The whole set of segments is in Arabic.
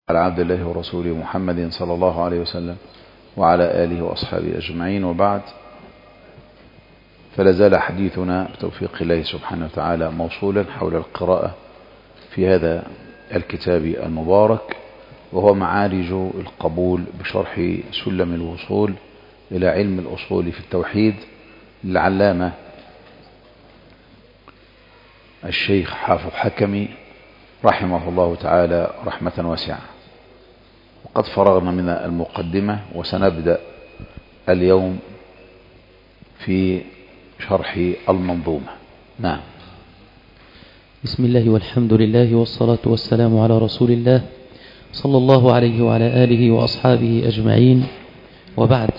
على عبد الله ورسوله محمد صلى الله عليه وسلم وعلى آله وأصحابه أجمعين، وبعد، فلا زال حديثنا بتوفيق الله سبحانه وتعالى موصولا حول القراءة في هذا الكتاب المبارك، وهو معارج القبول بشرح سلم الوصول إلى علم الأصول في التوحيد للعلامة الشيخ حافظ حكمي رحمه الله تعالى رحمة واسعة. وقد فرغنا من المقدمة، وسنبدأ اليوم في شرح المنظومة. نعم. بسم الله والحمد لله والصلاة والسلام على رسول الله صلى الله عليه وعلى آله وأصحابه أجمعين، وبعد.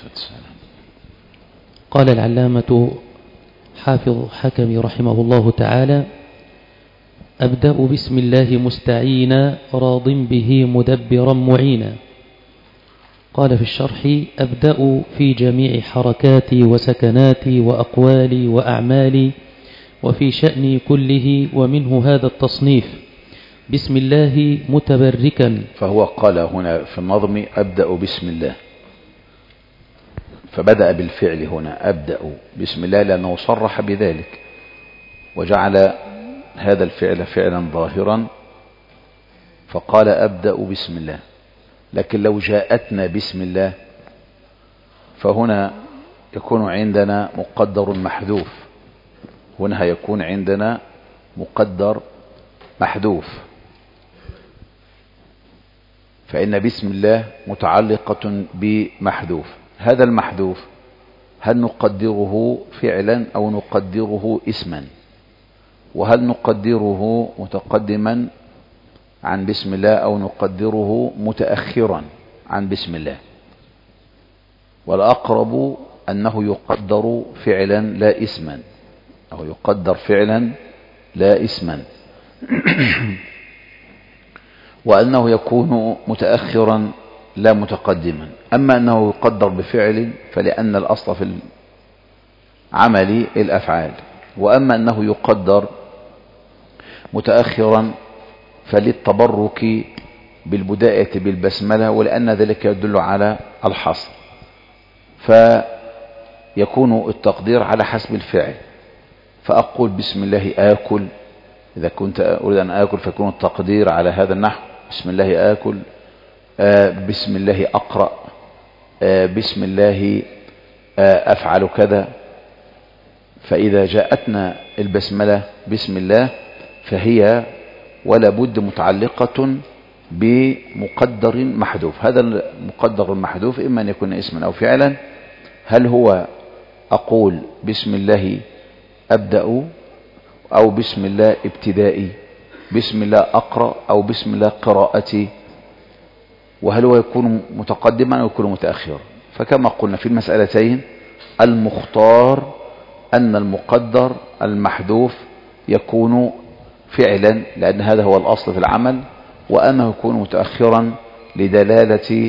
قال العلامة حافظ حكمي رحمه الله تعالى: أبدأ بسم الله مستعينا راض به مدبرا معينا. قال في الشرح: أبدأ في جميع حركاتي وسكناتي وأقوالي وأعمالي وفي شأني كله، ومنه هذا التصنيف بسم الله متبركا. فهو قال هنا في النظم أبدأ بسم الله، فبدأ بالفعل هنا أبدأ بسم الله لأنه صرح بذلك وجعل هذا الفعل فعلا ظاهرا، فقال أبدأ بسم الله. لكن لو جاءتنا بسم الله فهنا يكون عندنا مقدر محذوف، هنا يكون عندنا مقدر محذوف، فإن بسم الله متعلقة بمحذوف. هذا المحذوف هل نقدره فعلا أو نقدره اسما؟ وهل نقدره متقدما عن بسم الله أو نقدره متأخرا عن بسم الله؟ والأقرب أنه يقدر فعلا لا اسما، أو يقدر فعلا لا اسما وأنه يكون متأخرا لا متقدما. أما أنه يقدر بفعل فلأن الأصل في العمل الأفعال، وأما أنه يقدر متأخرا فللتبرك بالبداية بالبسملة، ولأن ذلك يدل على الحصر، فيكون التقدير على حسب الفعل. فأقول بسم الله آكل، إذا كنت أريد أن آكل فيكون التقدير على هذا النحو: بسم الله آكل، بسم الله أقرأ، بسم الله أفعل كذا. فإذا جاءتنا البسملة بسم الله فهي ولا بد متعلقة بمقدر محذوف. هذا المقدر المحذوف إما أن يكون اسما أو فعلا. هل هو أقول بسم الله أبدأ، أو بسم الله ابتدائي، بسم الله أقرأ، أو بسم الله قراءتي؟ وهل هو يكون متقدما أو يكون متأخرا؟ فكما قلنا في المسألتين المختار أن المقدر المحذوف يكون فعلا لأن هذا هو الأصل في العمل، وأنه يكون متأخرا لدلالة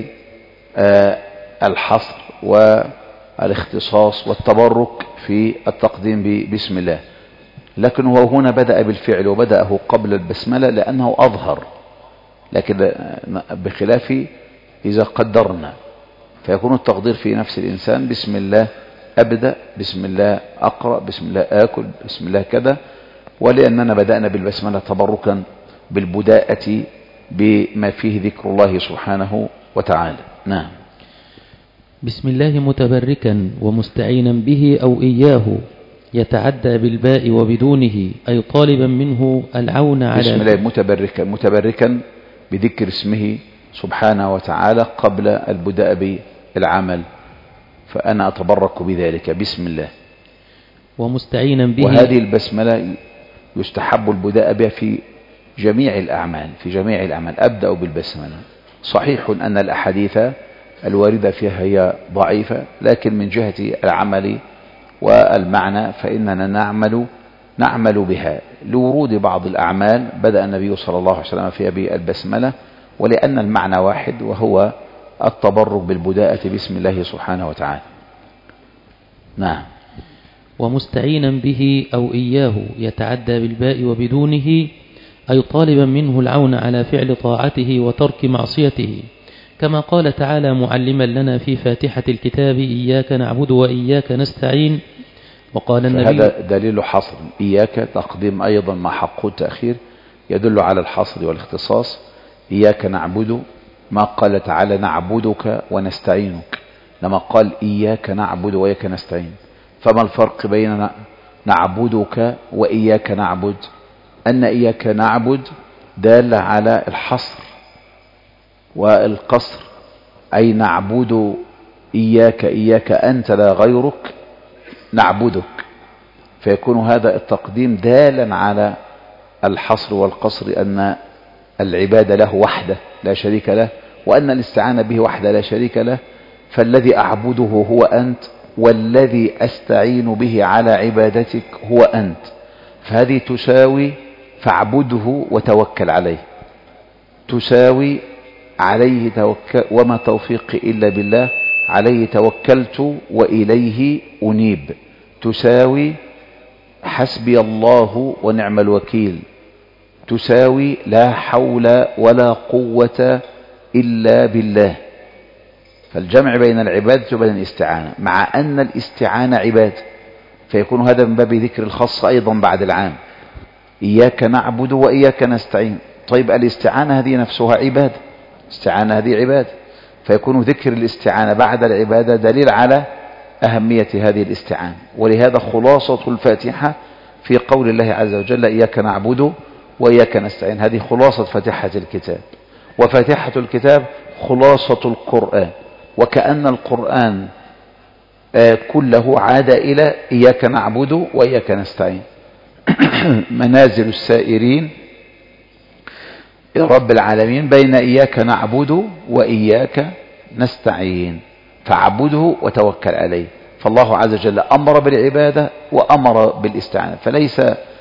الحصر والاختصاص والتبرك في التقديم بسم الله. لكن هو هنا بدأ بالفعل وبدأه قبل البسملة لأنه أظهر، لكن بخلاف إذا قدرنا فيكون التقدير في نفس الإنسان: بسم الله أبدأ، بسم الله أقرأ، بسم الله آكل، بسم الله كذا. ولأننا بدأنا بالبسملة تبركا بالبداءة بما فيه ذكر الله سبحانه وتعالى. نعم. بسم الله متبركا ومستعينا به أو إياه، يتعدى بالباء وبدونه، أي طالبا منه العون على بسم الله متبركا بذكر اسمه سبحانه وتعالى قبل البداء بالعمل، فأنا أتبرك بذلك بسم الله. ومستعينا به، وهذه البسملة يستحب البداء بها في جميع الأعمال، في جميع الأعمال أبدأ بالبسملة. صحيح أن الأحاديث الواردة فيها هي ضعيفة، لكن من جهة العمل والمعنى فإننا نعمل بها لورود بعض الأعمال بدأ النبي صلى الله عليه وسلم فيها بالبسملة، ولأن المعنى واحد وهو التبرك بالبداءة بسم الله سبحانه وتعالى. نعم. ومستعينا به أو إياه، يتعدى بالباء وبدونه، أي طالبا منه العون على فعل طاعته وترك معصيته، كما قال تعالى معلما لنا في فاتحة الكتاب: إياك نعبد وإياك نستعين. وقال النبي: هذا دليل حصر، إياك تقديم أيضا مع حقه التأخير يدل على الحصر والاختصاص. إياك نعبد، ما قال تعالى نعبدك ونستعينك، لما قال إياك نعبد وإياك نستعين. فما الفرق بين نعبدك وإياك نعبد؟ أن إياك نعبد دال على الحصر والقصر، أي نعبد إياك، إياك أنت لا غيرك نعبدك، فيكون هذا التقديم دالا على الحصر والقصر، أن العبادة له وحده لا شريك له، وأن الاستعانة به وحده لا شريك له. فالذي أعبده هو أنت، والذي أستعين به على عبادتك هو أنت. فهذه تساوي فاعبده وتوكل عليه، تساوي عليه توكل، وما توفيقي إلا بالله، عليه توكلت وإليه أنيب، تساوي حسبي الله ونعم الوكيل، تساوي لا حول ولا قوة إلا بالله. فالجمع بين العبادة وبين الاستعانة، مع أن الاستعانة عبادة، فيكون هذا من باب ذكر الخاص أيضا بعد العام. إياك نعبد وإياك نستعين. طيب الاستعانة هذه نفسها عبادة، استعانة هذه عبادة، فيكون ذكر الاستعانة بعد العبادة دليل على أهمية هذه الاستعانة. ولهذا خلاصة الفاتحة في قول الله عز وجل: إياك نعبد وإياك نستعين. هذه خلاصة فاتحة الكتاب، وفاتحة الكتاب خلاصة القرآن، وكأن القرآن كله عاد إلى إياك نعبد وإياك نستعين. منازل السائرين إلى رب العالمين بين إياك نعبد وإياك نستعين، فاعبده وتوكل عليه. فالله عز وجل أمر بالعبادة وأمر بالاستعانة، فليس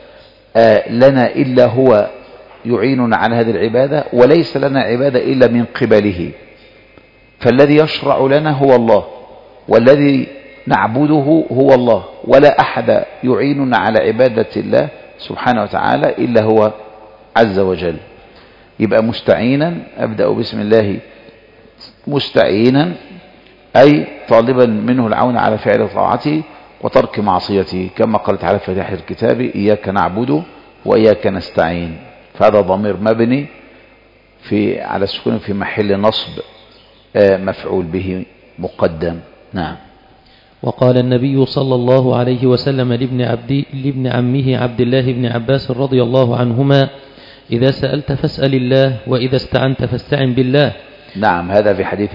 لنا إلا هو يعيننا على هذه العبادة، وليس لنا عبادة إلا من قبله. فالذي يشرع لنا هو الله، والذي نعبده هو الله، ولا أحد يعيننا على عبادة الله سبحانه وتعالى إلا هو عز وجل. يبقى مستعينا، أبدأ بسم الله مستعينا، أي طالبا منه العون على فعل طاعته وترك معصيته، كما قال تعالى في فاتحة الكتاب: إياك نعبد وإياك نستعين. فهذا ضمير مبني على السكون في محل نصب مفعول به مقدم. نعم. وقال النبي صلى الله عليه وسلم لابن عمه عبد الله بن عباس رضي الله عنهما: إذا سألت فاسأل الله، وإذا استعنت فاستعن بالله. نعم، هذا في حديث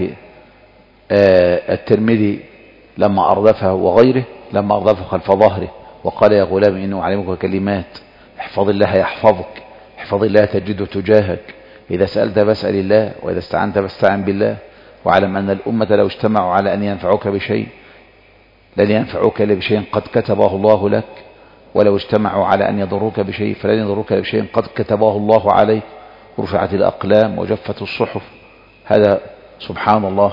الترمذي لما أردفه وغيره، لما أردفه خلف ظهره وقال: يا غلام إنه أعلمك كلمات، احفظ الله يحفظك، احفظ الله تجده تجاهك، إذا سألت فاسأل الله، وإذا استعنت فاستعن بالله، واعلم أن الأمة لو اجتمعوا على أن ينفعوك بشيء لن ينفعوك إلا بشيء قد كتبه الله لك، ولو اجتمعوا على أن يضروك بشيء فلن يضروك بشيء قد كتبه الله عليك، ورفعت الأقلام وجفت الصحف. هذا سبحان الله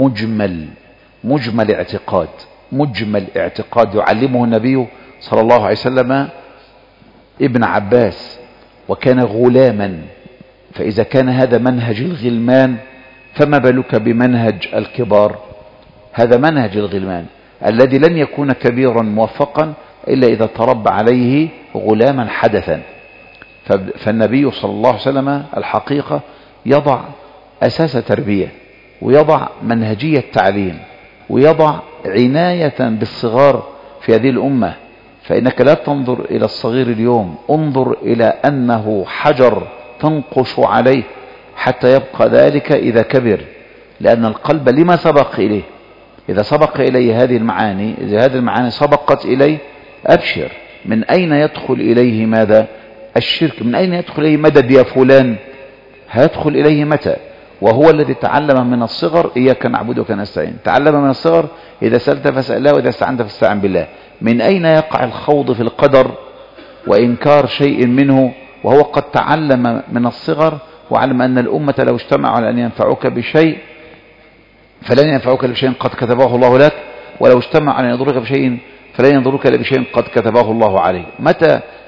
مجمل اعتقاد يعلمه النبي صلى الله عليه وسلم ابن عباس، وكان غلاما. فإذا كان هذا منهج الغلمان فما بالك بمنهج الكبار؟ هذا منهج الغلمان الذي لن يكون كبيرا موفقا إلا إذا تربى عليه غلاما حدثا. فالنبي صلى الله عليه وسلم الحقيقة يضع أساس تربية، ويضع منهجية تعليم، ويضع عناية بالصغار في هذه الأمة. فإنك لا تنظر إلى الصغير اليوم، انظر إلى أنه حجر تنقش عليه حتى يبقى ذلك إذا كبر، لأن القلب لما سبق إليه، إذا سبق إليه هذه المعاني، إذا هذه المعاني سبقت إليه، أبشر. من أين يدخل إليه ماذا؟ الشرك. من أين يدخل إليه مدد يا فلان؟ هيدخل إليه متى؟ وهو الذي تعلم من الصغر إياك نعبدك نستعين، تعلم من الصغر إذا سألت فاسأل الله، وإذا استعنت فاستعن بالله. من أين يقع الخوض في القدر وإنكار شيء منه وهو قد تعلم من الصغر وعلم أن الأمة لو اجتمعوا على أن ينفعوك بشيء فلن ينفعوك بشيء قد كتبه الله لك، ولو اجتمعوا على أن يضروك بشيء فلن يضروك بشيء قد كتبه الله عليك. متى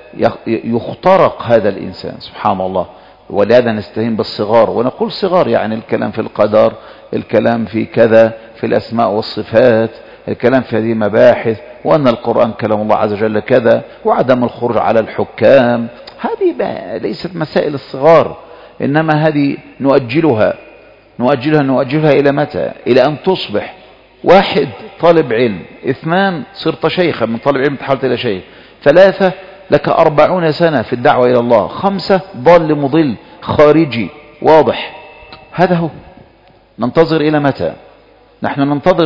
يخترق هذا الإنسان سبحان الله. ولهذا نستهين بالصغار ونقول صغار يعني الكلام في القدر، الكلام في كذا، في الأسماء والصفات، الكلام في هذه مباحث، وأن القرآن كلام الله عز وجل كذا، وعدم الخروج على الحكام. هذه ليست مسائل الصغار، إنما هذه نؤجلها إلى متى؟ إلى أن تصبح 1 طالب علم، 2 صرت شيخا من طالب علم تحولت إلى شيخ، 3 لك 40 سنة في الدعوة إلى الله، 5 ضال مضل خارجي واضح. هذا هو. ننتظر إلى متى؟ نحن ننتظر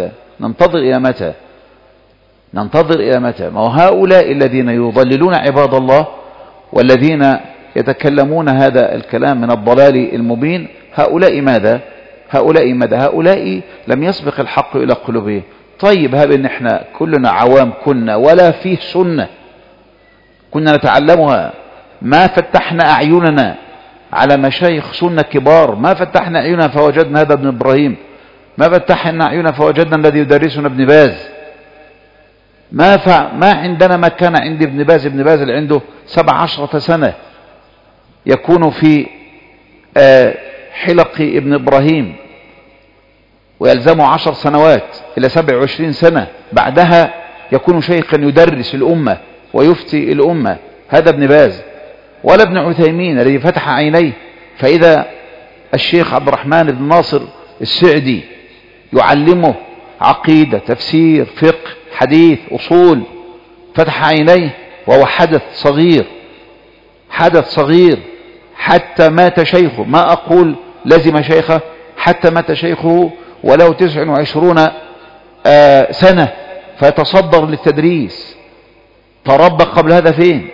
إلى متى؟ ما هؤلاء الذين يضللون عباد الله والذين يتكلمون هذا الكلام من الضلال المبين، هؤلاء ماذا؟ هؤلاء لم يسبق الحق إلى قلوبهم. طيب هذا إن احنا كلنا عوام كنا ولا فيه سنة كنا نتعلمها، ما فتحنا أعيننا على مشايخ سنة كبار، ما فتحنا أعيننا فوجدنا هذا ابن إبراهيم، ما فتحنا أعيننا فوجدنا الذي يدرسنا ابن باز، ما عندنا ما كان عند ابن باز اللي عنده 17 سنة يكون في حلق ابن إبراهيم ويلزمه 10 سنوات إلى 27 سنة، بعدها يكون شيخا يدرس الأمة ويفتي الأمة. هذا ابن باز. ولا ابن عثيمين الذي فتح عينيه فإذا الشيخ عبد الرحمن بن ناصر السعدي يعلمه عقيدة، تفسير، فقه، حديث، أصول، فتح عينيه وهو حدث صغير حتى مات شيخه. ما أقول لزم شيخه، حتى مات شيخه ولو 29 سنة فيتصدر للتدريس. تربى قبل هذا فين؟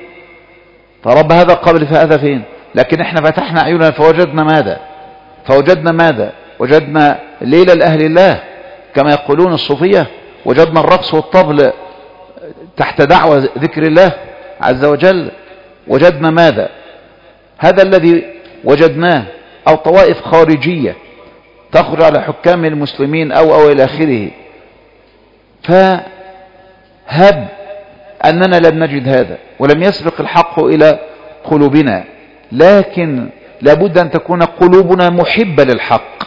لكن احنا فتحنا عيوننا فوجدنا ماذا؟ وجدنا ليلة لأهل الله كما يقولون الصوفية، وجدنا الرقص والطبل تحت دعوة ذكر الله عز وجل. وجدنا ماذا؟ هذا الذي وجدناه، أو طوائف خارجية تخرج على حكام المسلمين أو إلى آخره. فهب أننا لم نجد هذا ولم يسبق الحق إلى قلوبنا، لكن لابد أن تكون قلوبنا محبة للحق.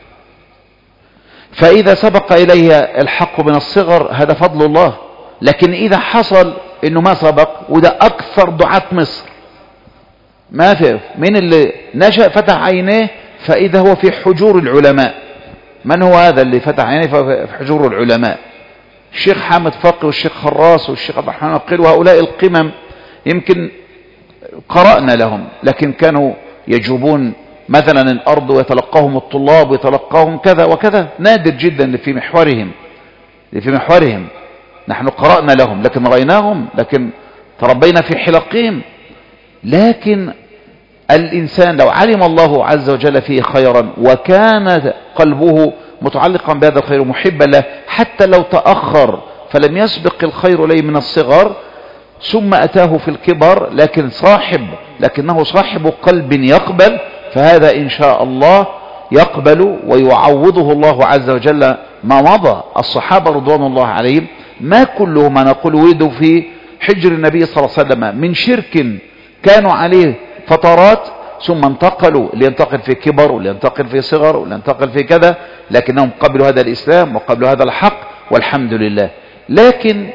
فإذا سبق إليها الحق من الصغر هذا فضل الله. لكن إذا حصل إنه ما سبق، وده أكثر دعاة مصر، ما في من اللي نشأ فتح عينيه فإذا هو في حجور العلماء. من هو هذا اللي فتح عينيه في حجور العلماء؟ الشيخ حامد فقي والشيخ خراس والشيخ عبد الرحمن القيل، وهؤلاء القمم يمكن قرأنا لهم، لكن كانوا يجوبون مثلا الأرض ويتلقاهم الطلاب ويتلقاهم كذا وكذا، نادر جدا اللي في محورهم. نحن قرأنا لهم لكن رأيناهم، لكن تربينا في حلقهم. لكن الإنسان لو علم الله عز وجل فيه خيرا وكان قلبه متعلقا بهذا الخير محبا له، حتى لو تأخر فلم يسبق الخير إليه من الصغر ثم أتاه في الكبر، لكنه صاحب قلب يقبل، فهذا إن شاء الله يقبل ويعوضه الله عز وجل ما مضى. الصحابة رضوان الله عليهم ما كلهم ما نقول ولدوا في حجر النبي صلى الله عليه وسلم من شرك كانوا عليه فترات ثم انتقلوا، لينتقل في كبر ولينتقل في صغر ولينتقل في كذا، لكنهم قبلوا هذا الإسلام وقبلوا هذا الحق والحمد لله. لكن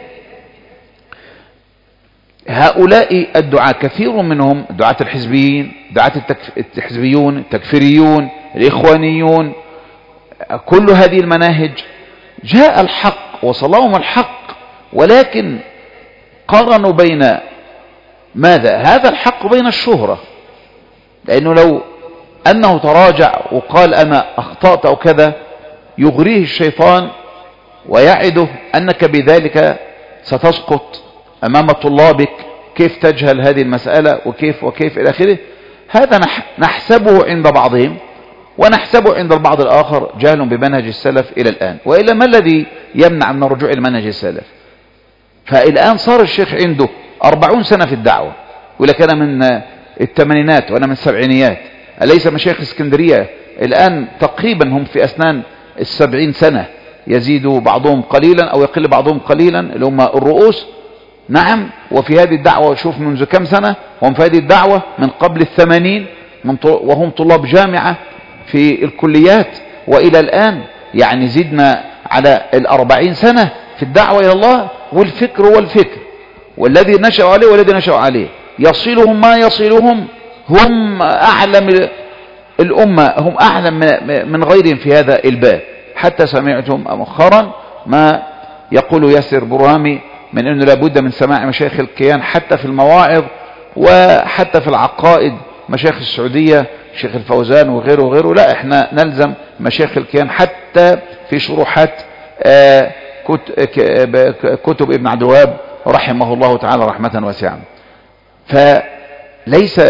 هؤلاء الدعاة كثير منهم دعاة الحزبيين، دعاة الحزبيون، التكفيريون، الإخوانيون، كل هذه المناهج جاء الحق وصلهم الحق، ولكن قارنوا بين ماذا؟ هذا الحق بين الشهرة، لأنه لو أنه تراجع وقال أنا أخطأت أو كذا يغريه الشيطان ويعده أنك بذلك ستسقط أمام طلابك، كيف تجهل هذه المسألة وكيف إلى آخره. هذا نحسبه عند بعضهم ونحسبه عند البعض الآخر جهل بمنهج السلف إلى الآن. وإلا ما الذي يمنع من الرجوع إلى منهج السلف؟ فالآن صار الشيخ عنده 40 سنة في الدعوة، يقول لك أنا من الثمانينات وأنا من السبعينيات. أليس مشايخ اسكندرية الآن تقريبا هم في أسنان 70 سنة، يزيد بعضهم قليلا أو يقل بعضهم قليلا، اللي هم الرؤوس. نعم. وفي هذه الدعوة شوف منذ كم سنة هم في هذه الدعوة، من قبل 80 وهم طلاب جامعة في الكليات، وإلى الآن يعني زدنا على 40 سنة في الدعوة إلى الله. والفكر هو الفكر، والذي نشأوا عليه والذي نشأوا عليه يصلهم ما يصلهم، هم أعلم الأمة، هم أعلم من غيرهم في هذا الباب. حتى سمعتم مؤخرا ما يقول ياسر برهامي من أنه لابد من سماع مشايخ الكيان حتى في المواعظ وحتى في العقائد، مشايخ السعودية شيخ الفوزان وغيره وغيره. لا، احنا نلزم مشايخ الكيان حتى في شروحات كتب ابن عبد الوهاب رحمه الله تعالى رحمة واسعة. فليس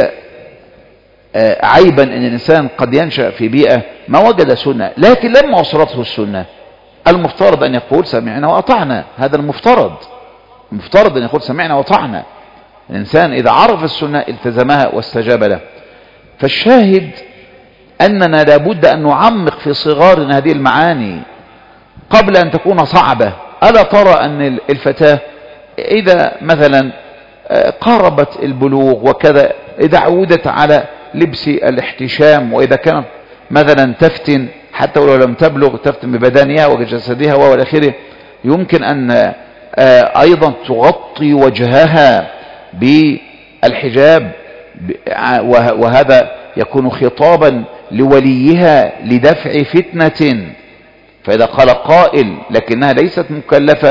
عيبا ان الانسان قد ينشأ في بيئة ما وجد سنة، لكن لما وصلته السنة المفترض ان يقول سمعنا واطعنا. هذا المفترض ان يقول سمعنا واطعنا. الانسان اذا عرف السنة التزمها واستجاب له. فالشاهد اننا لابد ان نعمق في صغارنا هذه المعاني قبل ان تكون صعبة. ألا ترى ان الفتاة اذا مثلا قاربت البلوغ وكذا، اذا عودت على لبس الاحتشام، واذا كانت مثلا تفتن حتى ولو لم تبلغ تفتن ببدنها وجسدها والى اخره، يمكن ان ايضا تغطي وجهها بالحجاب، وهذا يكون خطابا لوليها لدفع فتنة. فإذا قال قائل لكنها ليست مكلفة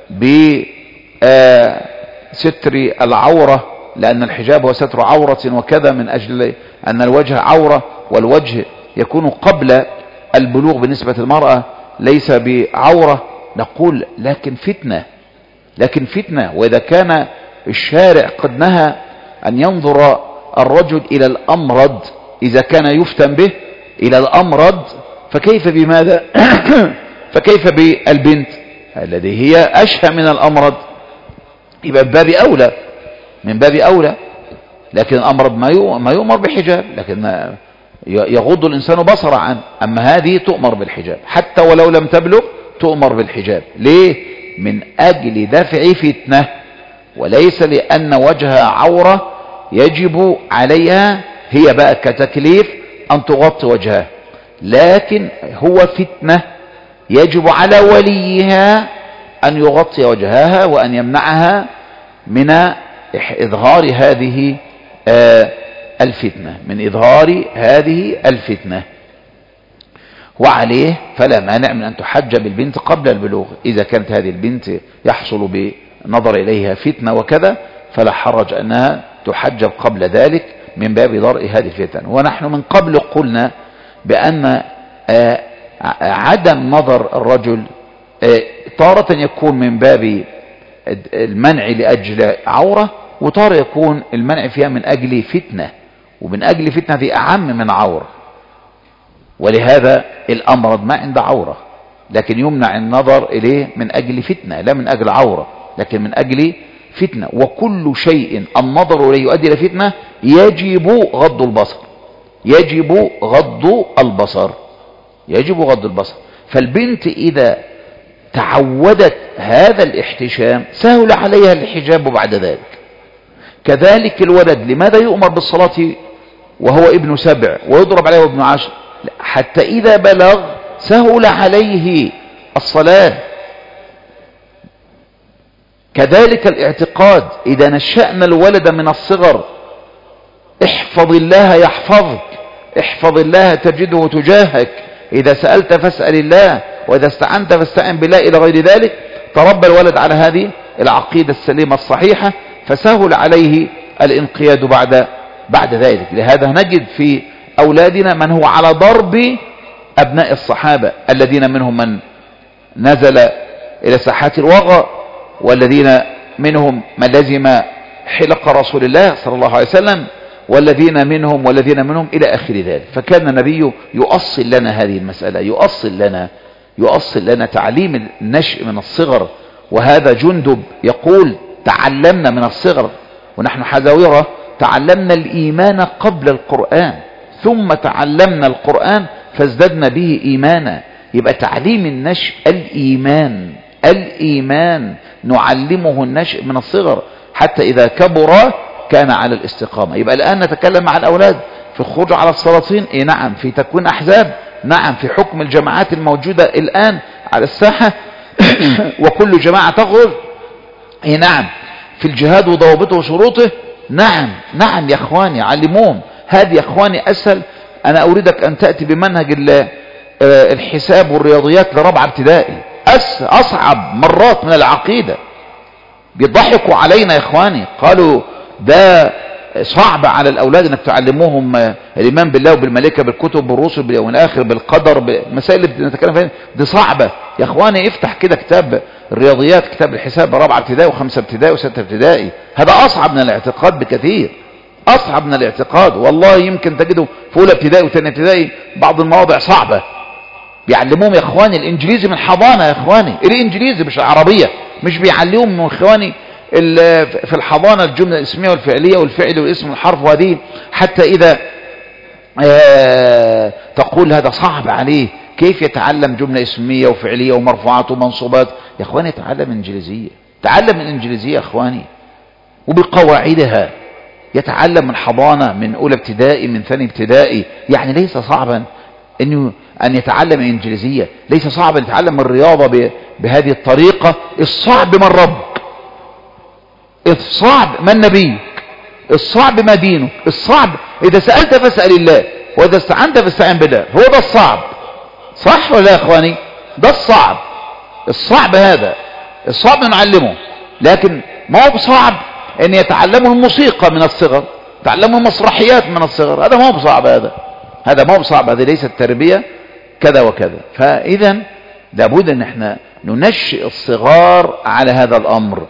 بستر العورة، لأن الحجاب هو ستر عورة وكذا، من أجل أن الوجه عورة، والوجه يكون قبل البلوغ بالنسبة للمرأة ليس بعورة، نقول لكن فتنة. وإذا كان الشارع قد نهى أن ينظر الرجل إلى الأمرد إذا كان يفتن به إلى الأمرد، فكيف بماذا؟ فكيف بالبنت الذي هي أشهى من الأمرد؟ يبقى من باب أولى. لكن الأمرد ما يؤمر بحجاب، لكن يغض الإنسان بصره عنه. أما هذه تؤمر بالحجاب حتى ولو لم تبلغ، تؤمر بالحجاب. ليه؟ من أجل دفع فتنة، وليس لأن وجهها عورة يجب عليها هي بقى كتكليف أن تغطي وجهها، لكن هو فتنة يجب على وليها أن يغطي وجهها وأن يمنعها من إظهار هذه الفتنة. وعليه فلا مانع من أن تحجب البنت قبل البلوغ. إذا كانت هذه البنت يحصل بنظر إليها فتنة وكذا، فلا حرج أنها تحجب قبل ذلك من باب درء هذه الفتن. ونحن من قبل قلنا بأن عدم نظر الرجل تارة يكون من باب المنع لأجل عورة، وتارة يكون المنع فيها من أجل فتنة، ومن أجل فتنة دي أعم من عورة. ولهذا الأمرض ما عند عورة، لكن يمنع النظر إليه من أجل فتنة، لا من أجل عورة، لكن من أجل فتنة. وكل شيء النظر إليه يؤدي إلى فتنة يجب غض البصر. فالبنت إذا تعودت هذا الاحتشام سهل عليها الحجاب بعد ذلك. كذلك الولد، لماذا يؤمر بالصلاة وهو ابن 7 ويضرب عليه ابن 10؟ حتى إذا بلغ سهل عليه الصلاة. كذلك الاعتقاد، إذا نشأنا الولد من الصغر احفظ الله يحفظك، احفظ الله تجده تجاهك، إذا سألت فاسأل الله، وإذا استعنت فاستعن بالله، إلى غير ذلك، تربى الولد على هذه العقيدة السليمة الصحيحة، فسهل عليه الانقياد بعد ذلك. لهذا نجد في أولادنا من هو على ضرب أبناء الصحابة، الذين منهم من نزل إلى ساحات الوغى، والذين منهم من لزم حلق رسول الله صلى الله عليه وسلم، والذين منهم إلى آخر ذلك. فكان النبي يؤصل لنا هذه المسألة، يؤصل لنا تعليم النشء من الصغر. وهذا جندب يقول تعلمنا من الصغر، ونحن حذاويرة تعلمنا الإيمان قبل القرآن، ثم تعلمنا القرآن فازددنا به إيمانا. يبقى تعليم النشء الإيمان الإيمان، نعلمه النشء من الصغر حتى إذا كبر كان على الاستقامة. يبقى الآن نتكلم مع الأولاد في الخروج على السلاطين، نعم، في تكوين أحزاب، نعم، في حكم الجماعات الموجودة الآن على الساحة وكل جماعة تخرج، نعم، في الجهاد وضوابطه وشروطه، نعم نعم يا اخواني علموهم. هذه يا اخواني اسهل. انا اريدك ان تأتي بمنهج الحساب والرياضيات لرابعة ابتدائي، اصعب مرات من العقيدة. بيضحكوا علينا يا اخواني، قالوا ده صعب على الاولاد انك تعلموهم الايمان بالله وبالملائكه بالكتب بالرسل باليوم الاخر بالقدر بالمسائل اللي بنتكلم فيها دي صعبه. يا اخواني افتح كده كتاب الرياضيات، كتاب الحساب رابعه ابتدائي وخمسه ابتدائي وسته ابتدائي، هذا اصعب من الاعتقاد بكثير، اصعب من الاعتقاد. والله يمكن تجده في اولى ابتدائي وثانيه ابتدائي بعض المواضع صعبه. بيعلموهم يا اخواني الانجليزي من حضانه، يا اخواني الانجليزي مش العربيه، مش بيعلموهم من اخواني في الحضانة الجملة الاسمية والفعلية والفعل والاسم والحرف، وهذه حتى إذا تقول هذا صعب عليه كيف يتعلم جملة اسمية وفعلية ومرفوعات ومنصوبات؟ يا اخواني يتعلم الانجليزية، تعلم الانجليزية يا اخواني وبقواعدها، يتعلم من حضانة من اولى ابتدائي من ثاني ابتدائي. يعني ليس صعبا ان يتعلم الانجليزية، ليس صعبا ان يتعلم الرياضة بهذه الطريقة. الصعب من ربك، الصعب من نبيك، الصعب ما دينك، الصعب اذا سألت فاسأل الله واذا استعنت فاستعن بالله. هو ده الصعب، صح ولا يا اخواني؟ ده الصعب. الصعب هذا الصعب نعلمه، لكن ما هو صعب ان يتعلموا الموسيقى من الصغر، يتعلموا المسرحيات من الصغر، هذا ما هو صعب، هذا ما هو صعب، هذه ليست تربية كذا وكذا. فاذا لابد ان احنا ننشئ الصغار على هذا الامر.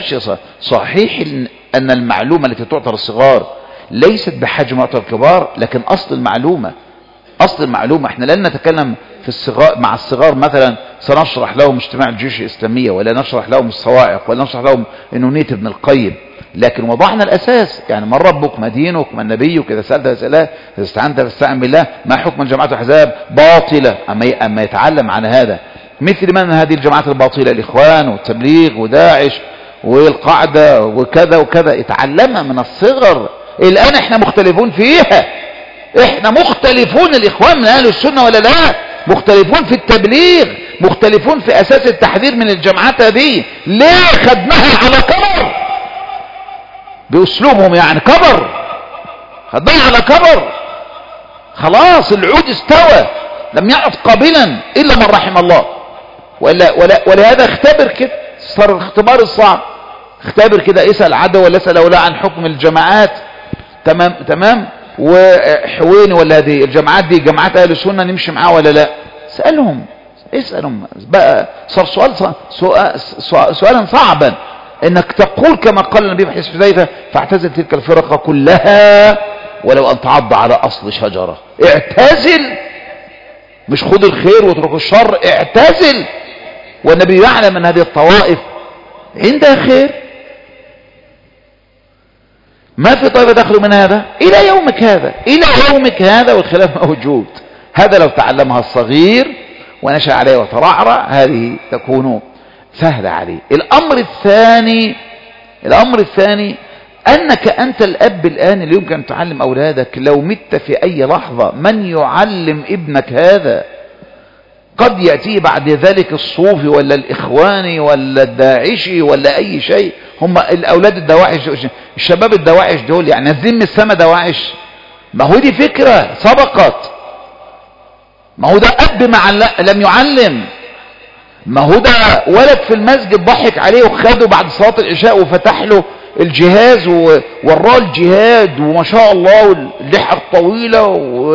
صحيح ان المعلومة التي تعطى للصغار ليست بحجم ما تعطى الكبار، لكن اصل المعلومة احنا لن نتكلم في الصغار مع الصغار مثلا سنشرح لهم اجتماع الجيوش الاسلامية، ولا نشرح لهم الصواعق، ولا نشرح لهم نونية ابن القيم، لكن وضعنا الاساس. يعني من ربك ما دينك ما نبيك، اذا سألت فاسأله اذا استعنت فاستعن بالله، ما حكم الجماعات والاحزاب باطلة. اما يتعلم عن هذا مثل من هذه الجماعات الباطلة، الاخوان والتبليغ وداعش والقاعدة وكذا وكذا، يتعلمها من الصغر. الآن احنا مختلفون فيها، احنا مختلفون، الإخوان من أهل السنة ولا لا؟ مختلفون في التبليغ، مختلفون في أساس التحذير من الجماعات هذه. ليه خدناها على كبر بأسلوبهم؟ يعني كبر، خدناها على كبر، خلاص العود استوى، لم يعد قابلا إلا من رحم الله. ولهذا اختبر كده، صار الاختبار الصعب. اختبر كده، اسأل عدو ولا اسأل ولا عن حكم الجماعات، تمام وحويني ولا هذه الجماعات دي جماعات اهل السنة نمشي معاه ولا لا؟ اسألهم بقى. صار سؤالا صعبا انك تقول كما قال النبي في حديث حذيفة فاعتزل تلك الفرقة كلها ولو ان تعض على اصل شجرة. اعتزل، مش خذ الخير واترك الشر، اعتزل. والنبي يعلم ان هذه الطوائف عندها خير، ما في طائفة تخلو من هذا الى يومك هذا والخلاف موجود. هذا لو تعلمها الصغير ونشأ عليه وترعرع هذه تكون سهلة عليه. الامر الثاني انك انت الاب الان اللي يمكن ان تعلم اولادك. لو مت في اي لحظة من يعلم ابنك هذا؟ قد يأتي بعد ذلك الصوفي ولا الإخواني ولا الداعشي ولا أي شيء. هم الأولاد الدواعش، الشباب الدواعش دول يعني نازلين من السما دواعش. ما هو دي فكرة سبقت، ما هو ده أب لم يعلم، ما هو ده ولد في المسجد ضحك عليه وخده بعد صلاة العشاء وفتح له الجهاز ووراه الجهاد وما شاء الله واللحى الطويلة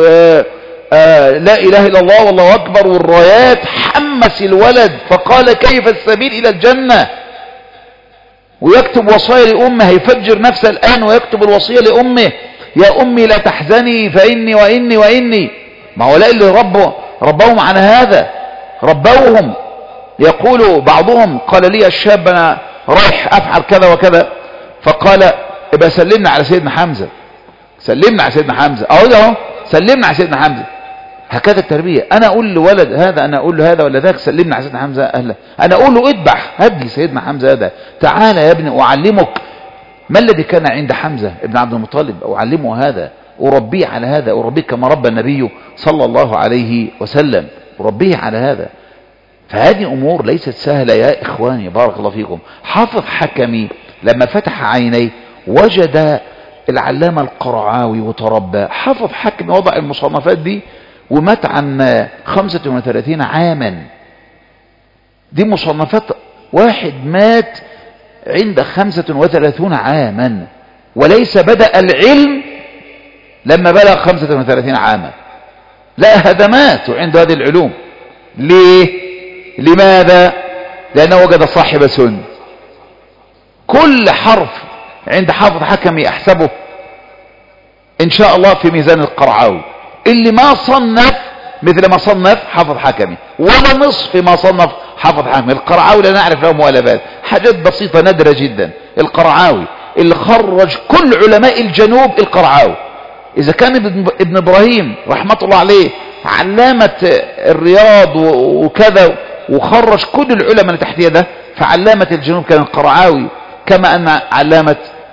لا إله إلا الله والله أكبر والرايات. حمس الولد فقال كيف السبيل إلى الجنة، ويكتب وصايا لأمه، هيفجر نفسه الآن ويكتب الوصية لأمه يا أمي لا تحزني فإني وإني. ما هو لا اللي ربوهم على هذا، ربوهم. يقول بعضهم قال لي الشاب أنا رايح أفعل كذا وكذا، فقال ابقى سلمنا على سيدنا حمزة، سلمنا على سيدنا حمزة. أهو سلمنا على سيدنا حمزة. هكذا التربية. أنا أقول لولد هذا، أنا أقول له هذا ولا ذاك، سلمنا على سيدنا حمزة أهلا، أنا أقول له اذبح، هات لي سيدنا حمزة هذا، تعالى يا ابني أعلمك ما الذي كان عند حمزة ابن عبد المطلب، أعلمه هذا، أربيه على هذا، أربيه كما ربى النبي صلى الله عليه وسلم، أربيه على هذا. فهذه أمور ليست سهلة يا إخواني، بارك الله فيكم. حافظ حكمي لما فتح عينيه وجد العلامة القرعاوي وتربى. حافظ حكمي وضع المصنفات دي ومات عن 35 عاما. دي مصنفات واحد مات عند 35 عاما، وليس بدأ العلم لما بلغ 35 عاما، لا، هذا مات وعنده هذه العلوم. ليه؟ لماذا؟ لأنه وجد صاحب سن. كل حرف عند حافظ حكمي أحسبه إن شاء الله في ميزان القرعاوي. اللي ما صنف مثل ما صنف حافظ حكمي، ولا نصف ما صنف حافظ حكمي. القرعاوي لا نعرف له مؤلفات، حاجات بسيطة نادرة جدا. القرعاوي اللي خرج كل علماء الجنوب القرعاوي. إذا كان ابن إبراهيم رحمة الله عليه علامة الرياض وكذا وخرج كل العلماء اللي تحت يده، فعلامة الجنوب كان القرعاوي، كما أن علامة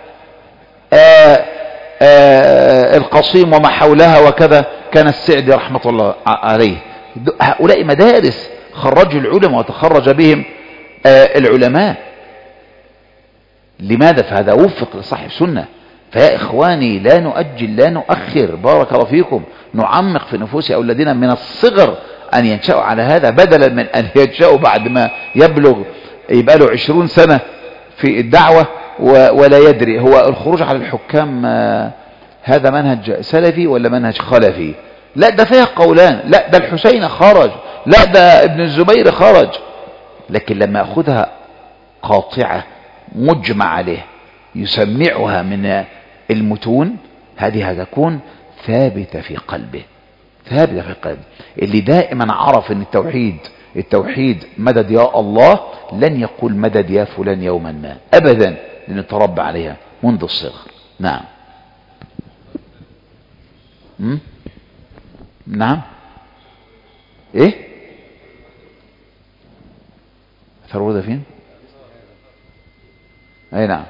القصيم وما حولها وكذا كان السعدي رحمة الله عليه. هؤلاء مدارس خرجوا العلماء وتخرج بهم العلماء. لماذا؟ فهذا وفق لصاحب سنة. فيا إخواني لا نؤجل لا نؤخر، بارك الله فيكم، نعمق في نفوس أولادنا من الصغر أن ينشأوا على هذا، بدلا من أن ينشأوا بعد ما يبلغ يبقى له 20 سنة في الدعوة ولا يدري. هو الخروج على الحكام هذا منهج سلفي ولا منهج خلفي؟ لا، ده فيها قولان، لا ده الحسين خرج، لا ده ابن الزبير خرج. لكن لما أخذها قاطعة مجمع عليه يسمعها من المتون، هذه هتكون ثابتة في قلبه، ثابتة في قلبه. اللي دائما عرف ان التوحيد مدد يا الله، لن يقول مدد يا فلان يوما ما ابدا، لان تربى عليها منذ الصغر. نعم. نعم. ايه ثروة فين؟ اي نعم.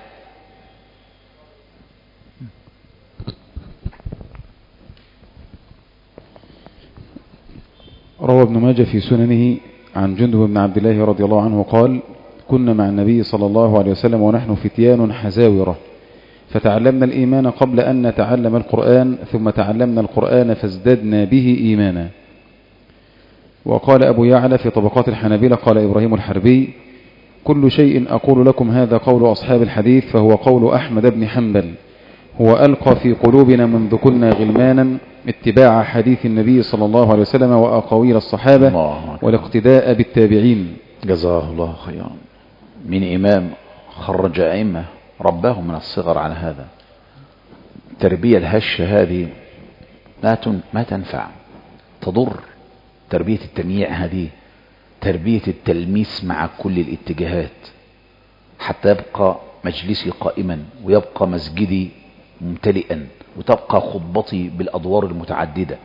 روى ابن ماجه في سننه عن جندب بن عبد الله رضي الله عنه قال: كنا مع النبي صلى الله عليه وسلم ونحن فتيان حزاورة، فتعلمنا الإيمان قبل أن نتعلم القرآن، ثم تعلمنا القرآن فازددنا به إيمانا. وقال أبو يعلى في طبقات الحنابلة قال إبراهيم الحربي: كل شيء أقول لكم هذا قول أصحاب الحديث، فهو قول أحمد بن حنبل. هو ألقى في قلوبنا منذ كنا غلمانا اتباع حديث النبي صلى الله عليه وسلم وأقاويل الصحابة والاقتداء بالتابعين. جزاه الله خيرا. من إمام خرج أئمة رباهم من الصغر على هذا. التربية الهشة هذه ما تنفع، تضر. تربية التمييع هذه تربية التلميس مع كل الاتجاهات، حتى يبقى مجلسي قائما ويبقى مسجدي ممتلئا وتبقى خطبتي بالأدوار المتعددة.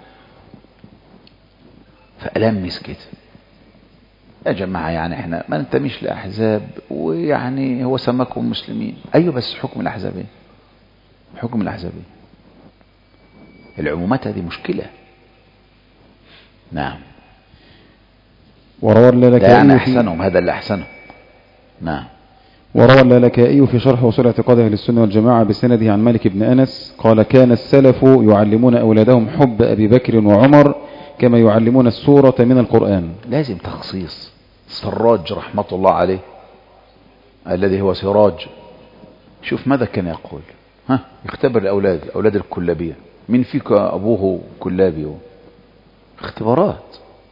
فألمس كده يا جماعة، يعني احنا ما ننتميش لأحزاب، ويعني هو سماكم مسلمين. أيوة، بس حكم الأحزاب ايه؟ حكم الأحزاب ايه؟ العمومات هذه مشكلة. نعم. وروى اللالكائي يعني أحسنهم، هذا اللي أحسنهم. نعم. وروى اللالكائي في شرح وصول اعتقاد أهل السنة والجماعة بسنده عن مالك بن أنس قال: كان السلف يعلمون أولادهم حب أبي بكر وعمر كما يعلمون السورة من القرآن. لازم تخصيص. سراج رحمة الله عليه الذي هو سراج، شوف ماذا كان يقول. يختبر الأولاد، أولاد الكلابية، من فيك أبوه كلابي؟ اختبارات.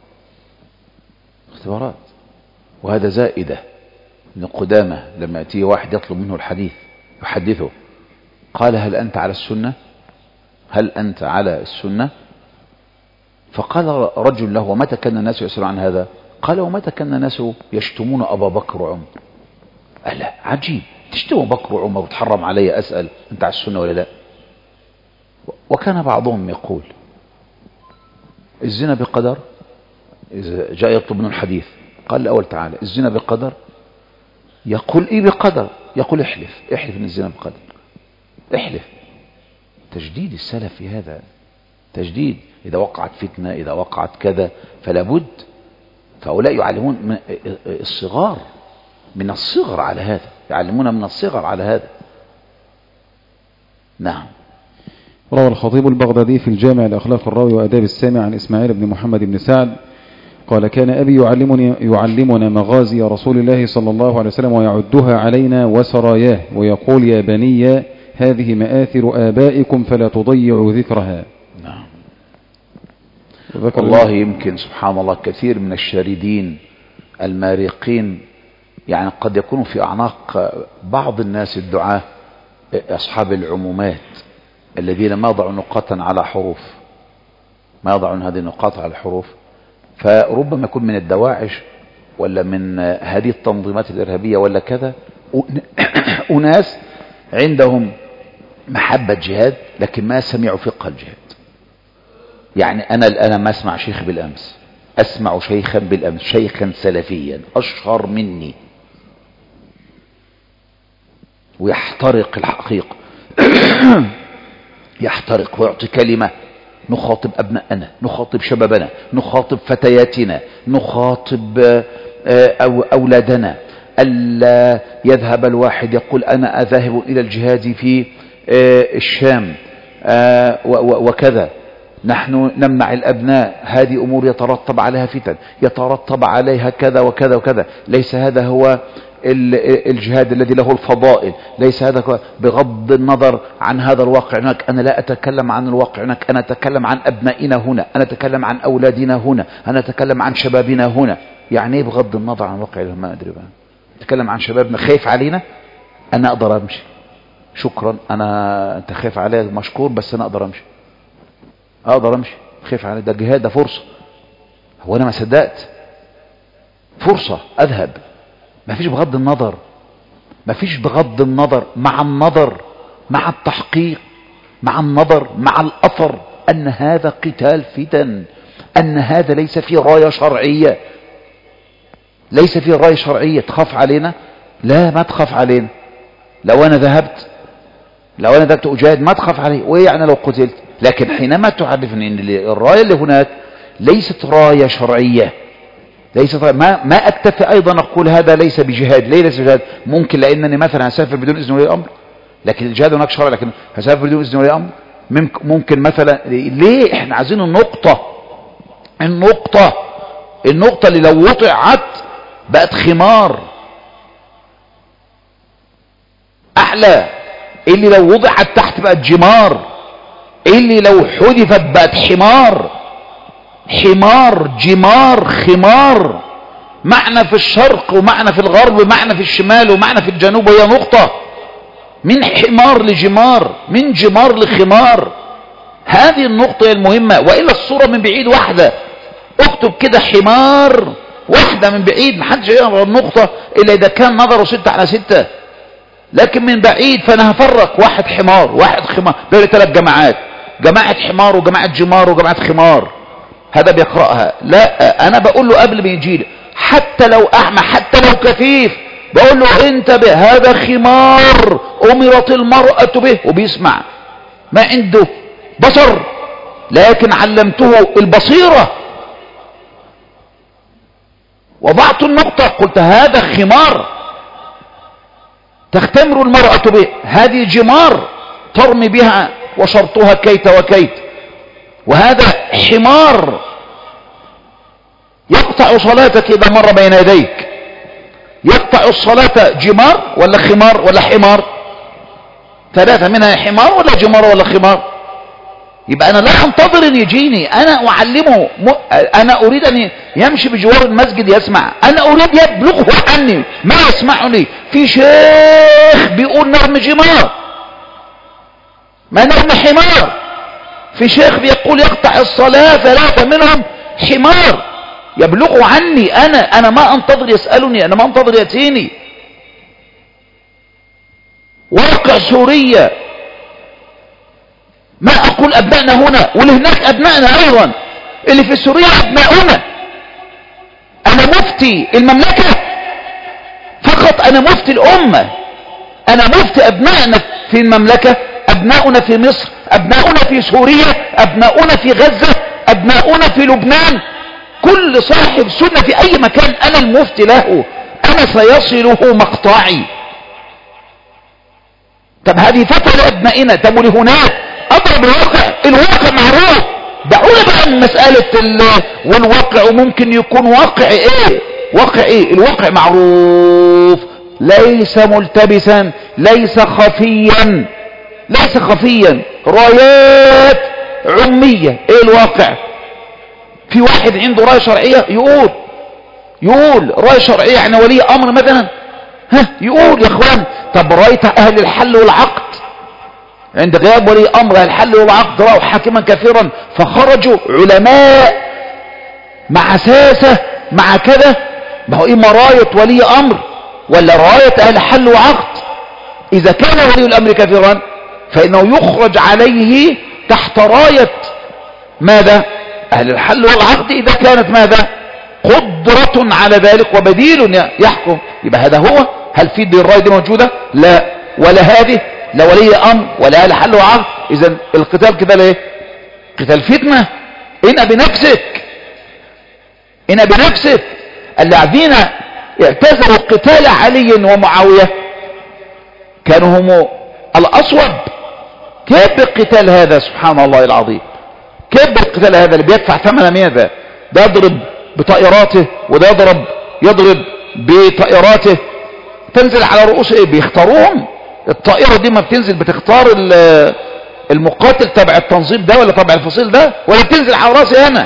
وهذا زائدة من قدامة لما يأتيه واحد يطلب منه الحديث يحدثه، قال: هل أنت على السنة؟ هل أنت على السنة؟ فقال رجل له: ومتى كان الناس يسألون عن هذا؟ قال: ومتى كان الناس يشتمون أبا بكر وعمر؟ ألا عجيب، تشتموا بكر وعمر وتحرم علي أسأل أنت على السنة ولا لا؟ وكان بعضهم يقول الزنا بقدر. إذا جاء يطلب منه الحديث قال الأول تعالى الزنا بقدر، يقول إيه بقدر؟ يقول احلف ان الزنا بقدر، احلف. تجديد السلف في هذا تجديد. إذا وقعت فتنة، إذا وقعت كذا، فلا بد. فهؤلاء يعلمون الصغار من الصغر على هذا، يعلمون من الصغر على هذا. نعم. روى الخطيب البغدادي في الجامع الأخلاق الراوي وآداب السامع عن إسماعيل بن محمد بن سعد قال كان أبي يعلمنا مغازي رسول الله صلى الله عليه وسلم ويعدها علينا وسراياه، ويقول يا بني هذه مآثر آبائكم فلا تضيعوا ذكرها. نعم. والله يمكن سبحان الله كثير من الشاردين المارقين يعني قد يكونوا في أعناق بعض الناس الدعاة أصحاب العمومات الذين ما ضعوا نقاطا على حروف، ما يضعون هذه النقاط على الحروف، فربما يكون من الدواعش ولا من هذه التنظيمات الإرهابية ولا كذا أناس عندهم محبة جهاد لكن ما سمعوا فقه الجهاد. يعني أنا ما أسمع شيخ بالأمس، أسمع شيخا بالأمس، شيخا سلفيا أشهر مني ويحترق الحقيقة يحترق ويعطي كلمة نخاطب أبنائنا، نخاطب شبابنا، نخاطب فتياتنا، نخاطب أولادنا. ألا يذهب الواحد يقول أنا ذاهب إلى الجهاد في الشام وكذا. نحن نمنع الأبناء، هذه أمور يترتب عليها فتن، يترتب عليها كذا وكذا وكذا. ليس هذا هو الجهاد الذي له الفضائل، ليس هذا بغض النظر عن هذا الواقع هناك. أنا لا أتكلم عن الواقع هناك، أنا أتكلم عن أبنائنا هنا، أنا أتكلم عن أولادنا هنا، أنا أتكلم عن شبابنا هنا. يعني إيه بغض النظر عن الواقع؟ ما أدري بقى. أتكلم عن شبابنا خايف علينا، أنا أقدر أمشي، شكرا، أنت خايف علي مشكور، بس أنا أقدر أمشي، أقدر أمشي، خايف علي، ده جهاد، ده فرصة. هو أنا ما صدقت فرصة أذهب. ما فيش بغض النظر، ما فيش بغض النظر، مع النظر، مع التحقيق، مع النظر، مع الأثر، أن هذا قتال فتن، أن هذا ليس فيه راية شرعية، ليس فيه راية شرعية. تخاف علينا؟ لا، ما تخاف علينا. لو أنا ذهبت أجاهد ما تخاف علي، وإيه يعني لو قتلت؟ لكن حينما تعرفني أن الراية اللي هناك ليست راية شرعية، ليست ما أكتفي أيضا أقول هذا ليس بجهاد. ليس بجهاد ممكن لأنني مثلا هسافر بدون إذن ولي الأمر، لكن الجهاد هناك شرع، لكن هسافر بدون إذن ولي الأمر ممكن مثلا. ليه؟ احنا عايزين النقطة اللي لو وطعت بقت خمار أحلى، اللي لو وضعت تحت بقت جمار، اللي لو حذفت بقت حمار، جمار، خمار. معنى في الشرق ومعنى في الغرب ومعنى في الشمال ومعنى في الجنوب، هي نقطة من حمار لجمار، من جمار لخمار. هذه النقطة المهمة. وإلا الصورة من بعيد واحدة، اكتب كده حمار واحدة من بعيد، محدش يقرأ النقطة إلا إذا كان نظره 6/6، لكن من بعيد فأنا هفرق واحد حمار واحد خمار. دول 3 جماعات، جماعة حمار وجماعة جمار وجماعة خمار. هذا بيقرأها. لا، أنا بقول له قبل ما يجي لي، حتى لو أعمى، حتى لو كفيف، بقول له انتبه، هذا خمار أمرت المرأة به، وبيسمع، ما عنده بصر، لكن علمته البصيرة. وضعت النقطة، قلت هذا خمار تختمر المرأة به، هذه جمار ترمي بها وشرطها كيت وكيت، وهذا حمار يقطع صلاتك إذا مر بين يديك. يقطع الصلاة جمار ولا خمار ولا حمار؟ 3 منها، حمار ولا جمار ولا خمار. يبقى أنا لا أنتظر أن يجيني، أنا أعلمه. أنا أريد أن يمشي بجوار المسجد يسمع، أنا أريد يبلغه عني ما يسمعني. في شيخ بيقول نرم جمار، ما نرم حمار. في شيخ بيقول يقطع الصلاة 3 منهم حمار، يبلغوا عني. أنا ما أنتظر يسألني، أنا ما أنتظر يأتيني. واقع سوريا، ما أقول أبنائنا هنا، ولهناك أبنائنا أيضا. اللي في سوريا أبناؤنا. أنا مفتي المملكة فقط، أنا مفتي الأمة، أنا مفتي أبنائنا في المملكة، أبناؤنا في مصر، أبناؤنا في سوريا، أبناؤنا في غزة، أبناؤنا في لبنان. كل صاحب سنة في أي مكان أنا المفتي له، أنا سيصله مقطعي. طب هذه فترة لأبنائنا. طب ولهناك أضرب الواقع معروف. دعونا بقى من مسألة والواقع، وممكن يكون واقع ايه، واقع ايه؟ الواقع معروف، ليس ملتبسا، ليس خفيا، ليس خفيا، رايات عمية. ايه الواقع؟ في واحد عنده راية شرعية يقول راية شرعية يعني ولي امر مثلا، يقول يا اخوان. طب راية اهل الحل والعقد عند غياب ولي امر اهل الحل والعقد راوا حاكما كثيرا فخرجوا علماء مع ساسة مع كذا. ما هو اما راية ولي امر ولا راية اهل حل وعقد؟ اذا كان ولي الامر كثيرا فانه يخرج عليه تحت راية ماذا؟ اهل الحل والعقد، اذا كانت ماذا؟ قدرة على ذلك وبديل يحكم. يبقى هذا هو. هل في دي الراية دي موجودة؟ لا، ولا هذه، لا ولي امر ولا اهل حل وعقد. اذا القتال كده ايه؟ قتال فتنة. ان بنفسك، ان بنفسك. الذين اعتزلوا قتال علي ومعاوية كانوا هم الاصوب. كيف بالقتال هذا؟ سبحان الله العظيم. كيف بالقتال هذا اللي بيدفع ثمن ماذا؟ ده يضرب بطائراته وده يضرب بطائراته، تنزل على رؤوس ايه؟ بيختاروهم. الطائرة دي ما بتنزل بتختار المقاتل تبع التنظيم ده ولا تبع الفصيل ده، ولا بتنزل على راسي انا.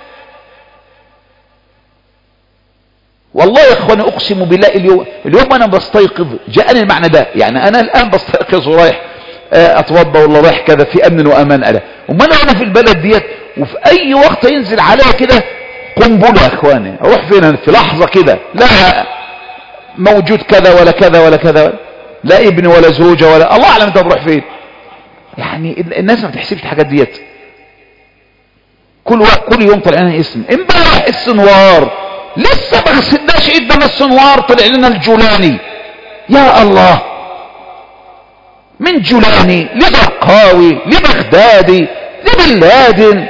والله يا اخواني اقسم بالله اليوم انا بستيقظ جاءني المعنى ده. يعني انا الان بستيقظ ورايح اتوضى ولا رايح كذا في امن وامان. انا في البلد ديت وفي اي وقت ينزل عليها كده قنبله يا اخواني، اروح فين في لحظه كده؟ لا موجود كذا ولا كذا ولا كذا، لا ابن ولا زوجة ولا الله اعلم انت بروح فين. يعني الناس ما بتحسبش الحاجات ديت. كل يوم طلع لنا اسم. امبارح السنوار لسه ما غسلناش ايدنا السنوار طلع لنا الجولاني. يا الله، من جولاني لزرقاوي لبغدادي لبن لادن.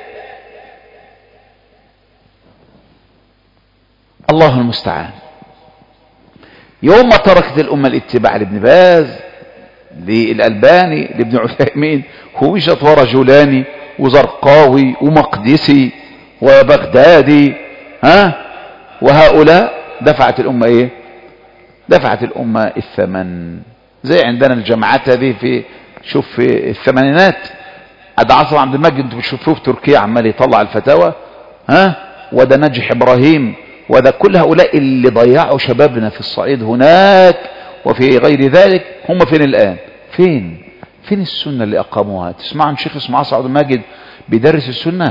الله المستعان. يوم ما تركت الأمة الاتباع لابن باز للألباني لابن عثيمين ومشت ورا جولاني وزرقاوي ومقدسي وبغدادي وهؤلاء، دفعت الأمة ايه؟ دفعت الأمة الثمن. زي عندنا الجماعات هذه شوف في الثمانينات عبد عاصم عبد المجيد، انتوا بتشوفوه في تركيا عمال يطلع الفتاوى، وده نجح ابراهيم، وده كل هؤلاء اللي ضيعوا شبابنا في الصعيد هناك وفي غير ذلك. هم فين الآن؟ فين السنة اللي أقاموها؟ تسمع عن شيخ اسمه عاصم عبد المجيد بيدرس السنة؟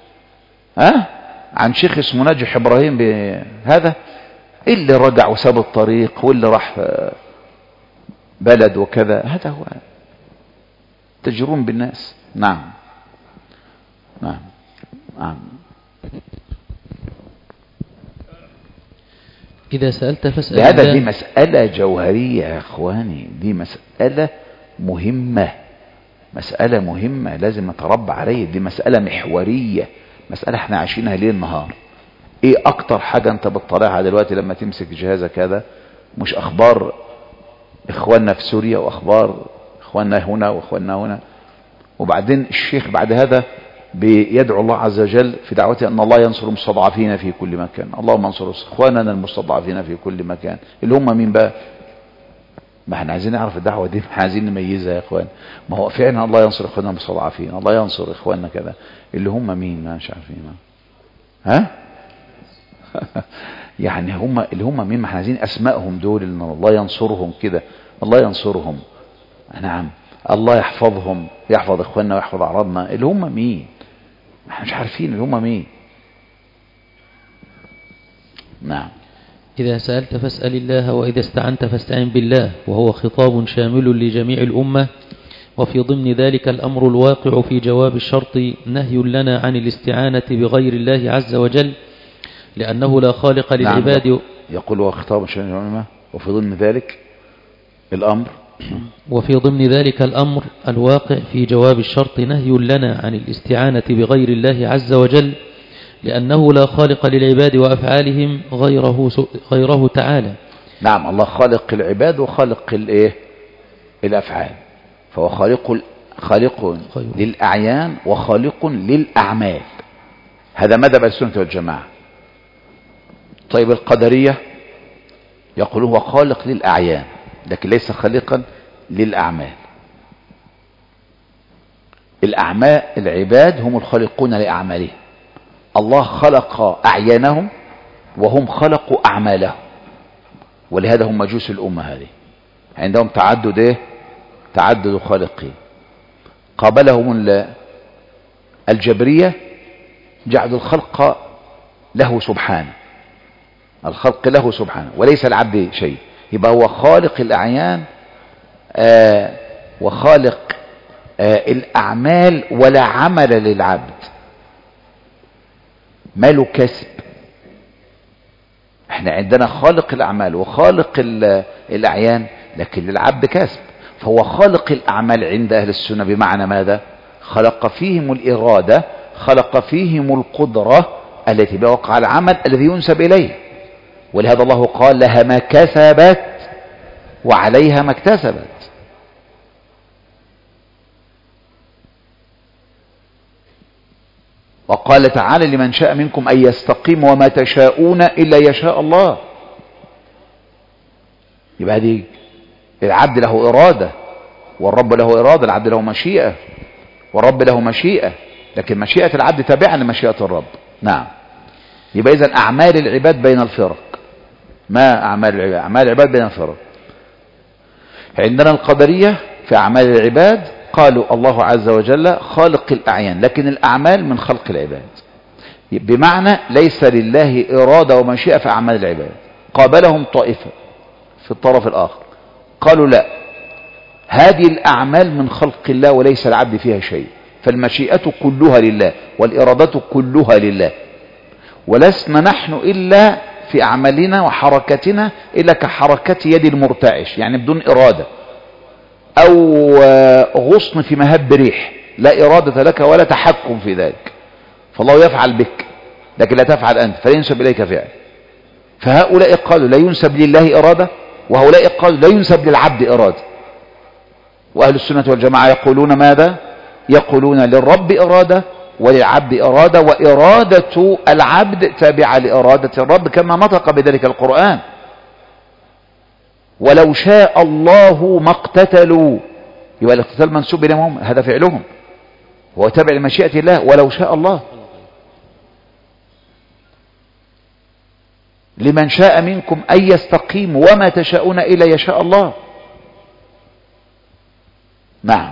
عن شيخ اسمه ناجح إبراهيم هذا اللي رجع وساب الطريق واللي راح بلد وكذا. هذا هو تجرون بالناس. نعم. إذا سألت فاسأل. هذا دي مسألة جوهرية يا أخواني، دي مسألة مهمة لازم نتربى عليه. دي مسألة محورية، مسألة احنا عايشينها ليل نهار. ايه اكتر حاجة انت بتطلعها دلوقتي لما تمسك جهازك هذا؟ مش اخبار اخواننا في سوريا واخبار اخواننا هنا واخواننا هنا، وبعدين الشيخ بعد هذا بيدعو الله عز وجل في دعوته ان الله ينصر المستضعفين في كل مكان. اللهم انصر اخواننا المستضعفين في كل مكان. اللي هم مين بقى؟ ما احنا عايزين نعرف الدعوة دي، ما عايزين نميزها يا اخوان. ما هو فعلا الله ينصر اخواننا المستضعفين، الله ينصر اخواننا كذا. اللي هم مين؟ ما مش عارفين. يعني هم اللي هم مين؟ ما احنا عايزين اسمائهم دول، ان الله ينصرهم كده، الله ينصرهم. نعم، الله يحفظهم، يحفظ اخواننا ويحفظ اعراضنا. اللي هم مين؟ احنا مش عارفين اللي هم مين. نعم. إذا سألت فاسأل الله، وإذا استعنت فاستعن بالله، وهو خطاب شامل لجميع الأمة وفي ضمن ذلك الأمر الواقع في جواب الشرط نهي لنا عن الاستعانة بغير الله عز وجل لأنه لا خالق للعباد. نعم. يقول وخطاب الشرع وفي ضمن ذلك الأمر وفي ضمن ذلك الأمر الواقع في جواب الشرط نهي لنا عن الاستعانة بغير الله عز وجل لأنه لا خالق للعباد وأفعالهم غيره تعالى. نعم، الله خالق العباد وخالق الأفعال، فهو خالق للأعيان وخالق للأعمال. هذا مذهب السنة والجماعة. طيب القدرية يقول هو خالق للأعيان لكن ليس خالقا للأعمال. الأعمال العباد هم الخالقون لأعمالهم، الله خلق أعيانهم وهم خلقوا أعمالهم، ولهذا هم مجوس الأمة هذه عندهم تعدد خالقين. قابلهم الجبرية جعلوا الخلق له سبحانه، الخلق له سبحانه وليس العبد شيء، يبقى هو خالق الأعيان وخالق الأعمال ولا عمل للعبد، ماله كسب. احنا عندنا خالق الأعمال وخالق الأعيان لكن للعبد كسب، فهو خالق الأعمال عند أهل السنة بمعنى ماذا؟ خلق فيهم الإرادة، خلق فيهم القدرة التي بوقع العمل الذي ينسب إليه، ولهذا الله قال لها ما كسبت وعليها ما اكتسبت. وقال تعالى لمن شاء منكم أن يستقيم وما تشاءون إلا يشاء الله. يبقى هذه العبد له إرادة والرب له إرادة، العبد له مشيئة والرب له مشيئة، لكن مشيئة العبد تابعة لمشيئة الرب. نعم. يبقى إذن أعمال العباد بين الفرق. ما أعمال العباد؟ أعمال العباد بين الفرق. عندنا القدرية في أعمال العباد قالوا الله عز وجل خالق الأعيان لكن الأعمال من خلق العباد، بمعنى ليس لله إرادة ومشيئة في أعمال العباد. قابلهم طائفة في الطرف الآخر قالوا لا، هذه الأعمال من خلق الله وليس العبد فيها شيء، فالمشيئة كلها لله والإرادة كلها لله، ولسنا نحن إلا في أعمالنا وحركتنا إلا كحركة يد المرتعش، يعني بدون إرادة، أو غصن في مهب ريح، لا إرادة لك ولا تحكم في ذلك، فالله يفعل بك لكن لا تفعل أنت فينسب إليك فعل. فهؤلاء قالوا لا ينسب لله إرادة، وهؤلاء قالوا لا ينسب للعبد إرادة. وأهل السنة والجماعة يقولون ماذا؟ يقولون للرب إرادة وللعبد إرادة، وإرادة العبد تابعة لإرادة الرب كما نطق بذلك القرآن. ولو شاء الله ما اقتتلوا، يبقى الاقتتال منسوب إليهم، هذا فعلهم هو تابع لمشيئة الله. ولو شاء الله، لمن شاء منكم أن يستقيم وما تشاءون إلا يشاء الله. نعم.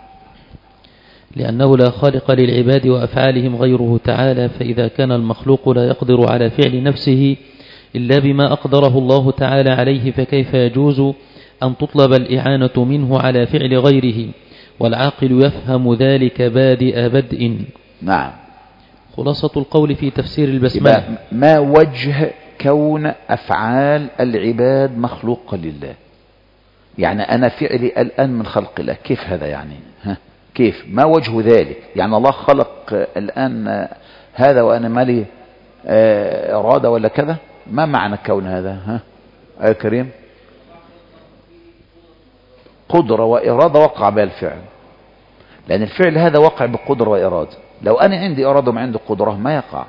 لأنه لا خالق للعباد وأفعالهم غيره تعالى، فإذا كان المخلوق لا يقدر على فعل نفسه إلا بما أقدره الله تعالى عليه، فكيف يجوز أن تطلب الإعانة منه على فعل غيره؟ والعاقل يفهم ذلك بادئ بدء. نعم. خلاصة القول في تفسير البسملة: ما وجه كون أفعال العباد مخلوقة لله؟ يعني أنا فعلي الآن من خلق الله، كيف هذا يعني؟ كيف؟ ما وجه ذلك؟ يعني الله خلق الآن هذا وأنا مالي إرادة ولا كذا؟ ما معنى كون هذا؟ يا كريم، قدرة وإرادة وقع بها الفعل، لأن الفعل هذا وقع بقدرة وإرادة. لو أنا عندي إرادة وما عندي قدرة ما يقع،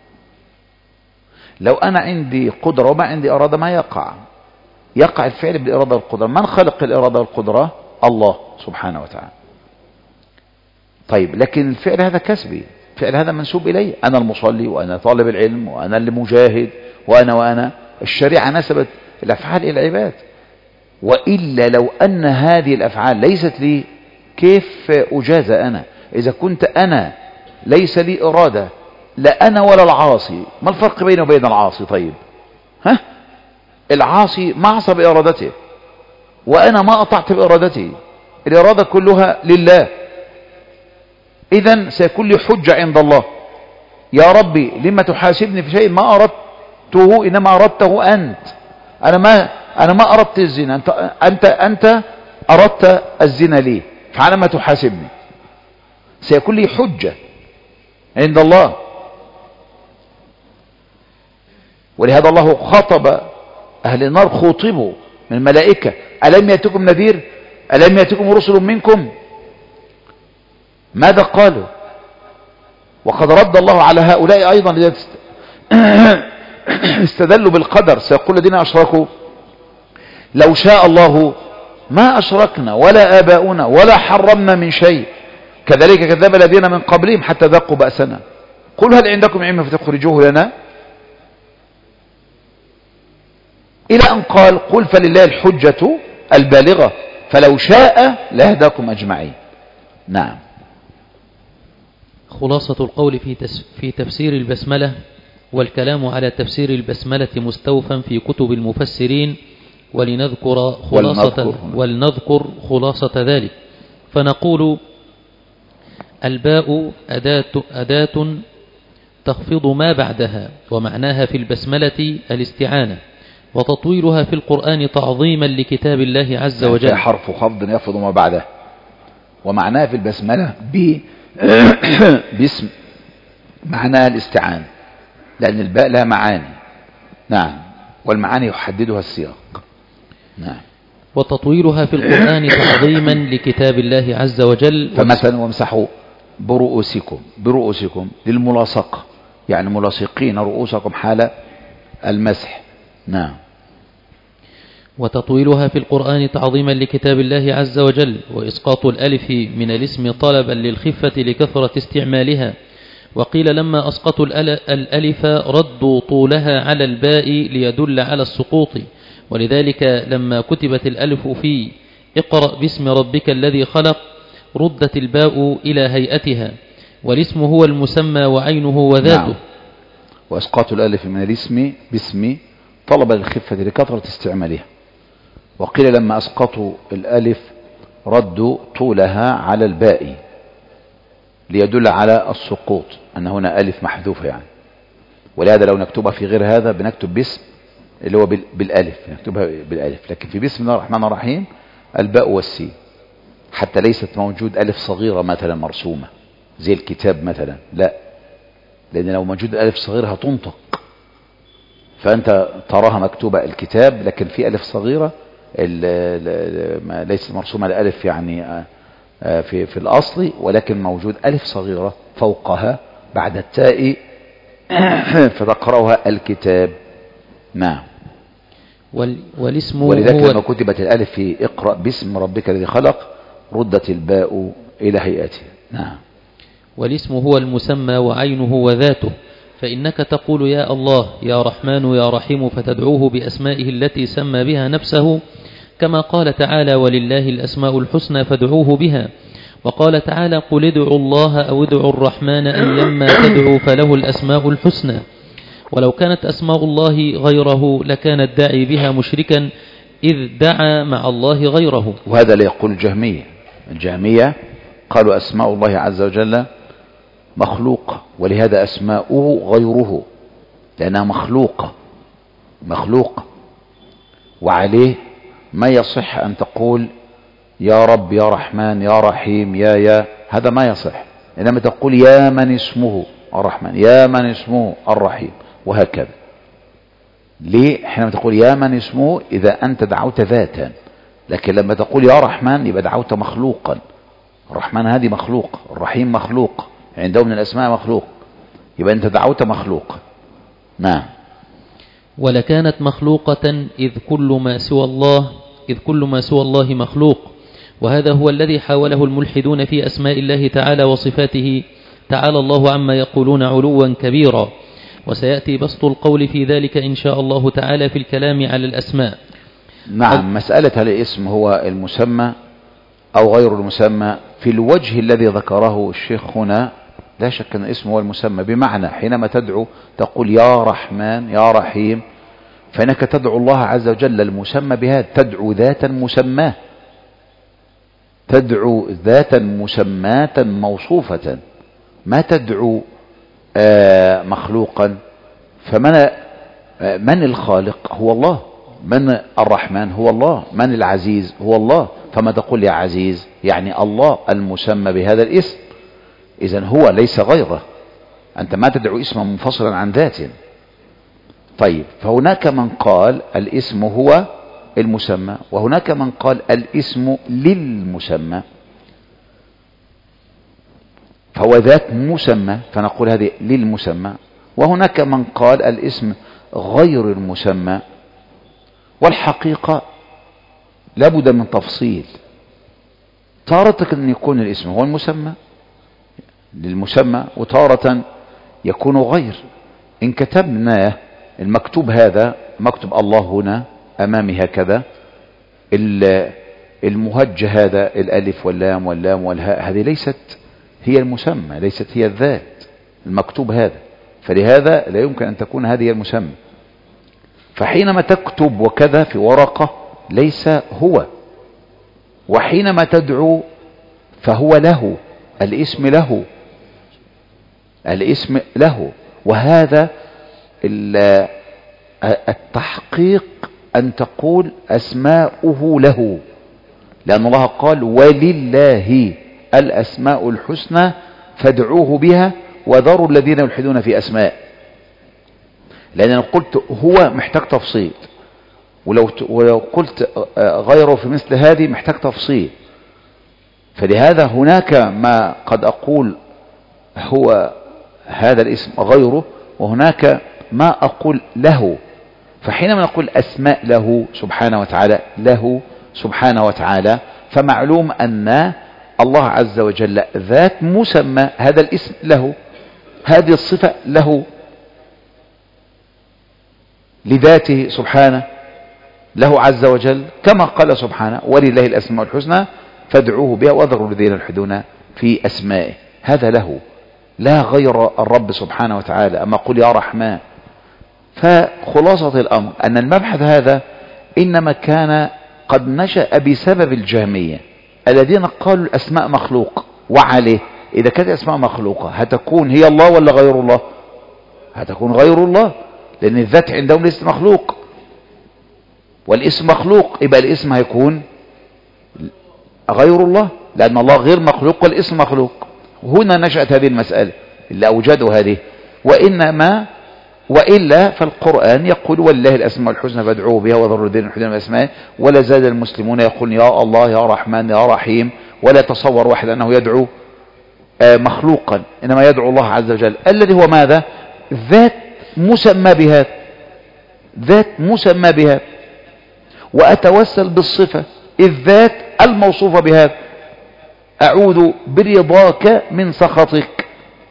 لو أنا عندي قدرة وما عندي إرادة ما يقع. يقع الفعل بالإرادة والقدرة. من خلق الإرادة والقدرة؟ الله سبحانه وتعالى. طيب، لكن الفعل هذا كسبي، الفعل هذا منسوب إلي، أنا المصلي وأنا طالب العلم وأنا اللي مجاهد وأنا الشريعة نسبت الأفعال إلى العباد. وإلا لو أن هذه الأفعال ليست لي كيف أجازى أنا؟ إذا كنت أنا ليس لي إرادة، لا أنا ولا العاصي، ما الفرق بينه وبين العاصي؟ طيب العاصي ما عصى بإرادته وأنا ما أطعت بإرادتي، الإرادة كلها لله، إذن سيكون لي حجة عند الله. يا ربي لما تحاسبني في شيء ما أردته، إنما أردته أنت. أنا ما أردت الزنا، أنت أردت الزنا لي، فعلى ما تحاسبني. سيكون لي حجة عند الله. ولهذا الله خطب أهل النار، خوطبوا من الملائكة: ألم يأتكم نذير؟ ألم يأتكم رسل منكم؟ ماذا قالوا؟ وقد رد الله على هؤلاء أيضا الذين استدلوا بالقدر. سيقول الذين أشركوا لو شاء الله ما أشركنا ولا آباؤنا ولا حرمنا من شيء كذلك كذب الذين من قبلهم حتى ذاقوا بأسنا قل هل عندكم علم فتخرجوه لنا، إلى أن قال: قل فلله الحجة البالغة فلو شاء لهداكم أجمعين. نعم. خلاصة القول في تفسير البسملة: والكلام على تفسير البسملة مستوفى في كتب المفسرين، ولنذكر خلاصة ذلك. فنقول: الباء أداة تخفض ما بعدها، ومعناها في البسملة الاستعانة، وتطويلها في القرآن تعظيما لكتاب الله عز وجل. حرف خفض يخفض ما بعده، ومعناها في البسملة باسم معناها الاستعانة، لأن الباء لها معاني. نعم. والمعاني يحددها السياق. نعم. وتطويلها في القرآن تعظيما لكتاب الله عز وجل. فمثلا: وامسحوا برؤوسكم للملاصقة، يعني ملاصقين رؤوسكم حال المسح. نعم. وتطويلها في القرآن تعظيما لكتاب الله عز وجل، وإسقاط الألف من الاسم طلبا للخفة لكثرة استعمالها. وقيل لما أسقطوا الألف ردوا طولها على الباء ليدل على السقوط، ولذلك لما كتبت الألف في اقرأ باسم ربك الذي خلق ردت الباء إلى هيئتها، والاسم هو المسمى وعينه وذاته. نعم. وإسقاط الألف من الاسم باسم طلب الخفة لكثرة استعمالها. وقيل لما أسقطوا الألف ردوا طولها على الباء ليدل على السقوط، أن هنا ألف محذوفة يعني. ولهذا لو نكتبها في غير هذا بنكتب باسم اللي هو بالألف، نكتبها بالألف. لكن في بسم الله الرحمن الرحيم الباء والسين، حتى ليست موجود ألف صغيرة مثلا مرسومة زي الكتاب مثلا، لا، لأن لو موجود ألف صغيرة هتنطق، فأنت تراها مكتوبة الكتاب لكن في ألف صغيرة ليست مرسومة الألف يعني في الأصل، ولكن موجود ألف صغيرة فوقها بعد التاء فتقرأها الكتاب. نعم. والاسم ولذلك لما كتبت الألف في اقرأ باسم ربك الذي خلق ردت الباء إلى هيئتها. نعم. والاسم هو المسمى وعينه وذاته، فإنك تقول يا الله يا رحمن يا رحيم فتدعوه بأسمائه التي سمى بها نفسه، كما قال تعالى ولله الأسماء الحسنى فادعوه بها. وقال تعالى قل ادعوا الله أو ادعوا الرحمن أيما تدعوا فله الأسماء الحسنى. ولو كانت أسماء الله غيره لكان الداعي بها مشركا إذ دعا مع الله غيره. وهذا لا يقول الجهمية قالوا أسماء الله عز وجل مخلوقة، ولهذا أسماؤه غيره لأنها مخلوقة، وعليه ما يصح أن تقول يا رب يا رحمن يا رحيم يا هذا ما يصح، إنما تقول يا من اسمه الرحمن يا من اسمه الرحيم وهكذا. ليه؟ حينما تقول يا من اسمه إذا أنت دعوت ذاتا، لكن لما تقول يا رحمن يبقى دعوت مخلوقا. الرحمن هذه مخلوق، الرحيم مخلوق، عندهم من الأسماء مخلوق، يبقى أنت دعوت مخلوق. نعم. ولكانت مخلوقة إذ كل ما سوى الله مخلوق، وهذا هو الذي حاوله الملحدون في أسماء الله تعالى وصفاته، تعالى الله عما يقولون علوا كبيرا. وسيأتي بسط القول في ذلك إن شاء الله تعالى في الكلام على الأسماء. نعم. مسألة هل الاسم هو المسمى أو غير المسمى في الوجه الذي ذكره الشيخ هنا لا شك أن الاسم هو المسمى، بمعنى حينما تدعو تقول يا رحمن يا رحيم فإنك تدعو الله عز وجل المسمى بها، تدعو ذاتا مسماه. تدعو ذاتا مسماة موصوفة، ما تدعو مخلوقا. من الخالق؟ هو الله. من الرحمن؟ هو الله. من العزيز؟ هو الله. فما تقول يا عزيز يعني الله المسمى بهذا الاسم، إذن هو ليس غيره. أنت ما تدعو اسما منفصلا عن ذاته. طيب، فهناك من قال الاسم هو المسمى، وهناك من قال الاسم للمسمى، فهو ذات مسمى فنقول هذه للمسمى، وهناك من قال الاسم غير المسمى. والحقيقة لابد من تفصيل. تارة أن يكون الاسم هو المسمى للمسمى، وتارة يكون غير. إن كتبنا المكتوب هذا، مكتوب الله هنا أمامي هكذا، المهج هذا الألف واللام واللام والهاء، هذه ليست هي المسمى، ليست هي الذات المكتوب هذا، فلهذا لا يمكن أن تكون هذه المسمى. فحينما تكتب وكذا في ورقة ليس هو، وحينما تدعو فهو له، الاسم له، الاسم له. وهذا التحقيق أن تقول أسماؤه له، لأن الله قال ولله الأسماء الحسنى فادعوه بها وذروا الذين يلحدون في أسماء. لأن أنا قلت هو محتاج تفصيل، ولو قلت غيره في مثل هذه محتاج تفصيل. فلهذا هناك ما قد أقول هو هذا الاسم غيره، وهناك ما أقول له. فحينما نقول أسماء له سبحانه وتعالى، له سبحانه وتعالى، فمعلوم أن الله عز وجل ذات مسمى، هذا الاسم له، هذه الصفة له لذاته سبحانه، له عز وجل، كما قال سبحانه ولله الأسماء الحسنى فادعوه بها وذروا الذين يلحدون في أسمائه. هذا له، لا غير الرب سبحانه وتعالى. أما قل يا رحمن. فخلاصة الأمر أن المبحث هذا إنما كان قد نشأ بسبب الجهمية الذين قالوا الأسماء مخلوق، وعليه إذا كانت أسماء مخلوقة هتكون هي الله ولا غير الله؟ هتكون غير الله، لأن الذات عندهم ليست مخلوق، والاسم مخلوق، يبقى الاسم هيكون غير الله، لأن الله غير مخلوق والاسم مخلوق. هنا نشأت هذه المسألة اللي أوجدوا هذه. وإلا فالقرآن يقول ولله الأسماء الحسنى فادعوه بها وذروا الذين يلحدون في أسمائه، ولا زال المسلمون يقول يا الله يا رحمن يا رحيم، ولا تصور واحد أنه يدعو مخلوقا، إنما يدعو الله عز وجل الذي هو ماذا؟ ذات مسمى بهذا، ذات مسمى بهذا. وأتوسل بالصفة الذات الموصوفة بهذا، أعوذ برضاك من سخطك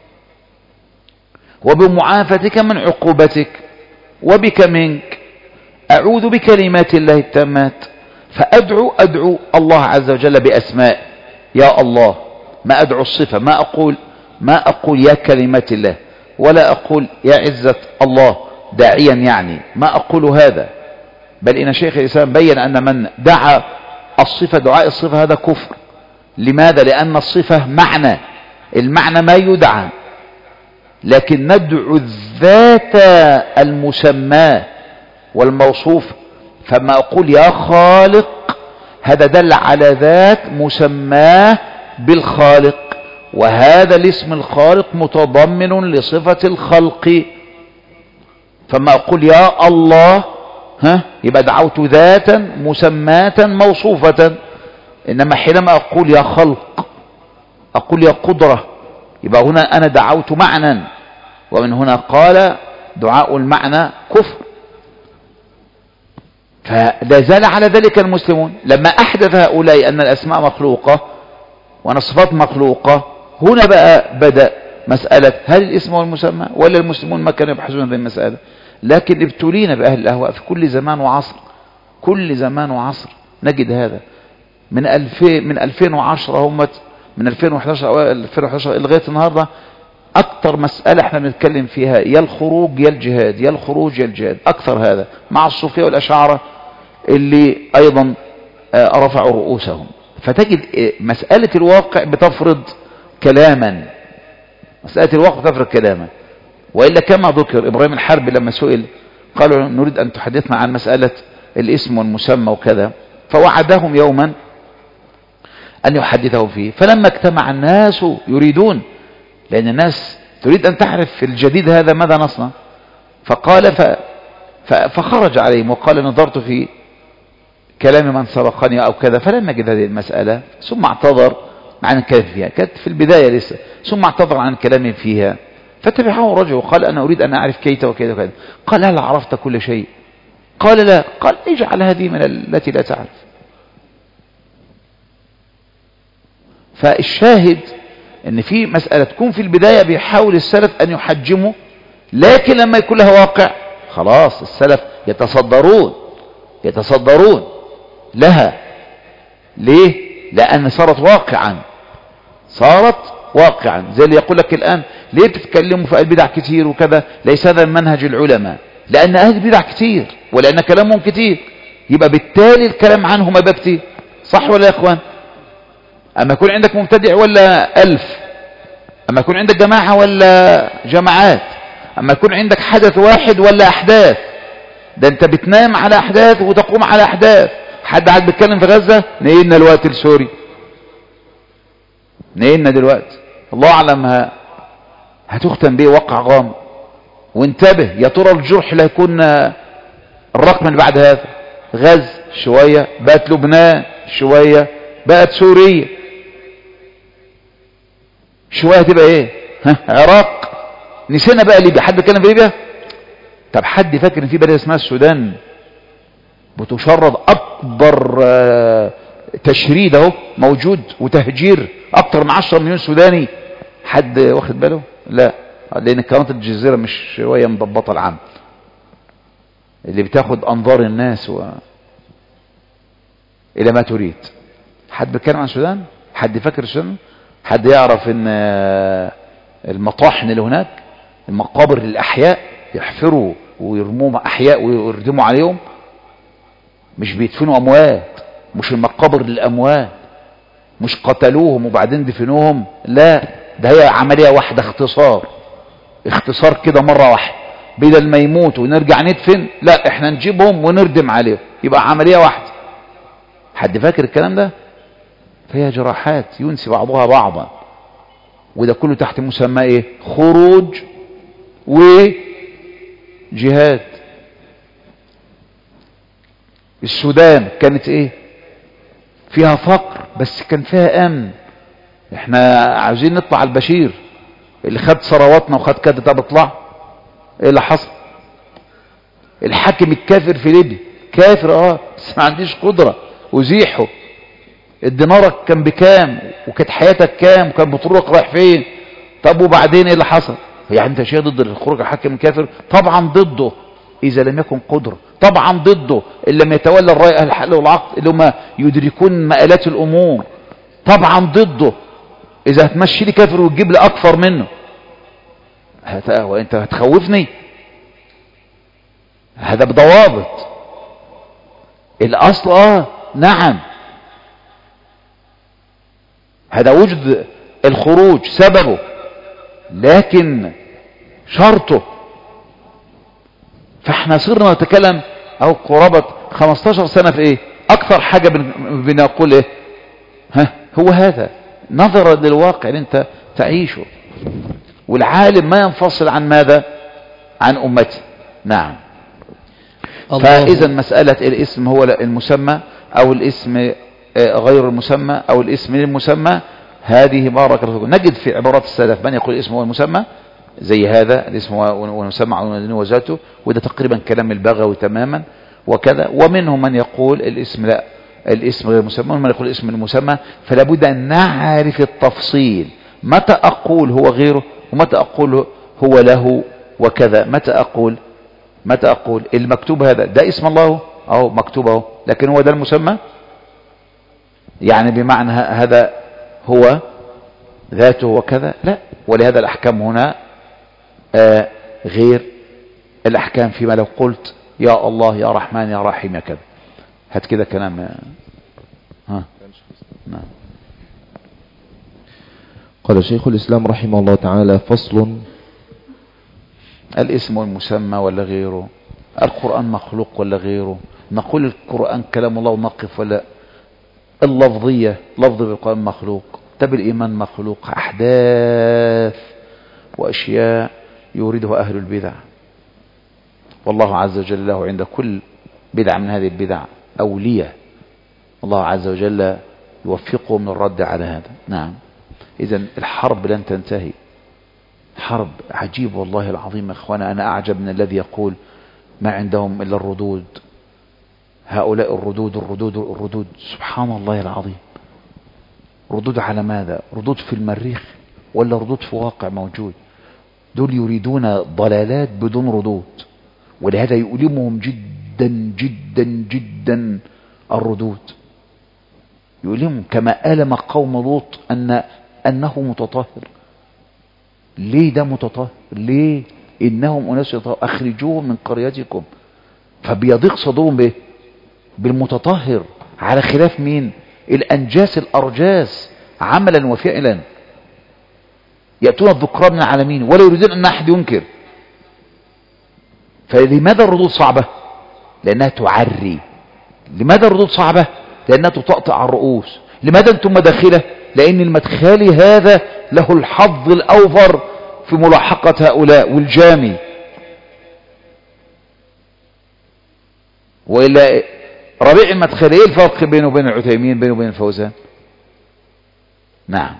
وبمعافتك من عقوبتك وبك منك، أعوذ بكلمات الله التامات. فأدعو الله عز وجل بأسماء يا الله، ما أدعو الصفة، ما أقول يا كلمات الله، ولا أقول يا عزة الله داعيا، يعني ما أقول هذا. بل إن شيخ الإسلام بين أن من دعا الصفة دعاء الصفة هذا كفر. لماذا؟ لأن الصفة معنى، المعنى ما يدعى، لكن ندعو الذات المسمى والموصوف. فما أقول يا خالق هذا دل على ذات مسماه بالخالق، وهذا الاسم الخالق متضمن لصفة الخلق. فما أقول يا الله يبقى دعوت ذاتا مسماة موصوفة. إنما حينما أقول يا خلق، أقول يا قدرة، يبقى هنا أنا دعوت معنى، ومن هنا قال دعاء المعنى كفر. فلا زال على ذلك المسلمون. لما أحدث هؤلاء أن الأسماء مخلوقة وأن الصفات مخلوقة، هنا بقى بدأ مسألة هل الاسم هو المسمى، ولا المسلمون ما كانوا يبحثون هذه المسألة. لكن ابتلينا بأهل الأهواء في كل زمان وعصر، كل زمان وعصر نجد هذا. من 2010 هم من 2011 أو 2011 لغاية النهاردة أكثر مسألة احنا بنتكلم فيها يا الخروج يا الجهاد، يا الخروج يا الجهاد، أكثر هذا مع الصوفية والأشاعرة اللي أيضا رفعوا رؤوسهم. فتجد مسألة الواقع بتفرض كلاما، مسألة الواقع بتفرض كلاما. وإلا كما ذكر إبراهيم الحربي لما سئل قالوا نريد أن تحدثنا عن مسألة الاسم والمسمى وكذا، فوعدهم يوما أن يحدثهم فيه. فلما اجتمع الناس يريدون، لأن الناس تريد أن تعرف في الجديد هذا ماذا نصنع، فقال فخرج عليهم وقال نظرت في كلام من سبقني أو كذا فلم أجد هذه المسألة، ثم اعتذر عن الكلام فيها، كانت في البداية لسه، ثم اعتذر عن الكلام فيها. فتبعه رجل وقال أنا أريد أن أعرف كيت وكذا وكذا. قال هل عرفت كل شيء؟ قال لا. قال اجعل هذه من التي لا تعرف. فالشاهد ان في مسألة تكون في البداية بيحاول السلف ان يحجموا، لكن لما يكون لها واقع خلاص السلف يتصدرون لها. ليه؟ لأن صارت واقعا زي اللي يقول لك الآن ليه بتتكلموا في البدع كتير وكذا؟ ليس هذا منهج العلماء، لأن أهل البدع كتير ولأن كلامهم كتير، يبقى بالتالي الكلام عنهم يبقى كتير. صح ولا يا إخوان؟ أما يكون عندك مبتدع ولا 1000، أما يكون عندك جماعة ولا جماعات، أما يكون عندك حدث واحد ولا أحداث. ده أنت بتنام على أحداث وتقوم على أحداث. حد قاعد بيتكلم في غزة نقلنا الوقت السوري، نقلنا دلوقتي الله أعلم هتختم بيه وقع غامض. وانتبه يا ترى الجرح اللي هيكون الرقم اللي بعد هذا، غزة شوية بقت لبنان، شوية بقت سوريا، شوية تبقى ايه؟ عراق. نسينا بقى ليبيا. حد بيتكلم في ليبيا؟ طب حد فاكر ان في بلد اسمها السودان بتشرد اكبر تشريد اهو موجود وتهجير اكتر من 10 مليون سوداني؟ حد واخد باله؟ لا، لان قناه الجزيره مش شويه مضبطه العام اللي بتاخد انظار الناس الى ما تريد. حد بيتكلم عن السودان؟ حد فاكر السودان؟ حد يعرف ان المطاحن اللي هناك المقابر للاحياء يحفروا ويرموهم احياء ويردموا عليهم، مش بيدفنوا اموات، مش المقابر للاموات، مش قتلوهم وبعدين دفنوهم، لا، ده هي عملية واحدة، اختصار كده مرة واحدة، بدل ما يموتوا ونرجع ندفن، لا احنا نجيبهم ونردم عليهم، يبقى عملية واحدة. حد فاكر الكلام ده؟ فهي جراحات ينسي بعضها بعضا، وده كله تحت مسمى ايه؟ خروج وجهاد. السودان كانت ايه؟ فيها فقر بس كان فيها امن. احنا عاوزين نطلع على البشير اللي خد ثرواتنا وخد كده، طب اطلع. ايه اللي حصل؟ الحاكم الكافر في ليبيا كافر بس ما عنديش قدرة، وزيحه. الدينارك كان بكام وكانت حياتك كام وكان بطرقك رايح فين؟ طب وبعدين ايه اللي حصل؟ يعني انت شيء ضد الخروج الحاكم الكافر؟ طبعا ضده اذا لم يكن قدرة، طبعا ضده ان لم يتولى الرأي اهل الحل والعقد اللي هم يدركون مآلات الامور، طبعا ضده اذا هتمشي لي كافر وتجيب لي اكثر منه. وانت هتخوفني؟ هذا بضوابط الاصل. نعم، هذا وجد الخروج سببه، لكن شرطه. فاحنا صرنا نتكلم او قرابة 15 سنة في ايه؟ اكثر حاجة بنقول ايه؟ هو هذا نظرا للواقع اللي انت تعيشه. والعالم ما ينفصل عن ماذا؟ عن امته. نعم. فاذا مسألة الاسم هو المسمى او الاسم غير المسمى او الاسم للمسمى، هذه بارك الله فيكم نجد في عبارات السلف من يقول الاسم هو المسمى زي هذا، الاسم هو المسمى وذاته، وده تقريبا كلام البغوي تماما وكذا. ومنهم من يقول الاسم لا، الاسم غير المسمى، ومن يقول الاسم المسمى. فلا بد ان نعرف التفصيل، متى اقول هو غيره ومتى اقول هو له وكذا. متى اقول المكتوب هذا ده اسم الله اهو مكتوب اهو، لكن هو ده المسمى، يعني بمعنى هذا هو ذاته وكذا؟ لا. ولهذا الاحكام هنا غير الاحكام فيما لو قلت يا الله يا رحمن يا رحيم يا كذا. هات كده كلام نعم. قال شيخ الإسلام رحمه الله تعالى: فصل. الاسم والمسمى ولا غيره؟ القرآن مخلوق ولا غيره؟ نقول القرآن كلام الله ونقف ولا اللفظية لفظ بالقرآن مخلوق؟ طب الإيمان مخلوق؟ أحداث وأشياء يريدها أهل البدع، والله عز وجل له عند كل بدعة من هذه البدع أولية، الله عز وجل يوفقه من الرد على هذا. نعم. إذن الحرب لن تنتهي، حرب عجيب والله العظيم يا إخوانا. أنا أعجب من الذي يقول ما عندهم إلا الردود، هؤلاء الردود سبحان الله العظيم. ردود على ماذا؟ ردود في المريخ ولا ردود في واقع موجود؟ دول يريدون ضلالات بدون ردود، ولهذا يؤلمهم جدا جدا جدا الردود، يؤلمهم كما ألم قوم لوط أنه متطهر. ليه ده متطهر؟ ليه؟ إنهم أناس أخرجوهم من قريتكم، فبيضيق صدورهم به بالمتطهر، على خلاف مين؟ الأنجاس الأرجاس عملا وفعلا، يأتون الذكران من العالمين ولا يريدون أن أحد ينكر. فلماذا الردود صعبة؟ لأنها تعري. لماذا الردود صعبة؟ لأنها تطأطئ على الرؤوس. لماذا أنتم مداخلة؟ لأن المدخالي هذا له الحظ الأوفر في ملاحقة هؤلاء والجامي. وإلا ربيع المدخلي ايه الفرق بينه وبين العثيمين، بينه وبين الفوزان؟ نعم.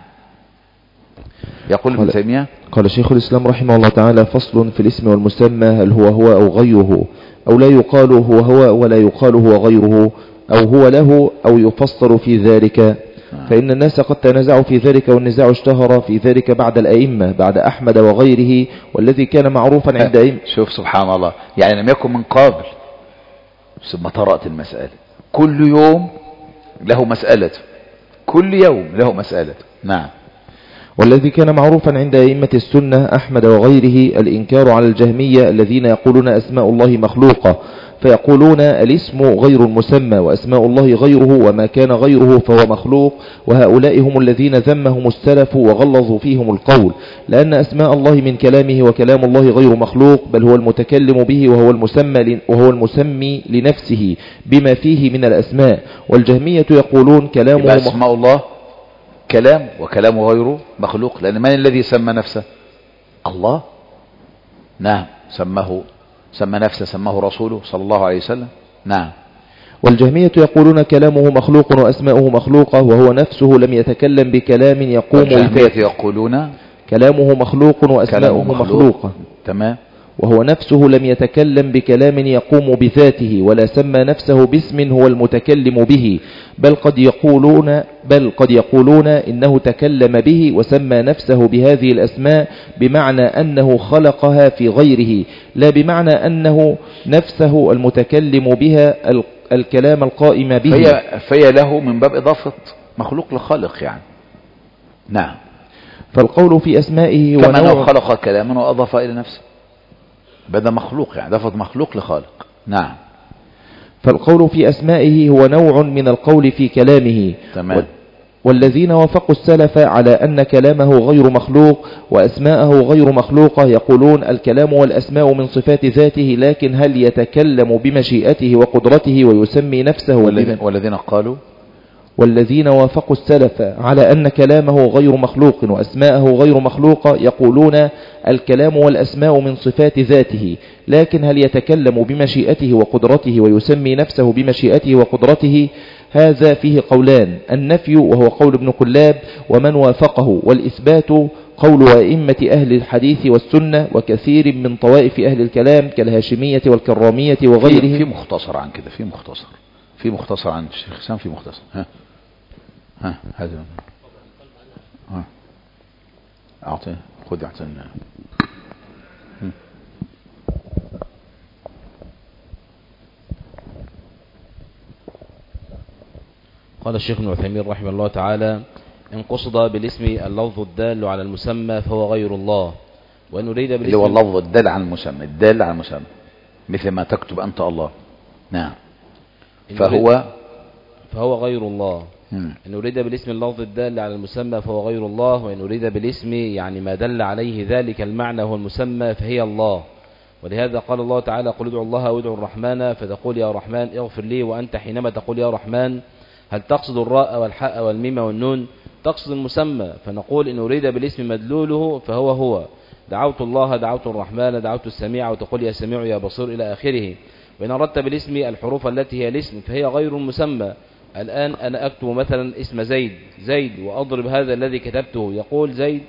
يقول ابن تيمية: قال شيخ الإسلام رحمه الله تعالى: فصل في الاسم والمسمى، هل هو أو غيره، أو لا يقال هو ولا يقال هو غيره، أو هو له أو يفسر في ذلك. فإن الناس قد تنازعوا في ذلك، والنزاع اشتهر في ذلك بعد الأئمة، بعد أحمد وغيره، والذي كان معروفا عند أئمة. شوف سبحان الله، يعني لم يكن من قبل، ثم طرأت المسألة. كل يوم له مسألته، كل يوم له مسألته. نعم. والذي كان معروفا عند أئمة السنة أحمد وغيره الإنكار على الجهمية الذين يقولون أسماء الله مخلوقة، فيقولون الاسم غير المسمى، وأسماء الله غيره، وما كان غيره فهو مخلوق. وهؤلاء هم الذين ذمهم السلف وغلظوا فيهم القول، لأن أسماء الله من كلامه، وكلام الله غير مخلوق، بل هو المتكلم به، وهو المسمي لنفسه بما فيه من الأسماء. والجهمية يقولون كلامه أسماء الله كلام، وكلامه غيره مخلوق، لأن من الذي سمى نفسه؟ الله. نعم. سمى نفسه، سماه رسوله صلى الله عليه وسلم. نعم. والجهمية يقولون كلامه مخلوق وأسماؤه مخلوقة، وهو نفسه لم يتكلم بكلام يقوم. والجهمية يقولون كلامه مخلوق وأسماؤه مخلوقة. تمام. وهو نفسه لم يتكلم بكلام يقوم بذاته، ولا سمى نفسه باسم هو المتكلم به، بل قد يقولون إنه تكلم به وسمى نفسه بهذه الأسماء، بمعنى أنه خلقها في غيره، لا بمعنى أنه نفسه المتكلم بها الكلام القائم به. فهي له من باب إضافة مخلوق لخالق يعني. نعم. فالقول في أسمائه كما أنه خلق كلاما وأضاف إلى نفسه، بدأ مخلوق يعني ضفت مخلوق لخالق. نعم. فالقول في أسمائه هو نوع من القول في كلامه. تمام. والذين وافقوا السلف على أن كلامه غير مخلوق وأسماءه غير مخلوقة يقولون الكلام والأسماء من صفات ذاته، لكن هل يتكلم بمشيئته وقدرته ويسمي نفسه؟ والذين وافقوا السلف على أن كلامه غير مخلوق وأسماءه غير مخلوقة يقولون الكلام والأسماء من صفات ذاته، لكن هل يتكلم بمشيئته وقدرته ويسمي نفسه بمشيئته وقدرته؟ هذا فيه قولان: النفي وهو قول ابن كلاب ومن وافقه، والإثبات قول أئمة أهل الحديث والسنة وكثير من طوائف أهل الكلام كالهاشمية والكرامية وغيرهم. في مختصر عن كده، في مختصر عن الشيخ حسام، في مختصر. هذا أعطيه، خذ أعطينا. قال الشيخ ابن عثيمين رحمه الله تعالى: إن قصد بالاسم اللفظ الدال على المسمى فهو غير الله، وإن أريد بالاسم اللي هو اللفظ الدال على المسمى، الدال على المسمى، مثل ما تكتب أنت الله. نعم. فهو غير الله. إن أريد بالاسم اللفظ الدال على المسمى فهو غير الله، وإن أريد بالاسم يعني ما دل عليه ذلك المعنى هو المسمى فهي الله. ولهذا قال الله تعالى قل ادعوا الله وادعوا الرحمن فتقول يا رحمن اغفر لي، وأنت حينما تقول يا رحمن هل تقصد الراء والحاء والميم والنون؟ تقصد المسمى، فنقول إن أريد بالاسم مدلوله فهو هو. دعوت الله، دعوت الرحمن، دعوت السميع، وتقول يا سميع يا بصير إلى آخره. وإن أردت بالاسم الحروف التي هي الاسم فهي غير المسمى. الآن أنا أكتب مثلا اسم زيد وأضرب هذا الذي كتبته، يقول زيد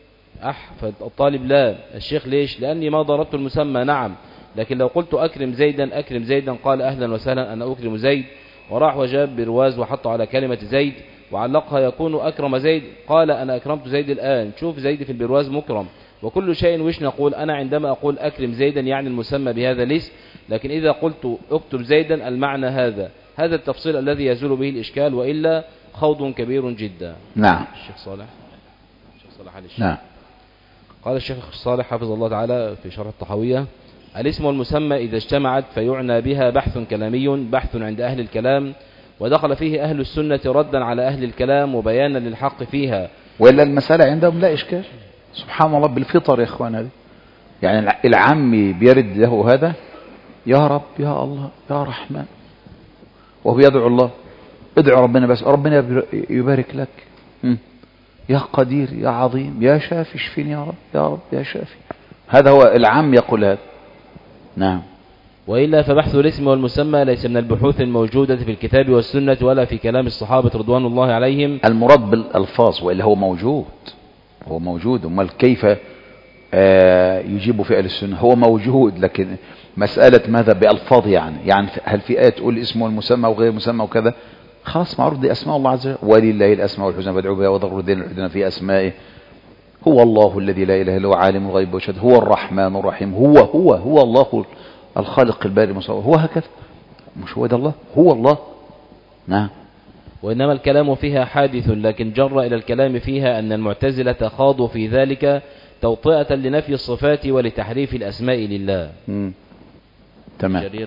فالطالب لا. الشيخ ليش؟ لأني ما ضربت المسمى. نعم، لكن لو قلت أكرم زيدا قال أهلا وسهلا أنا أكرم زيد، وراح وجاب برواز وحطه على كلمة زيد وعلقها يكون أكرم زيد، قال أنا أكرمت زيد الآن، شوف زيد في البرواز مكرم. وكل شيء وش نقول؟ أنا عندما أقول أكرم زيدا يعني المسمى بهذا الاسم، لكن إذا قلت اكتب زيدا المعنى هذا التفصيل الذي يزول به الإشكال، وإلا خوض كبير جدا. نعم. الشيخ صالح علي الشيخ. نعم. قال الشيخ صالح حفظ الله تعالى في شرح الطحاوية: الاسم والمسمى إذا اجتمعت فيعنى بها بحث كلامي، بحث عند أهل الكلام، ودخل فيه أهل السنة ردا على أهل الكلام وبيانا للحق فيها. وإلا المسألة عندهم لا إشكال، سبحان الله بالفطر يا إخوان. هذه يعني العمي بيرد له هذا يا رب يا الله يا رحمن، وهو يدعو الله، ادعو ربنا بس ربنا يبارك لك، يا قدير يا عظيم يا شافي اشفيني يا رب يا رب يا شافي. هذا هو العام يقول هذا. نعم. وإلا فبحث الاسم والمسمى ليس من البحوث الموجودة في الكتاب والسنة ولا في كلام الصحابة رضوان الله عليهم. المراد بالألفاظ، وإلا هو موجود. أمال كيف يجيب في أهل السنة؟ هو موجود، لكن مسألة ماذا بألفاظ يعني هل في آية تقول اسم والمسمى وغير مسمى وكذا؟ خلاص معروف دي أسماء الله عز وجل، ولله الأسماء الحسنى فادعوه بها وذكروا الذين يلحدون في أسمائه. هو الله الذي لا إله إلا هو عالم الغيب والشهادة، هو الرحمن الرحيم، هو الله الخالق البارئ المصور، هو هكذا، مش هو ده الله، هو الله. نعم. وإنما الكلام فيها حادث، لكن جر إلى الكلام فيها أن المعتزلة خاضوا في ذلك توطئة لنفي الصفات ولتحريف الأسماء لله. تمام. جرير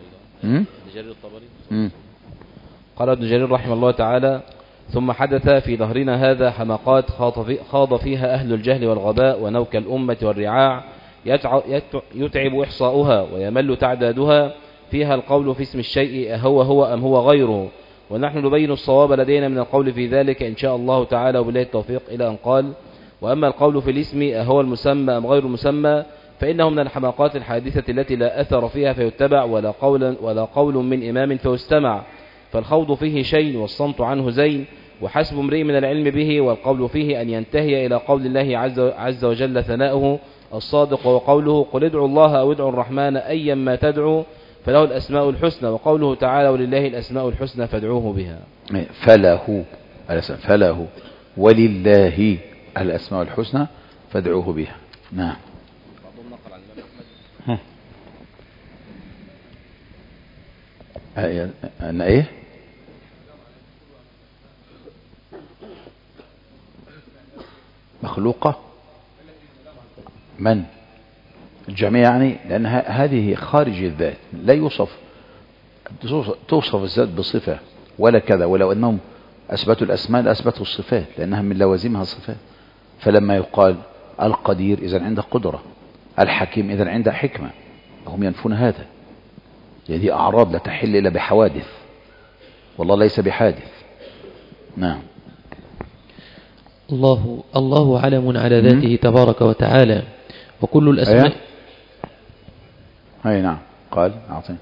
الطبري. قال ابن جرير رحمه الله تعالى: ثم حدث في ظهرنا هذا حماقات خاض فيها أهل الجهل والغباء ونوك الأمة والرعاع، يتعب إحصاؤها ويمل تعدادها، فيها القول في اسم الشيء أهو أم هو غيره، ونحن نبين الصواب لدينا من القول في ذلك إن شاء الله تعالى وبالله التوفيق، إلى أن قال: وأما القول في الاسم أهو المسمى أم غير المسمى فإنه من الحماقات الحادثة التي لا أثر فيها فيتبع، ولا قول من إمام فيستمع، فالخوض فيه شيء والصمت عنه زين، وحسب امرئ من العلم به والقول فيه أن ينتهي إلى قول الله عز وجل ثناؤه الصادق، وقوله قل ادعوا الله أو ادعوا الرحمن أيا ما تدعوا فله الأسماء الحسنى، وقوله تعالى ولله الأسماء الحسنى فادعوه بها. فله ولله الأسماء الحسنى فادعوه بها. نعم. أنا إيه؟ مخلوقة من الجميع يعني، لأن هذه خارج الذات، لا توصف الذات بصفة ولا كذا، ولو أنهم أثبتوا الأسماء أثبتوا الصفات، لأنها من لوازمها الصفات. فلما يقال القدير إذن عنده قدرة، الحكيم إذن عنده حكمة، هم ينفون هذا. يعني دي أعراض لا تحل إلا بحوادث، والله ليس بحادث. نعم. الله علم على ذاته تبارك وتعالى، وكل الأسماء. أي نعم. قال أعطيني.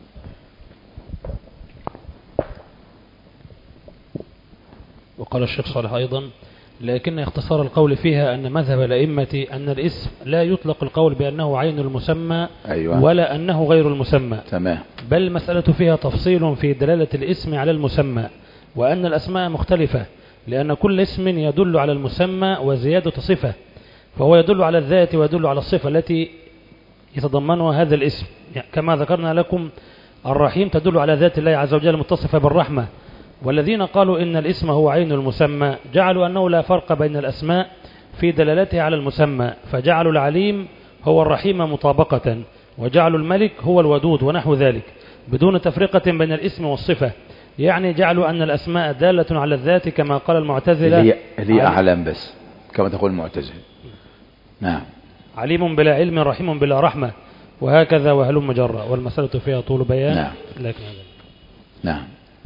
وقال الشيخ صالح أيضا: لكن اختصار القول فيها أن مذهب الأئمة أن الاسم لا يطلق القول بأنه عين المسمى. أيوة. ولا أنه غير المسمى. تمام. بل المسألة فيها تفصيل في دلالة الاسم على المسمى، وأن الأسماء مختلفة، لأن كل اسم يدل على المسمى وزيادة صفة، فهو يدل على الذات ويدل على الصفة التي يتضمنها هذا الاسم. كما ذكرنا لكم الرحيم تدل على ذات الله عز وجل المتصفة بالرحمة، والذين قالوا إن الاسم هو عين المسمى جعلوا أنه لا فرق بين الأسماء في دلالتها على المسمى، فجعلوا العليم هو الرحيم مطابقة، وجعلوا الملك هو الودود ونحو ذلك، بدون تفرقة بين الاسم والصفة، يعني جعلوا أن الأسماء دالة على الذات كما قال المعتزلة اللي هي أعلام بس كما تقول المعتزلة. نعم. عليم بلا علم رحيم بلا رحمة وهكذا وهلم جرا، والمسألة فيها طول بيان. نعم. لكن نعم.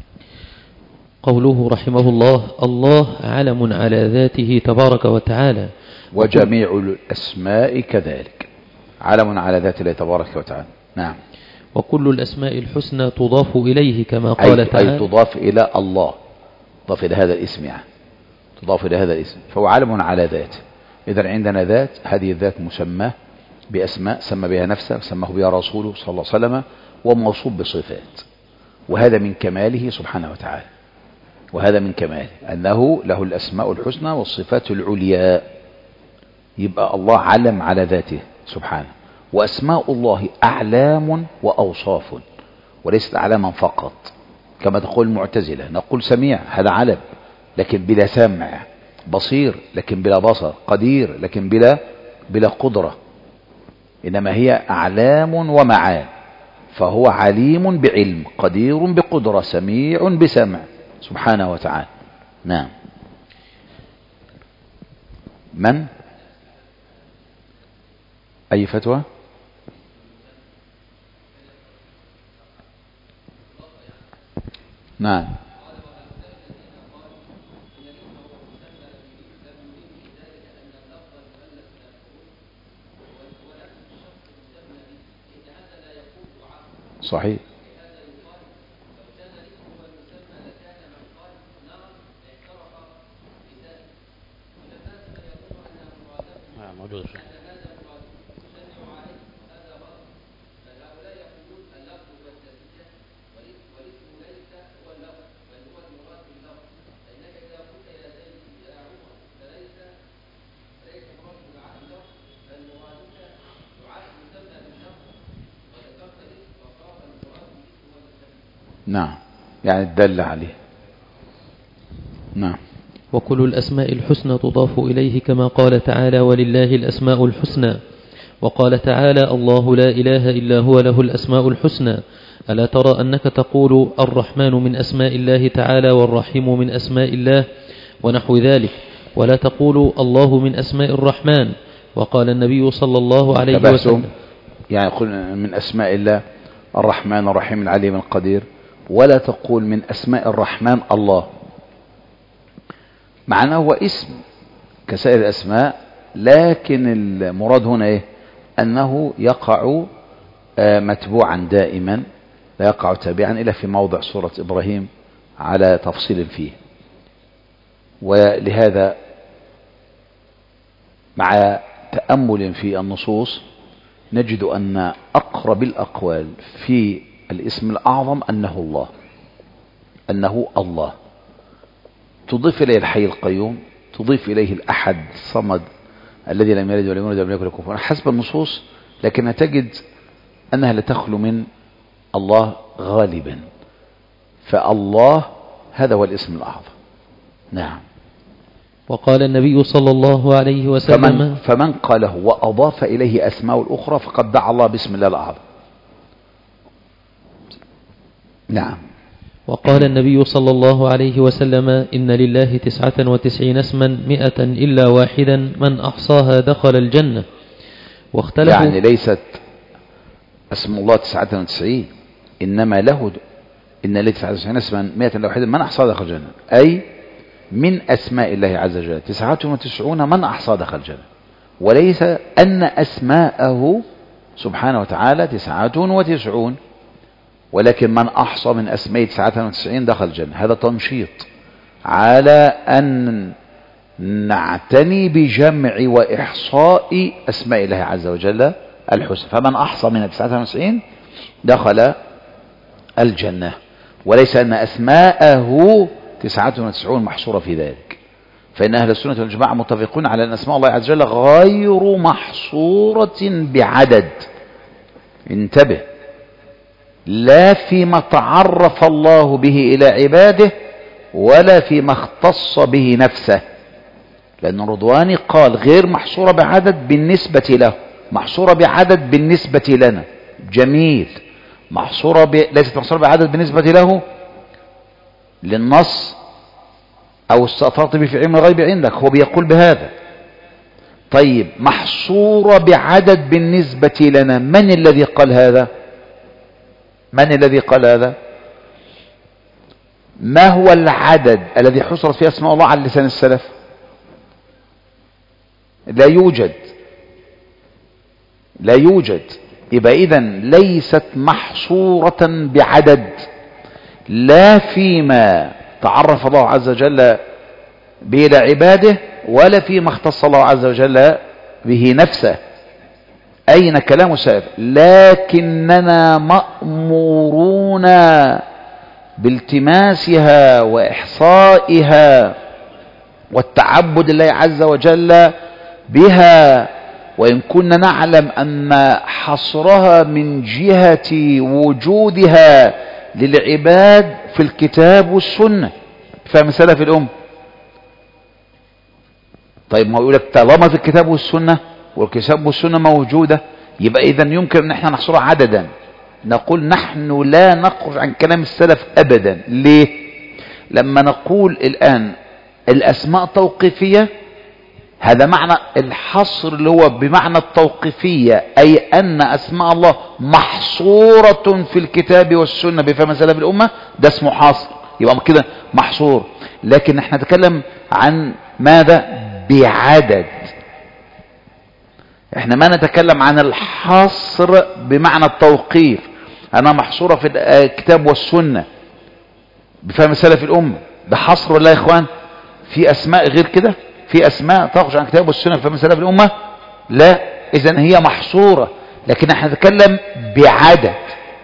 قوله رحمه الله: الله علم على ذاته تبارك وتعالى، وجميع الأسماء كذلك علم على ذات الله تبارك وتعالى. نعم. وكل الأسماء الحسنى تضاف إليه كما قال تعالى، أي تضاف إلى الله، تضاف إلى هذا الاسم، يعني تضاف إلى هذا الاسم، فهو علم على ذاته. إذا عندنا ذات، هذه الذات مسماه بأسماء سمى بها نفسه، سماه بها رسوله صلى الله عليه وسلم، وموصوف بصفات، وهذا من كماله سبحانه وتعالى، وهذا من كماله أنه له الأسماء الحسنى والصفات العليا. يبقى الله علم على ذاته سبحانه، وأسماء الله أعلام وأوصاف وليست أعلاما فقط كما تقول المعتزلة. نقول سميع هذا علم لكن بلا سمع، بصير لكن بلا بصر، قدير لكن بلا قدرة، إنما هي أعلام ومعان. فهو عليم بعلم، قدير بقدرة، سميع بسمع سبحانه وتعالى. نعم. من أي فتوى؟ نعم. صحيح. موجود. نعم، يعني الدل عليه. نعم. وكل الأسماء الحسنى تضاف إليه كما قال تعالى: ولله الأسماء الحسنى. وقال تعالى: الله لا إله إلا هو له الأسماء الحسنى. ألا ترى أنك تقول الرحمن من أسماء الله تعالى والرحيم من أسماء الله ونحو ذلك، ولا تقول الله من أسماء الرحمن. وقال النبي صلى الله عليه وسلم، يعني يقول من أسماء الله الرحمن الرحيم العليم القدير، ولا تقول من أسماء الرحمن الله، مع أنه هو اسم كسائر الأسماء، لكن المراد هنا إيه؟ أنه يقع متبوعا دائما، لا يقع تابعا إلا في موضع سورة إبراهيم على تفصيل فيه. ولهذا مع تأمل في النصوص نجد أن أقرب الأقوال في الاسم الأعظم أنه الله، تضيف إليه الحي القيوم، تضيف إليه الأحد الصمد الذي لم يلد ولم يولد ولم يكن له كفوا أحد حسب النصوص، لكنها تجد أنها لا تخلو من الله غالبا. فالله هذا هو الاسم الأعظم. نعم. وقال النبي صلى الله عليه وسلم: فمن قاله وأضاف إليه أسماء الأخرى فقد دعا الله باسم الله الأعظم. نعم. وقال النبي صلى الله عليه وسلم: إن لله 99 اسما 100 إلا واحدا من أحصاها دخل الجنة. واختلفوا، يعني ليست اسم الله 99، إنما له إن له 99 اسما 100 إلا واحدا من أحصاها دخل الجنة، أي من أسماء الله عز وجل 99 من أحصاها دخل الجنة، وليس أن أسماءه سبحانه وتعالى 99، ولكن من أحصى من أسماء 99 دخل الجنة. هذا تنشيط على أن نعتني بجمع وإحصاء أسماء الله عز وجل الحسنى، فمن أحصى من 99 دخل الجنة، وليس أن أسماءه 99 محصورة في ذلك. فإن أهل السنة والجماعة متفقون على أن أسماء الله عز وجل غير محصورة بعدد. انتبه، لا فيما تعرف الله به إلى عباده ولا فيما اختص به نفسه، لأن الرضواني قال غير محصورة بعدد بالنسبة له، محصورة بعدد بالنسبة لنا. جميل. ليست محصورة بعدد بالنسبة له للنص أو استأثرت به في علم الغيب عندك، هو بيقول بهذا. طيب محصورة بعدد بالنسبة لنا، من الذي قال هذا؟ من الذي قال هذا؟ ما هو العدد الذي حصرت فيه اسماء الله على لسان السلف؟ لا يوجد، لا يوجد. يبقى إذن ليست محصورة بعدد، لا فيما تعرف الله عز وجل به لعباده ولا فيما اختص الله عز وجل به نفسه. أين كلام السلف؟ لكننا مأمورون بالتماسها وإحصائها والتعبد لله عز وجل بها، وإن كنا نعلم أن حصرها من جهة وجودها للعباد في الكتاب والسنة فهم سلف الأمة. طيب ما يقول لك طالما في الكتاب والسنة والكتاب والسنة موجودة، يبقى إذن يمكن أن احنا نحصرها عددا. نقول نحن لا نخرج عن كلام السلف أبدا. ليه؟ لما نقول الآن الأسماء توقيفية، هذا معنى الحصر اللي هو بمعنى التوقيفية، أي أن أسماء الله محصورة في الكتاب والسنة بفهم سلف الأمة، ده اسمه حصر، يبقى كده محصور. لكن احنا نتكلم عن ماذا؟ بعدد. احنا ما نتكلم عن الحصر بمعنى التوقيف، أنا محصورة في الكتاب والسنة بفهم سلف الأمة، ده حصر ولا يا إخوان؟ في أسماء غير كده؟ في أسماء تخرج عن الكتاب والسنة بفهم سلف الأمة؟ لا. إذن هي محصورة، لكن احنا نتكلم بعدد.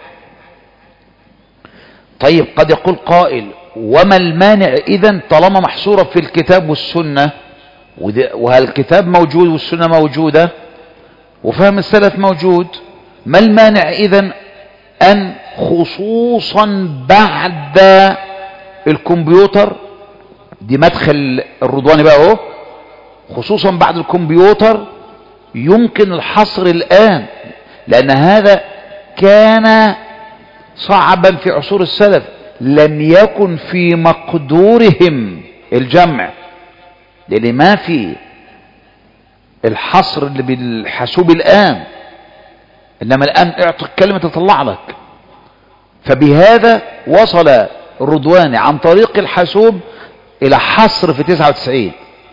طيب قد يقول قائل وما المانع إذن طالما محصورة في الكتاب والسنة، وهالكتاب موجود والسنة موجودة وفهم السلف موجود، ما المانع إذن أن خصوصا بعد الكمبيوتر، دي مدخل الرضواني بقى اهو، خصوصا بعد الكمبيوتر يمكن الحصر الآن، لأن هذا كان صعبا في عصور السلف، لم يكن في مقدورهم الجمع، لأن ما في الحصر اللي بالحاسوب الآن، إنما الآن اعطي كلمة تطلع لك. فبهذا وصل الرضواني عن طريق الحاسوب إلى حصر في 99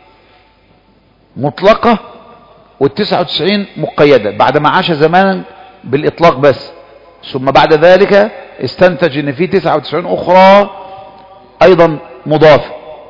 مطلقة وال99 مقيدة، بعدما عاش زمانا بالإطلاق بس، ثم بعد ذلك استنتج ان في 99 أخرى أيضا مضافة،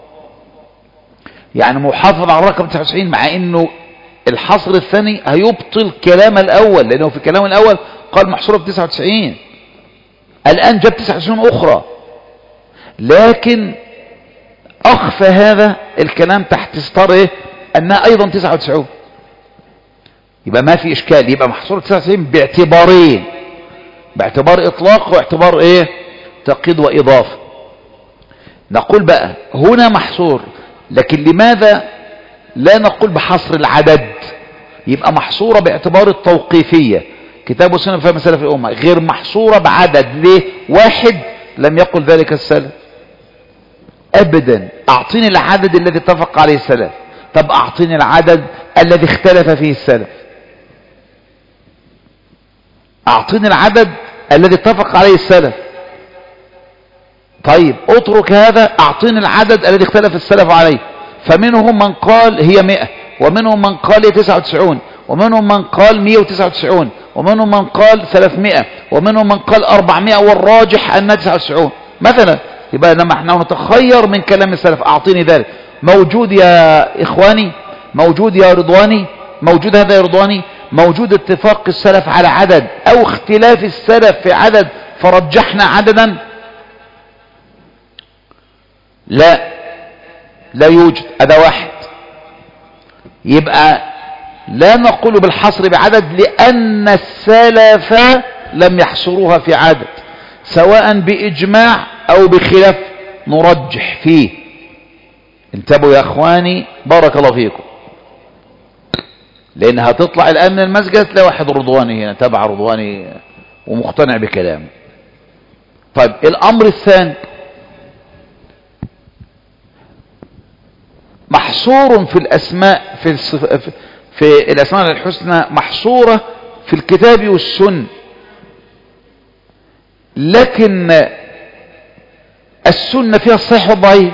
يعني محافظ على الرقم 99، مع انه الحصر الثاني هيبطل كلام الأول، لأنه في كلام الأول قال محصورة ب 99، الآن جاب 99 أخرى، لكن أخفى هذا الكلام تحت ستار إيه؟ أنها أيضا 99. يبقى ما في إشكال، يبقى محصورة 99 باعتبارين، باعتبار إطلاق واعتبار إيه؟ تقييد وإضافة. نقول بقى هنا محصور، لكن لماذا لا نقول بحصر العدد؟ يبقى محصورة باعتبار التوقيفية، كتاب والسنة فهم سلف الأمة، غير محصورة بعدد. ليه؟ واحد لم يقل ذلك السلف أبدا، أعطيني العدد الذي اتفق عليه السلف. طب أعطيني العدد الذي اختلف فيه السلف، أعطيني العدد الذي اتفق عليه السلف. طيب اترك هذا، أعطيني العدد الذي اختلف السلف عليه. فمنهم من قال هي 100، ومنهم من قال هي 99، ومنهم من قال 199، ومنهم من قال 300، ومنهم من قال 400، والراجح أنها 99 مثلا. يبقى لما احنا نتخير من كلام السلف، أعطيني ذلك. موجود يا إخواني، موجود يا رضواني، موجود هذا يا رضواني، موجود اتفاق السلف على عدد أو اختلاف السلف في عدد فرجحنا عددا؟ لا يوجد. هذا واحد. يبقى لا نقول بالحصر بعدد، لأن السلف لم يحصروها في عدد، سواء بإجماع أو بخلاف نرجح فيه. انتبهوا يا أخواني بارك الله فيكم، لأن هتطلع الآن من المسجد تلاقي واحد رضواني هنا تبع رضواني ومقتنع بكلامه. طيب الأمر الثاني، محصور في الأسماء في الأسماء الحسنى، محصورة في الكتاب والسنة، لكن السنة فيها الصحيح والضعيف،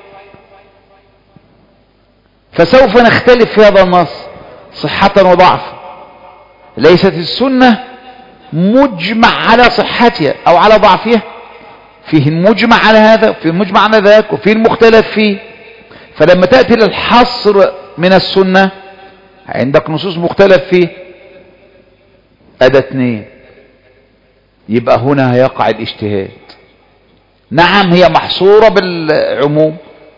فسوف نختلف في هذا النص صحة وضعفا. ليست السنة مجمع على صحتها أو على ضعفها، فيه المجمع على هذا وفيه المجمع على ذاك وفيه المختلف فيه. فلما تأتي للحصر من السنة عندك نصوص مختلف فيه، أدى 2، يبقى هنا هيقع الاجتهاد. نعم هي محصورة بالعموم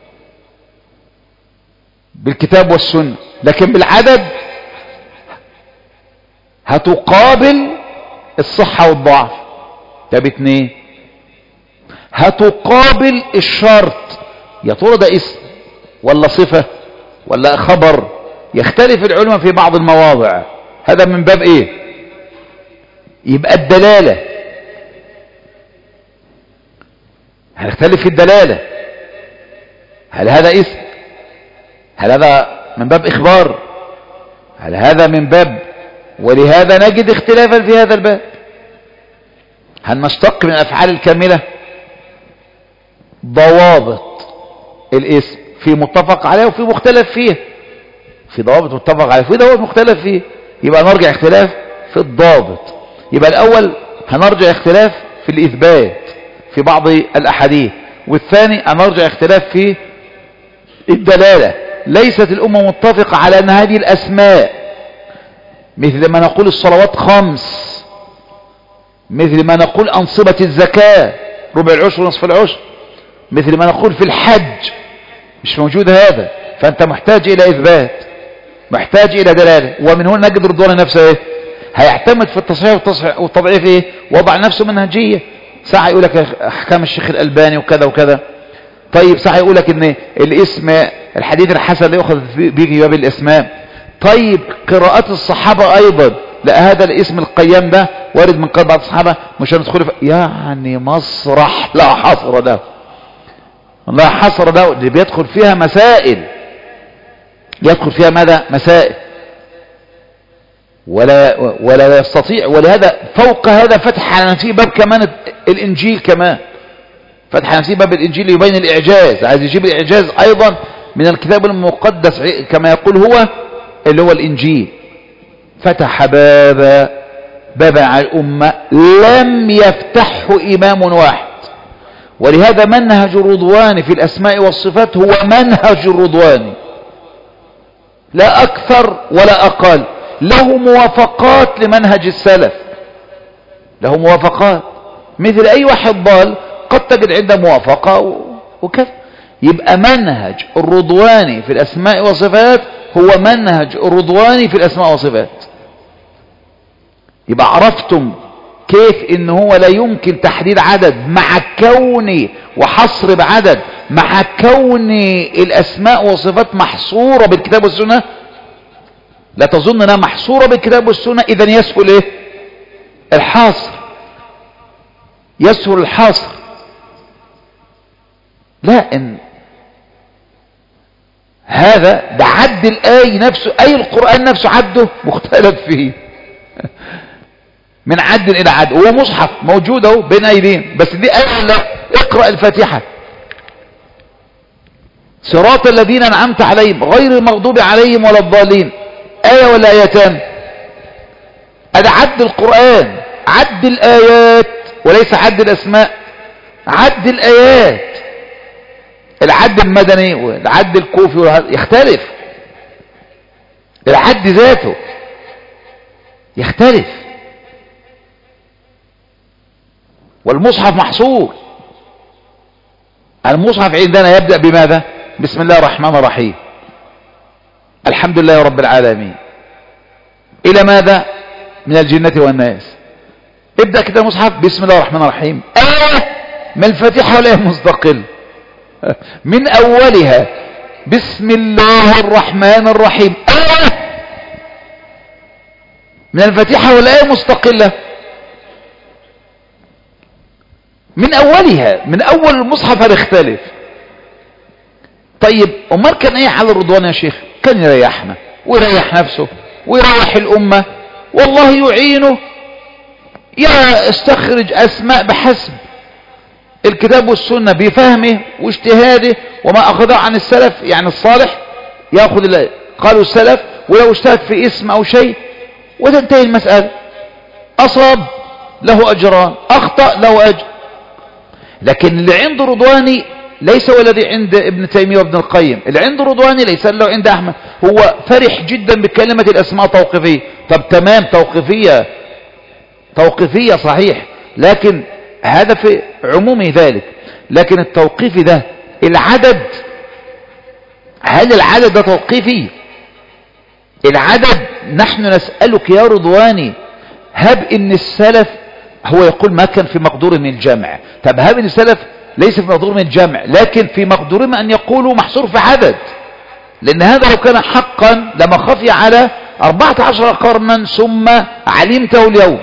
بالكتاب والسنة، لكن بالعدد هتقابل الصحة والضعف. طب 2 هتقابل الشرط، يا ترى ده اسم ولا صفة ولا خبر؟ يختلف العلماء في بعض المواضع. هذا من باب ايه؟ يبقى الدلالة، هنختلف في الدلالة. هل هذا اسم؟ هل هذا من باب اخبار؟ هل هذا من باب؟ ولهذا نجد اختلافا في هذا الباب. هل نشتق من الافعال الكاملة؟ ضوابط الاسم في متفق عليه وفي مختلف فيه، في ضوابط متفق عليه وفي ضوابط مختلف فيه، يبقى نرجع اختلاف في الضابط. يبقى الاول هنرجع اختلاف في الاثبات في بعض الاحاديث، والثاني هنرجع اختلاف في الدلالة. ليست الامة متفقة على ان هذه الاسماء مثل ما نقول الصلوات 5، مثل ما نقول انصبة الزكاة ربع العشر ونصف العشر، مثل ما نقول في الحج، مش موجود هذا. فانت محتاج الى اثبات، محتاج الى دلالة. ومن هنا نجد رضوان نفسه ايه؟ هيعتمد في التصحيح والتضعيف ايه؟ وضع نفسه منهجية. ساعة يقول لك احكام الشيخ الالباني وكذا وكذا، طيب ساعة يقول لك ان الاسم الحديث الحسن لا يؤخذ به باب الاسماء. طيب قراءات الصحابة ايضا، لا هذا الاسم القيام ده وارد من قراءة بعض الصحابة، مش هندخل يعني مسرح لا حصر له، لا حصر له، اللي بيدخل فيها مسائل، يدخل فيها ماذا؟ مسائل، ولا يستطيع. ولهذا فوق هذا فتح على نفسه باب كمان الانجيل، كمان فتح على نفسه باب الانجيل يبين الاعجاز، عايز يجيب الاعجاز ايضا من الكتاب المقدس كما يقول هو اللي هو الانجيل. فتح بابا على الامه لم يفتحه امام واحد. ولهذا منهج الرضواني في الاسماء والصفات هو منهج الرضواني، لا اكثر ولا اقل. له موافقات لمنهج السلف، له موافقات مثل اي واحد ضال قد تجد عنده موافقة وكذا. يبقى منهج الرضواني في الاسماء والصفات هو منهج الرضواني في الاسماء والصفات. يبقى عرفتم كيف ان هو لا يمكن تحديد عدد مع كون وحصر بعدد، مع كون الاسماء والصفات محصورة بالكتاب والسنة. لا تظن انها محصورة بالكتاب والسنة اذا يسهل ايه؟ الحصر، يسهل الحصر. لا، ان هذا ده عد الآية نفسه، أي القرآن نفسه عده مختلف فيه من عد إلى عد. هو مصحف موجود اهو بين أيدين، بس دي آية لا، اقرأ الفاتحة صراط الذين أنعمت عليهم غير المغضوب عليهم ولا الضالين، آية ولا آيتان؟ هذا عد القرآن، عد الآيات وليس عد الأسماء، عد الآيات. العد المدني والعد الكوفي يختلف، العد ذاته يختلف. والمصحف محصور. المصحف عندنا يبدأ بماذا؟ بسم الله الرحمن الرحيم، الحمد لله رب العالمين، إلى ماذا؟ من الجنة والناس. ابدأ كده المصحف بسم الله الرحمن الرحيم، من الفاتحة ولا مستقل من أولها بسم الله الرحمن الرحيم، من الفاتحة ولا مستقلة؟ من أولها، من أول المصحف هنختلف. طيب امال كان ايه حال الرضوان يا شيخ؟ كان يريحنا ويريح نفسه ويريح الامة، والله يعينه يستخرج اسماء بحسب الكتاب والسنة بفهمه واجتهاده وما اخذه عن السلف يعني الصالح، ياخذ اللي قالوا السلف، ولو اجتهد في اسم او شيء وتنتهي المسألة. اصاب له اجران، اخطأ له اجر. لكن اللي عنده رضواني ليس هو الذي عند ابن تيمية وابن القيم، اللي عنده رضواني ليس له عند احمد. هو فرح جدا بكلمة الاسماء توقيفية. طب تمام، توقيفية صحيح، لكن هذا في عموم ذلك. لكن التوقيف ده العدد، هل العدد ده توقيفي؟ العدد نحن نسألك يا رضواني، هب ان السلف هو يقول ما كان في مقدورهم الجمع. طب هب ان السلف ليس في مقدورهم الجمع، لكن في مقدورهم ان يقولوا محصور في عدد، لان هذا لو كان حقا لما خفي على 14 قرنا ثم علمته اليوم.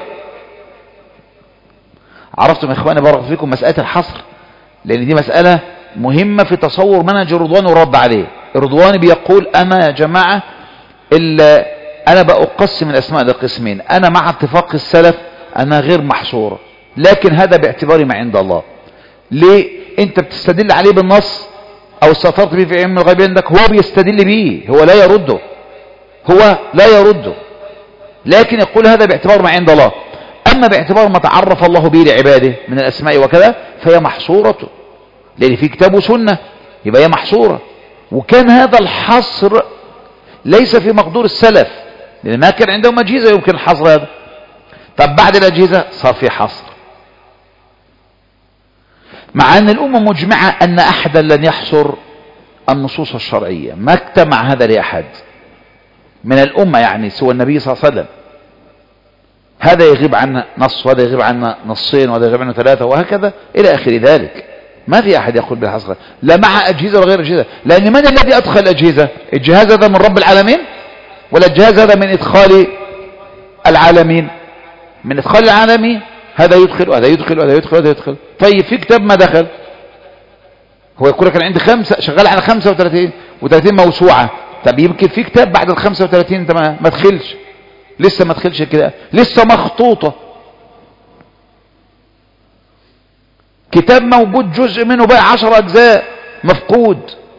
عرفتم يا اخواني بارك فيكم مسألة الحصر؟ لان دي مسألة مهمة في تصور منهج الرضوان والرد عليه. الرضواني بيقول انا يا جماعة انا بقسم الاسماء لقسمين، انا مع اتفاق السلف انا غير محصورة، لكن هذا باعتباري ما عند الله. ليه؟ انت بتستدل عليه بالنص او استطرت به في علم الغيب عندك، هو بيستدل به، هو لا يرده، لكن يقول هذا باعتبار ما عند الله. اما باعتبار ما تعرف الله به لعباده من الاسماء وكذا فهي محصورة، لان في كتاب وسنة يبقى هي محصورة. وكان هذا الحصر ليس في مقدور السلف، لان ما كان عندهم اجهزة يمكن الحصر هذا. طب بعد الاجهزة صار في حصر، مع ان الامة مجمعة ان احدا لن يحصر النصوص الشرعية، ما اجتمع هذا لاحد من الامة يعني سوى النبي صلى الله عليه وسلم. هذا يغيب عنا نص وهذا يغيب عنا نصين وهذا يغيب عنا ثلاثة وهكذا الى اخر ذلك. ما في احد يقول بالحصر، لا مع اجهزة ولا غير اجهزة. لان من الذي ادخل الاجهزة؟ الجهاز هذا من رب العالمين ولا الجهاز هذا من ادخال العالمين؟ من ادخال العالمين. هذا يدخل وهذا يدخل وهذا يدخل وهذا يدخل. طيب في كتاب ما دخل، هو يقول لك انا عندي 5 شغال على 35 و30 موسوعة. طب يمكن في كتاب بعد ال 35 انت ما دخلش، لسه ما دخلش كده، لسه مخطوطة. كتاب موجود جزء منه بقى 10 اجزاء مفقود.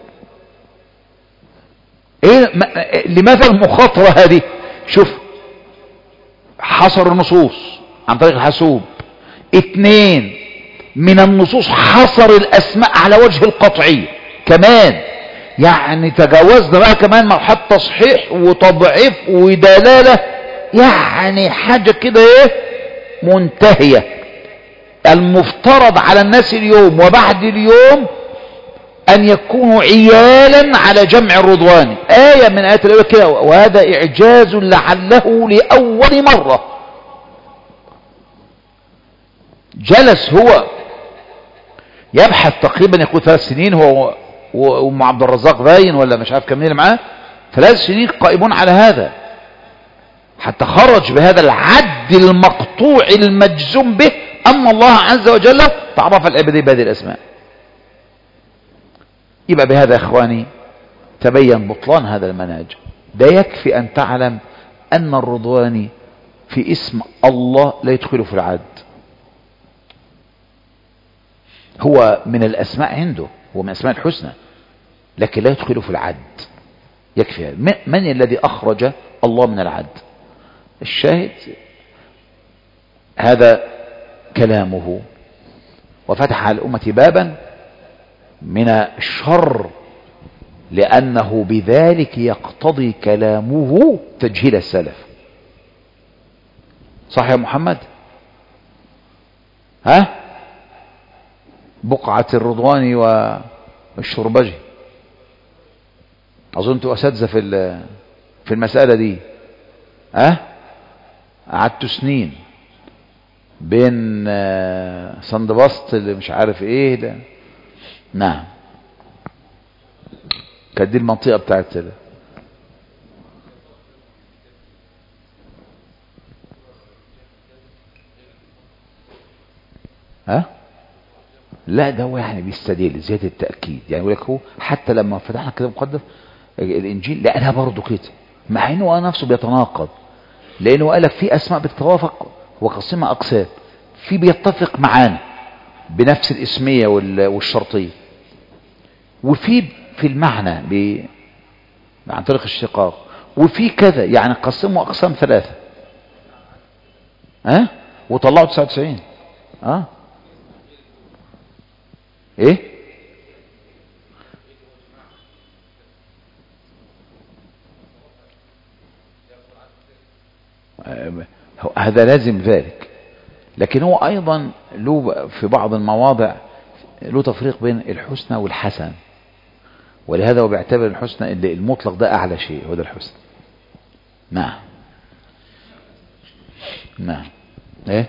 ايه لماذا المخاطرة هذه؟ شوف، حصر النصوص عن طريق الحاسوب. 2 من النصوص حصر الاسماء على وجه القطعي كمان، يعني تجاوزنا بقى كمان مرحلة تصحيح وتضعيف ودلالة، يعني حاجة كده ايه منتهية. المفترض على الناس اليوم وبعد اليوم ان يكونوا عيالا على جمع الرضواني. آية من آيات الأولى كده، وهذا إعجاز لعله لأول مرة. جلس هو يبحث تقريبا يقول 3 سنين، هو وام عبد الرزاق باين ولا مش عارف كم معاه، 3 سنين قائمون على هذا حتى خرج بهذا العد المقطوع المجزوم به أن الله عز وجل تعرف العبادية بهذه الأسماء. يبقى بهذا يا إخواني تبين بطلان هذا المنهج. ده يكفي أن تعلم أن الرضواني في اسم الله لا يدخل في العد. هو من الأسماء عنده، هو من أسماء الحسنى، لكن لا يدخل في العد. يكفي. من الذي أخرج الله من العد؟ الشاهد هذا كلامه، وفتح على الأمة بابا من الشر، لأنه بذلك يقتضي كلامه تجهيل السلف. صح يا محمد؟ ها؟ بقعة الرضواني والشربجي، أظن أنتوا أساتذة في المسألة دي. ها؟ قعدتوا سنين بين صندبسط اللي مش عارف ايه ده. نعم، كانت دي المنطقة بتاعت ده. ها؟ لا ده هو يعني بيستدل زيادة التأكيد، يعني يقول لك هو حتى لما فتحنا كده مقدس الإنجيل لقى برضه كده، مع إنه هو نفسه بيتناقض، لأنه قال لك في أسماء بتتوافق وقسمها أقسام، في بيتفق معانا بنفس الاسمية والشرطية، وفي المعنى عن طريق الشقاق، وفي كذا يعني قسموا أقسام 3 وطلعوا 99 ايه هذا لازم ذلك، لكن هو ايضا له في بعض المواضع له تفريق بين الحسنى والحسن، ولهذا هو بيعتبر الحسنى اللي المطلق ده اعلى شيء، هو ده الحسنى. نعم نعم ايه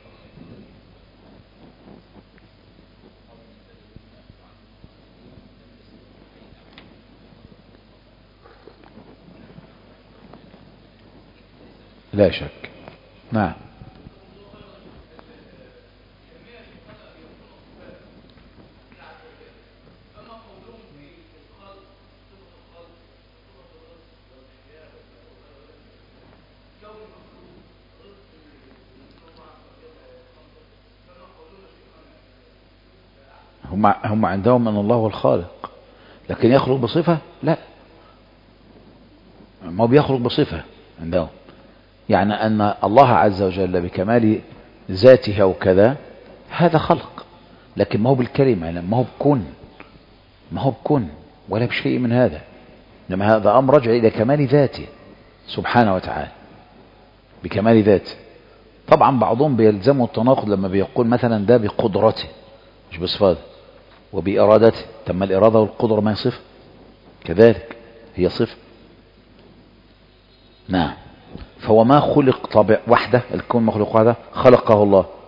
لا شك. نعم هم عندهم ان الله هو الخالق، لكن يخلق بصفة لا، ما بيخلق بصفة عندهم، يعني ان الله عز وجل بكمال ذاته او كذا هذا خلق، لكن ما هو بالكلمة، يعني ما هو بكون ولا بشيء من هذا، انما هذا امر رجع الى كمال ذاته سبحانه وتعالى، بكمال ذاته. طبعا بعضهم بيلزموا التناقض لما بيقول مثلا ده بقدرته مش بصفاته، وبإرادته، تم الإرادة والقدرة ما هي صفة كذلك، هي صفة. نعم، فهو ما خلق طابع وحده، الكون مخلوق وحده، خلقه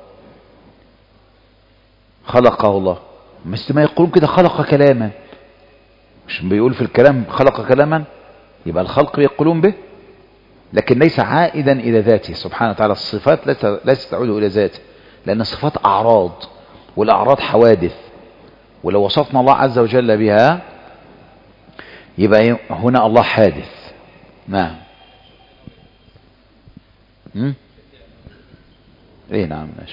الله، مثل ما يقولون كده خلق كلاما، مش بيقول في الكلام خلق كلاما، يبقى الخلق يقولون به، لكن ليس عائدا إلى ذاته سبحانه وتعالى. الصفات ليست تعود إلى ذاته، لأن الصفات أعراض، والأعراض حوادث، ولو وصفنا الله عز وجل بها يبقى هنا الله حادث. نعم ايه نعم ماشي.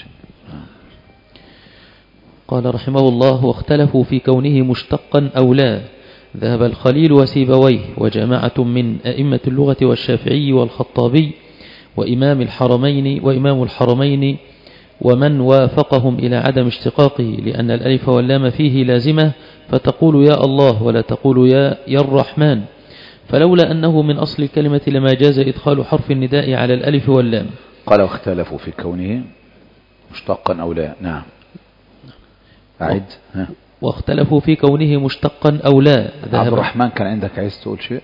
قال رحمه الله: واختلفوا في كونه مشتقا أو لا. ذهب الخليل وسيبويه وجماعة من أئمة اللغة والشافعي والخطابي وإمام الحرمين ومن وافقهم إلى عدم اشتقاقه، لأن الألف واللام فيه لازمة، فتقول يا الله ولا تقول يا الرحمن، فلولا أنه من أصل الكلمة لما جاز إدخال حرف النداء على الألف واللام. قال واختلفوا في كونه مشتقا أو لا. نعم أعد. واختلفوا في كونه مشتقا أو لا. عبد الرحمن كان عندك عايز تقول شيء؟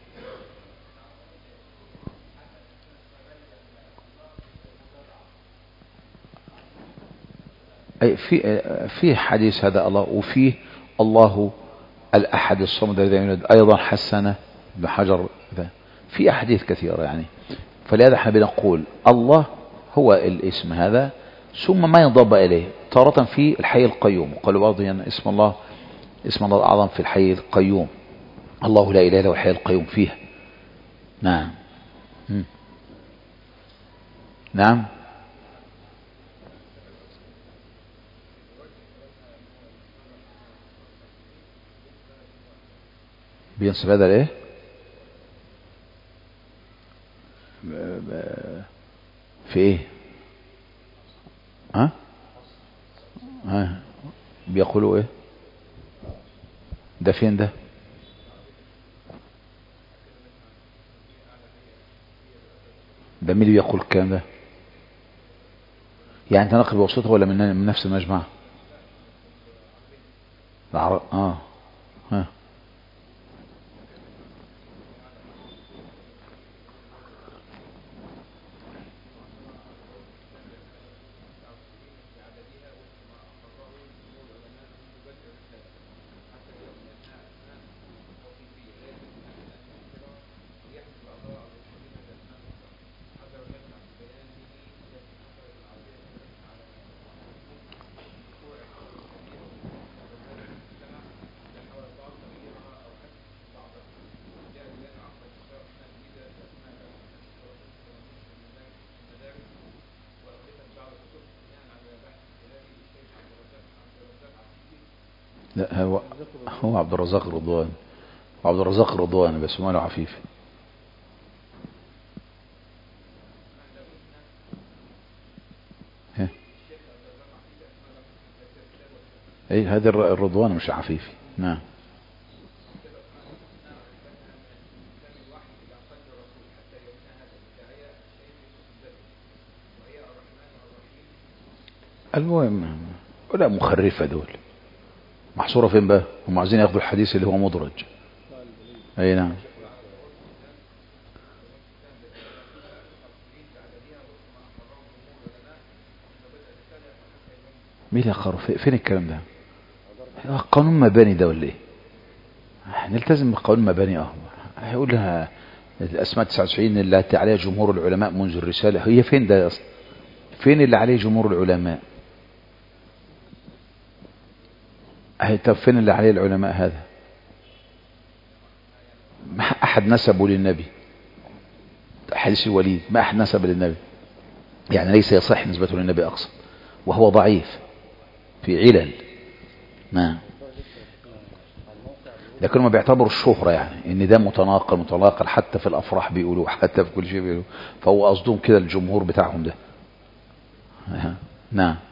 أي في حديث هذا الله، وفيه الله الأحد الصمد الذي لم يلد، أيضا حسن ابن حجر، في أحاديث كثيرة يعني. فلهذا احنا بنقول الله هو الاسم هذا، ثم ما ينضب إليه تارة في الحي القيوم، وقالوا بعضهم يعني اسم الله الأعظم في الحي القيوم، الله لا إله إلا هو الحي القيوم فيها. نعم نعم بينصب هذا الايه في ايه بيقولوا ايه ده فين ده مين اللي بيقول الكلام ده؟ يعني انت نقل بوسطه ولا من نفس المجمع؟ لا هو عبد الرزاق رضوان، وعبد الرزاق رضوان بس ماله عفيفي. اي هذا الرضوان مش عفيفي. نعم. المهم ولا مخرفة دول محصورة فين بقى؟ هم عايزين ياخدوا الحديث اللي هو مدرج. اي نعم. مين اللي قرر؟ فين الكلام ده؟ قانون مباني ده ولا ايه؟ نلتزم بقانون مباني. هيقول لها الاسماء 99 اللي أتى عليها جمهور العلماء منذ الرسالة، هي فين ده اصلا؟ فين اللي عليه جمهور العلماء؟ طب فين اللي عليه العلماء هذا؟ ما احد نسبه للنبي. حديث الوليد ما احد نسب للنبي، يعني ليس يصح نسبته للنبي اقصد، وهو ضعيف في علل. نعم. لكن ما بيعتبروا الشهرة يعني ان ده متناقل حتى في الافراح بيقولوا، حتى في كل شيء بيقولوا، فهو قصدهم كده الجمهور بتاعهم ده. نعم.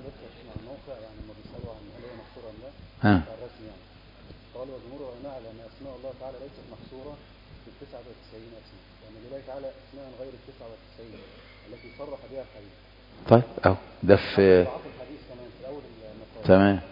ها. قال وجمهور العلماء على ان اسماء الله تعالى ليست محصوره في 99 اسم، وان لله تعالى اسماء غير 99 التي صرح بها الحديث. طيب اهو ده في تمام.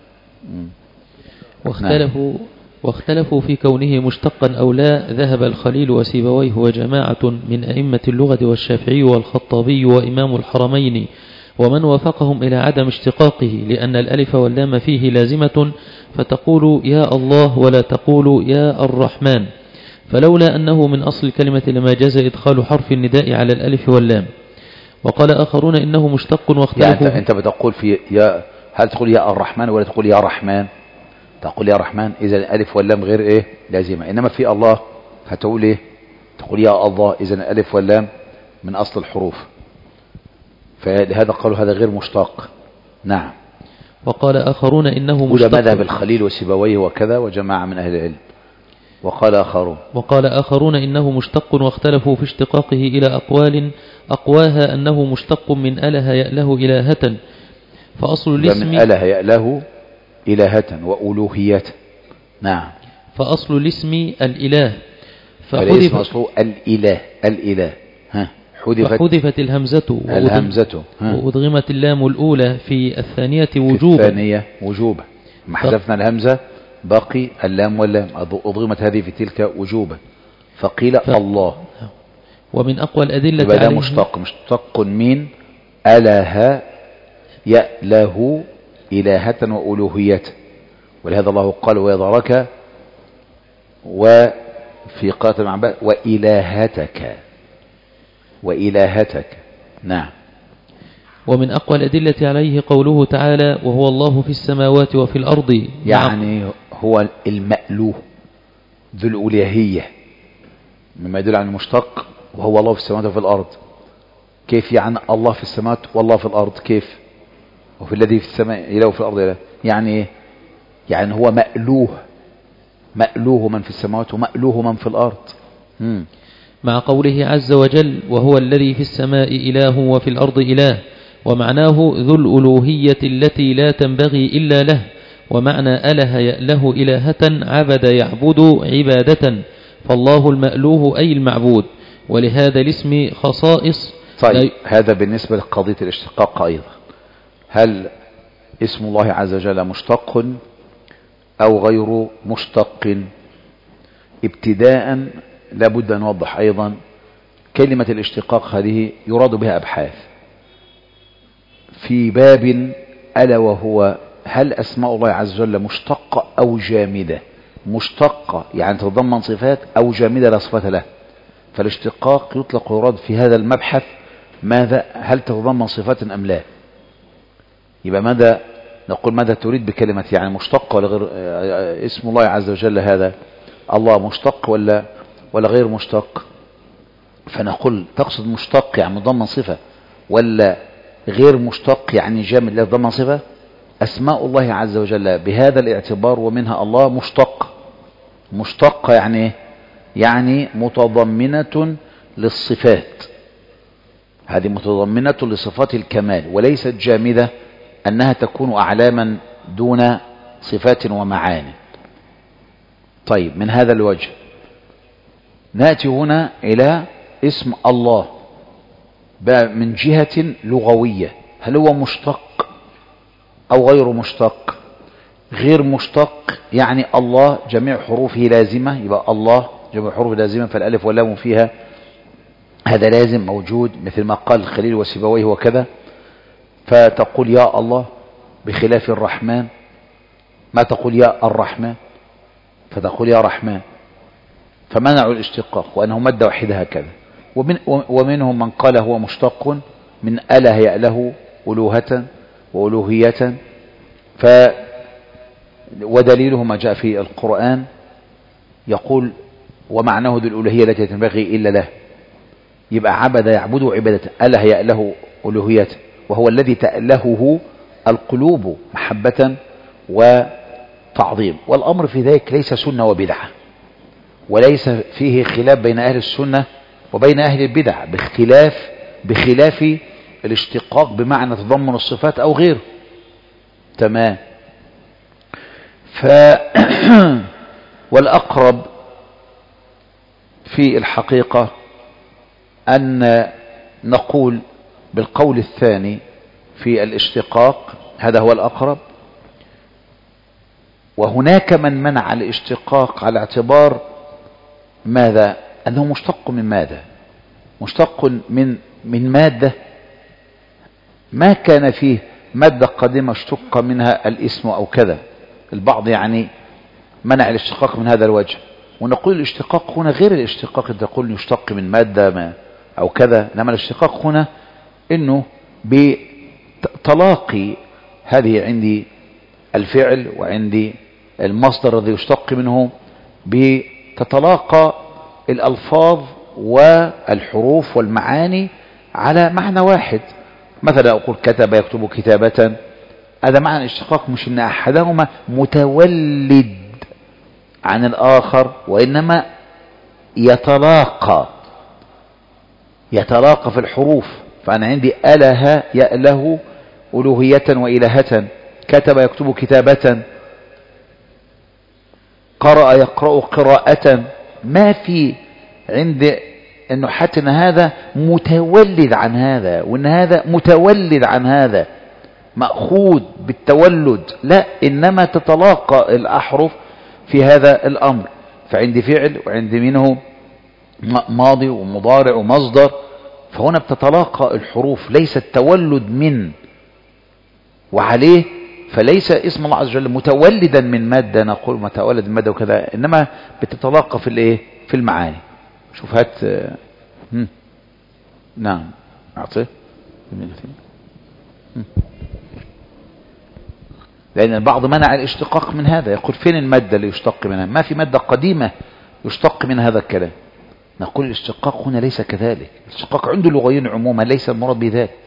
واختلفوا في كونه مشتقا أو لا. ذهب الخليل وسيبويه وجماعة من أئمة اللغة والشافعي والخطابي وإمام الحرمين ومن وافقهم إلى عدم اشتقاقه، لأن الألف واللام فيه لازمة، فتقول يا الله ولا تقول يا الرحمن، فلولا أنه من أصل الكلمة لما جاز إدخال حرف النداء على الألف واللام. وقال آخرون إنه مشتق واختلفوا. يعني أنت بتقول في يا، هل تقول يا الرحمن ولا تقول يا رحمن؟ تقول يا رحمن إذا الألف واللام غير إيه لازمة، إنما في الله هتقول إيه؟ تقول يا الله إذا الألف واللام من أصل الحروف، فلهذا قالوا هذا غير مشتق. نعم. وقال آخرون إنه مشتق، وده مذهب الخليل وسيبويه وكذا وجماعة من أهل العلم. وقال آخرون إنه مشتق، واختلفوا في اشتقاقه إلى أقوال أقواها أنه مشتق من أله يأله إلهة، فأصل الاسم من أله يأله إلهة وألوهية. نعم. فأصل الاسم الإله، فالاسم أصله الإله. فحذفت الهمزة وأدغمت اللام الأولى في الثانية وجوبا. ما حذفنا الهمزة باقي اللام واللام، أضغمت هذه في تلك وجوبا، فقيل الله. ومن أقوى الأدلة يبقى ده مشتق من أله يأله إلهة وألوهية، ولهذا الله قال ويضرك، وفي قاتل مع وإلهتك. نعم. ومن أقوى الأدلة عليه قوله تعالى وهو الله في السماوات وفي الأرض، يعني هو المألوه ذو الألوهية، مما يدل على المشتق، وهو الله في السماوات وفي الأرض. كيف يعني الله في السماوات والله في الأرض؟ كيف؟ وفي الذي في السماء إله وفي الأرض إله، يعني يعني هو مألوه من في السماوات ومألوه من في الأرض. مع قوله عز وجل وهو الذي في السماء إله وفي الأرض إله، ومعناه ذو الألوهية التي لا تنبغي إلا له. ومعنى أله يأله إلهة عبد يعبد عبادة، فالله المألوه أي المعبود، ولهذا الاسم خصائص. طيب هذا بالنسبة لقضية الاشتقاق أيضا، هل اسم الله عز وجل مشتق أو غير مشتق؟ ابتداء لابد أن نوضح أيضا كلمة الاشتقاق هذه يراد بها أبحاث في باب ألا وهو هل أسماء الله عز وجل مشتقة أو جامدة؟ مشتقة يعني تتضمن صفات، أو جامدة لا صفات له. فالاشتقاق يطلق ويراد في هذا المبحث ماذا؟ هل تتضمن صفات أم لا؟ يبقى ماذا نقول؟ ماذا تريد بكلمة يعني مشتق ولا غير؟ اسم الله عز وجل هذا الله مشتق ولا غير مشتق؟ فنقول تقصد مشتق يعني مضمن صفة، ولا غير مشتق يعني جامد لا يتضمن صفة؟ أسماء الله عز وجل بهذا الاعتبار ومنها الله مشتقة يعني يعني متضمنة للصفات، هذه متضمنة لصفات الكمال وليست جامدة أنها تكون أعلاما دون صفات ومعاني. طيب من هذا الوجه نأتي هنا إلى اسم الله من جهة لغوية، هل هو مشتق أو غير مشتق؟ غير مشتق يعني الله جميع حروفه لازمة، يبقى الله جميع حروفه لازمة، فالألف واللام فيها هذا لازم موجود مثل ما قال الخليل وسيبويه وكذا. فتقول يا الله بخلاف الرحمن، ما تقول يا الرحمن، فتقول يا رحمن، فمنعوا الاشتقاق وأنه مد واحدة هكذا. ومنهم من قال هو مشتق من أله يأله ألوهة وألوهية، ودليله ما جاء في القرآن يقول ومعناه ذو الألوهية التي تنبغي إلا له، يبقى عبد يعبد عبادة، أله يأله ألوهية، وهو الذي تألهه القلوب محبة وتعظيم. والأمر في ذلك ليس سنة وبدعة، وليس فيه خلاف بين أهل السنة وبين أهل البدع بخلاف الاشتقاق بمعنى تضمن الصفات أو غيره. تمام. والأقرب في الحقيقة أن نقول بالقول الثاني في الاشتقاق، هذا هو الأقرب. وهناك من منع الاشتقاق على اعتبار ماذا؟ أنه مشتق من ماذا؟ مشتق من مادة ما كان فيه مادة قديمة اشتق منها الاسم أو كذا. البعض يعني منع الاشتقاق من هذا الوجه، ونقول الاشتقاق هنا غير الاشتقاق أن تقول يشتق من مادة ما أو كذا، لما الاشتقاق هنا إنه بتلاقي هذه عندي الفعل وعندي المصدر الذي يشتق منه، بتتلاقى الألفاظ والحروف والمعاني على معنى واحد. مثلا أقول كتب يكتب كتابة، هذا معنى الاشتقاق، مش إن أحدهما متولد عن الآخر، وإنما يتلاقى في الحروف. فأنا عندي أله يأله ألوهية وإلهة، كتب يكتب كتابة، قرأ يقرأ قراءة، ما في عند أنه حتى أن هذا متولد عن هذا وأن هذا متولد عن هذا مأخوذ بالتولد، لا، إنما تتلاقى الأحرف في هذا الأمر. فعندي فعل وعندي منه ماضي ومضارع ومصدر، فهنا بتتلاقى الحروف، ليس التولد من وعليه، فليس اسم الله عز وجل متولدا من مادة نقول متولد من مادة وكذا، إنما بتتلاقى في الايه؟ في المعاني. شوف هات نعم أعطيه لأن البعض منع الاشتقاق من هذا، يقول فين المادة اللي يشتق منها؟ ما في مادة قديمة يشتق من هذا الكلام. نقول الاشتقاق هنا ليس كذلك، الاشتقاق عنده لغويين عموما، ليس المراد بذاك.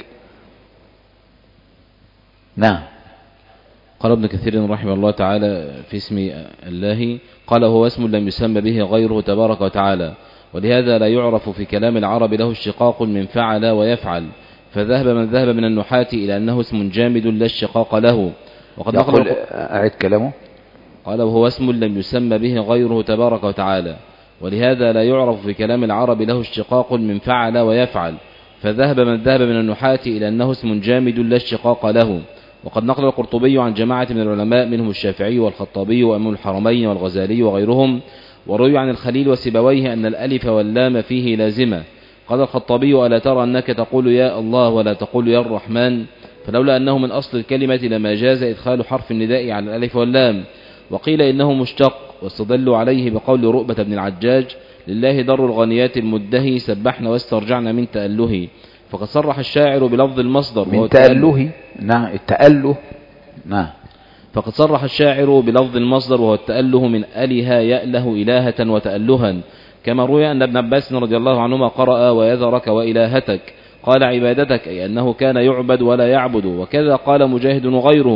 نعم. قال ابن كثير رحمه الله تعالى في اسم الله، قال هو اسم لم يسمى به غيره تبارك وتعالى، ولهذا لا يعرف في كلام العرب له اشتقاق من فعل ويفعل، فذهب من ذهب من النحاة إلى أنه اسم جامد لا اشتقاق له. وقد يقول أعد كلامه، قال وهو اسم لم يسمى به غيره تبارك وتعالى، ولهذا لا يعرف في كلام العرب له اشتقاق من فعل ويفعل، فذهب من ذهب من النحاة إلى أنه اسم جامد لا اشتقاق له. وقد نقل القرطبي عن جماعة من العلماء منهم الشافعي والخطابي وأمام الحرمين والغزالي وغيرهم، وروي عن الخليل وسيبويه أن الألف واللام فيه لازمة. قال الخطابي ألا ترى أنك تقول يا الله ولا تقول يا الرحمن؟ فلولا أنه من أصل الكلمة لما جاز إدخال حرف النداء على الألف واللام. وقيل إنه مشتق، واستدلوا عليه بقول رؤبة بن العجاج لله در الغنيات المدهي سبحنا واسترجعنا من تأله. فقد صرح الشاعر بلفظ المصدر من تأله. نعم التأله. نعم. فقد صرح الشاعر بلفظ المصدر وهو التأله من أله يأله إلهة وتألها، كما روي أن ابن عباس رضي الله عنهما قرأ ويذرك وإلهتك، قال عبادتك، أي أنه كان يعبد ولا يعبد، وكذا قال مجاهد وغيره.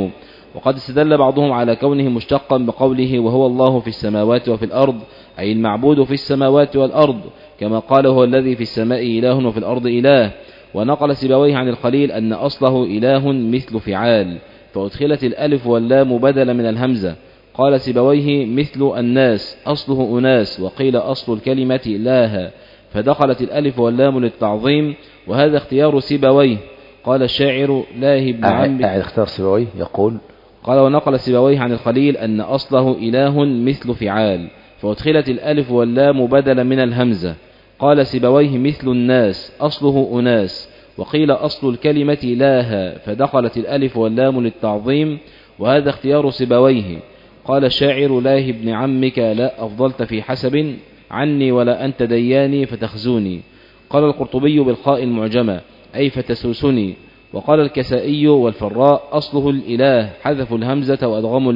وقد استدل بعضهم على كونه مشتقا بقوله وهو الله في السماوات وفي الأرض، أي المعبود في السماوات والأرض، كما قال هو الذي في السماء إله وفي الأرض إله. ونقل سيبويه عن الخليل أن أصله إله مثل فعال، فأدخلت الألف واللام بدلا من الهمزة. قال سيبويه مثل الناس أصله أناس، وقيل أصل الكلمة إله، فدخلت الألف واللام للتعظيم، وهذا اختيار سيبويه. قال الشاعر لاه بن عمرو اختار سيبويه يقول قال ونقل سيبويه عن الخليل أن أصله إله مثل فعال، فأدخلت الألف واللام بدلا من الهمزة. قال سيبويه مثل الناس أصله أناس، وقيل أصل الكلمة إله، فدخلت الألف واللام للتعظيم، وهذا اختيار سيبويه. قال الشاعر لاه بن عمك لا أفضلت في حسب عني ولا أنت دياني فتخزوني. قال القرطبي بالخاء المعجمة أي فتسوسني. وقال الكسائي والفراء أصله الإله، حذفوا الهمزة وأدغموا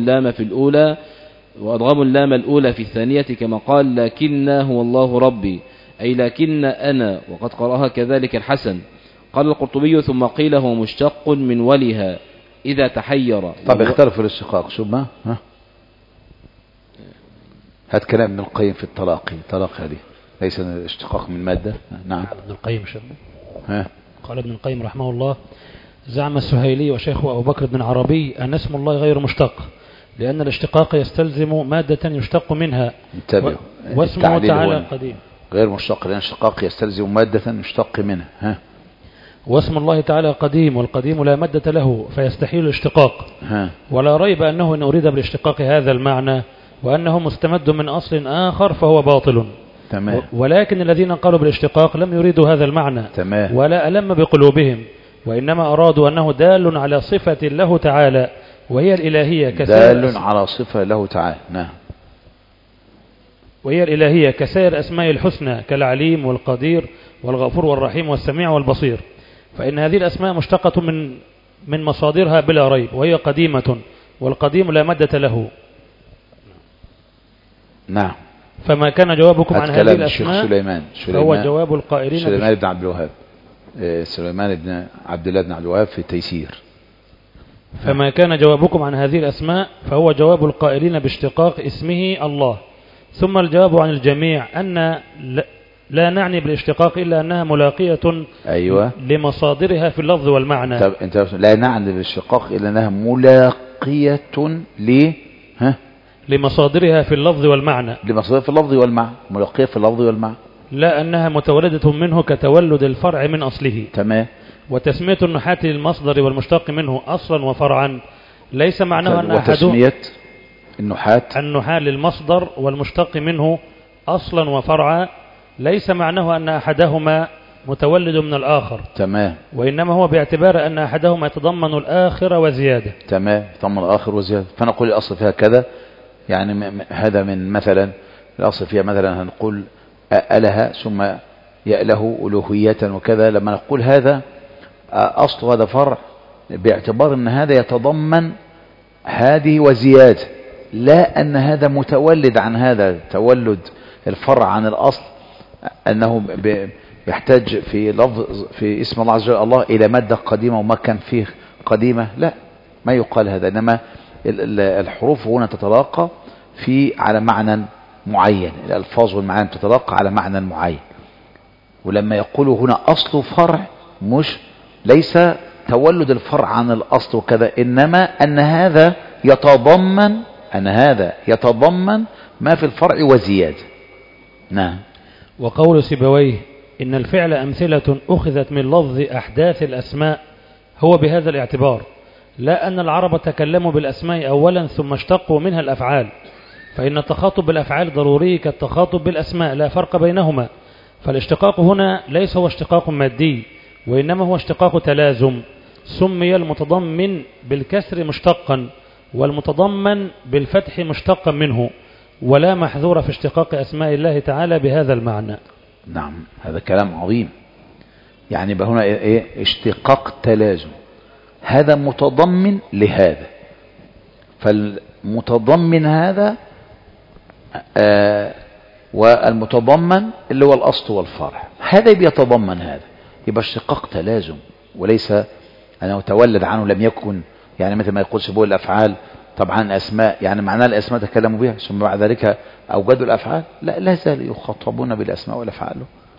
اللام الأولى في الثانية، كما قال لكن هو الله ربي، أي لكن أنا، وقد قرأها كذلك الحسن. قال القرطبي ثم قيل هو مشتق من ولها إذا تحير. طب اختلفوا الاشتقاق شو ما هات كلام ابن القيم في الطلاق هذه ليس الاشتقاق من مادة. نعم ابن القيم قال ابن القيم رحمه الله زعم السهيلي وشيخه أبو بكر بن عربي أن اسم الله غير مشتق، لأن الاشتقاق يستلزم مادة يشتق منها، واسمه تعالى قديم غير مشتق، لأن الاشتقاق يستلزم مادة يشتق منها. واسم الله تعالى قديم، والقديم لا مادة له فيستحيل الاشتقاق. ولا ريب أنه إن أريد بالاشتقاق هذا المعنى وأنه مستمد من أصل آخر فهو باطل. تمام. ولكن الذين قالوا بالاشتقاق لم يريدوا هذا المعنى. تمام. ولا ألم بقلوبهم، وإنما أرادوا أنه دال على صفة له تعالى وهي الإلهية دال على صفة له تعالى. نعم. وهي الإلهية كسائر أسماء الحسنى كالعليم والقدير والغفور والرحيم والسميع والبصير، فإن هذه الأسماء مشتقة من مصادرها بلا ريب، وهي قديمة، والقديم لا مادة له. نعم. فما كان جوابكم عن هذه الأسماء سليمان فهو جواب القائلين سليمان بن عبد الوهاب سليمان بن عبد الله بن عبد الوهاب في التيسير. فما كان جوابكم عن هذه الأسماء فهو جواب القائلين باشتقاق اسمه الله. ثم الجواب عن الجميع أن لا نعني بالاشتقاق إلا أنها ملاقية أيوة لمصادرها في اللفظ والمعنى. طب انت لا نعني بالاشتقاق إلا أنها ملاقية لمصادرها في اللفظ والمعنى. لمصادرها في اللفظ والمعنى، ملاقية في اللفظ والمعنى، لا أنها متولدة منه كتولد الفرع من أصله. تمام. وتسمية النحاة للمصدر والمشتق منه أصلا وفرعا ليس معناه أن وتسمية النحاة للمصدر والمشتق منه أصلا وفرعا ليس معناه أن أحدهما متولد من الآخر. تمام. وإنما هو باعتبار أن أحدهما يتضمن الآخر وزيادة. تمام، يتضمن الآخر وزيادة. فنقول الأصل فيها كذا، يعني هذا من مثلا الأصل فيها مثلا هنقول أله ثم يأله ألوهية وكذا. لما نقول هذا أصل هذا فرع باعتبار أن هذا يتضمن هذه وزيادة، لا أن هذا متولد عن هذا، تولد الفرع عن الأصل أنه يحتاج في لفظ في اسم الله عز وجل الله إلى مادة قديمة وما كان فيه قديمة، لا، ما يقال هذا. إنما الحروف هنا تتلاقى على معنى معين، الألفاظ والمعاني تتلاقى على معنى معين. ولما يقولوا هنا أصل فرع ليس تولد الفرع عن الأصل وكذا، إنما أن هذا يتضمن ما في الفرع وزيادة. نعم. وقول سيبويه إن الفعل أمثلة أخذت من لفظ أحداث الأسماء هو بهذا الاعتبار، لا أن العرب تكلموا بالأسماء أولا ثم اشتقوا منها الأفعال، فإن التخاطب بالأفعال ضروري كالتخاطب بالأسماء، لا فرق بينهما. فالاشتقاق هنا ليس هو اشتقاق مادي، وإنما هو اشتقاق تلازم. سمي المتضمن بالكسر مشتقا، والمتضمن بالفتح مشتقا منه، ولا محذور في اشتقاق أسماء الله تعالى بهذا المعنى. نعم، هذا كلام عظيم. يعني هنا اشتقاق تلازم، هذا متضمن لهذا، فالمتضمن هذا والمتضمن اللي هو الأصل والفرع، هذا بيتضمن هذا، يبقى اشتقاق تلازم، وليس أنه تولد عنه لم يكن يعني مثل ما يقول سبوع الأفعال طبعا أسماء، يعني معناه الأسماء تكلموا بها ثم بعد ذلك أوجدوا الأفعال، لا زال يخاطبون بالأسماء والأفعال.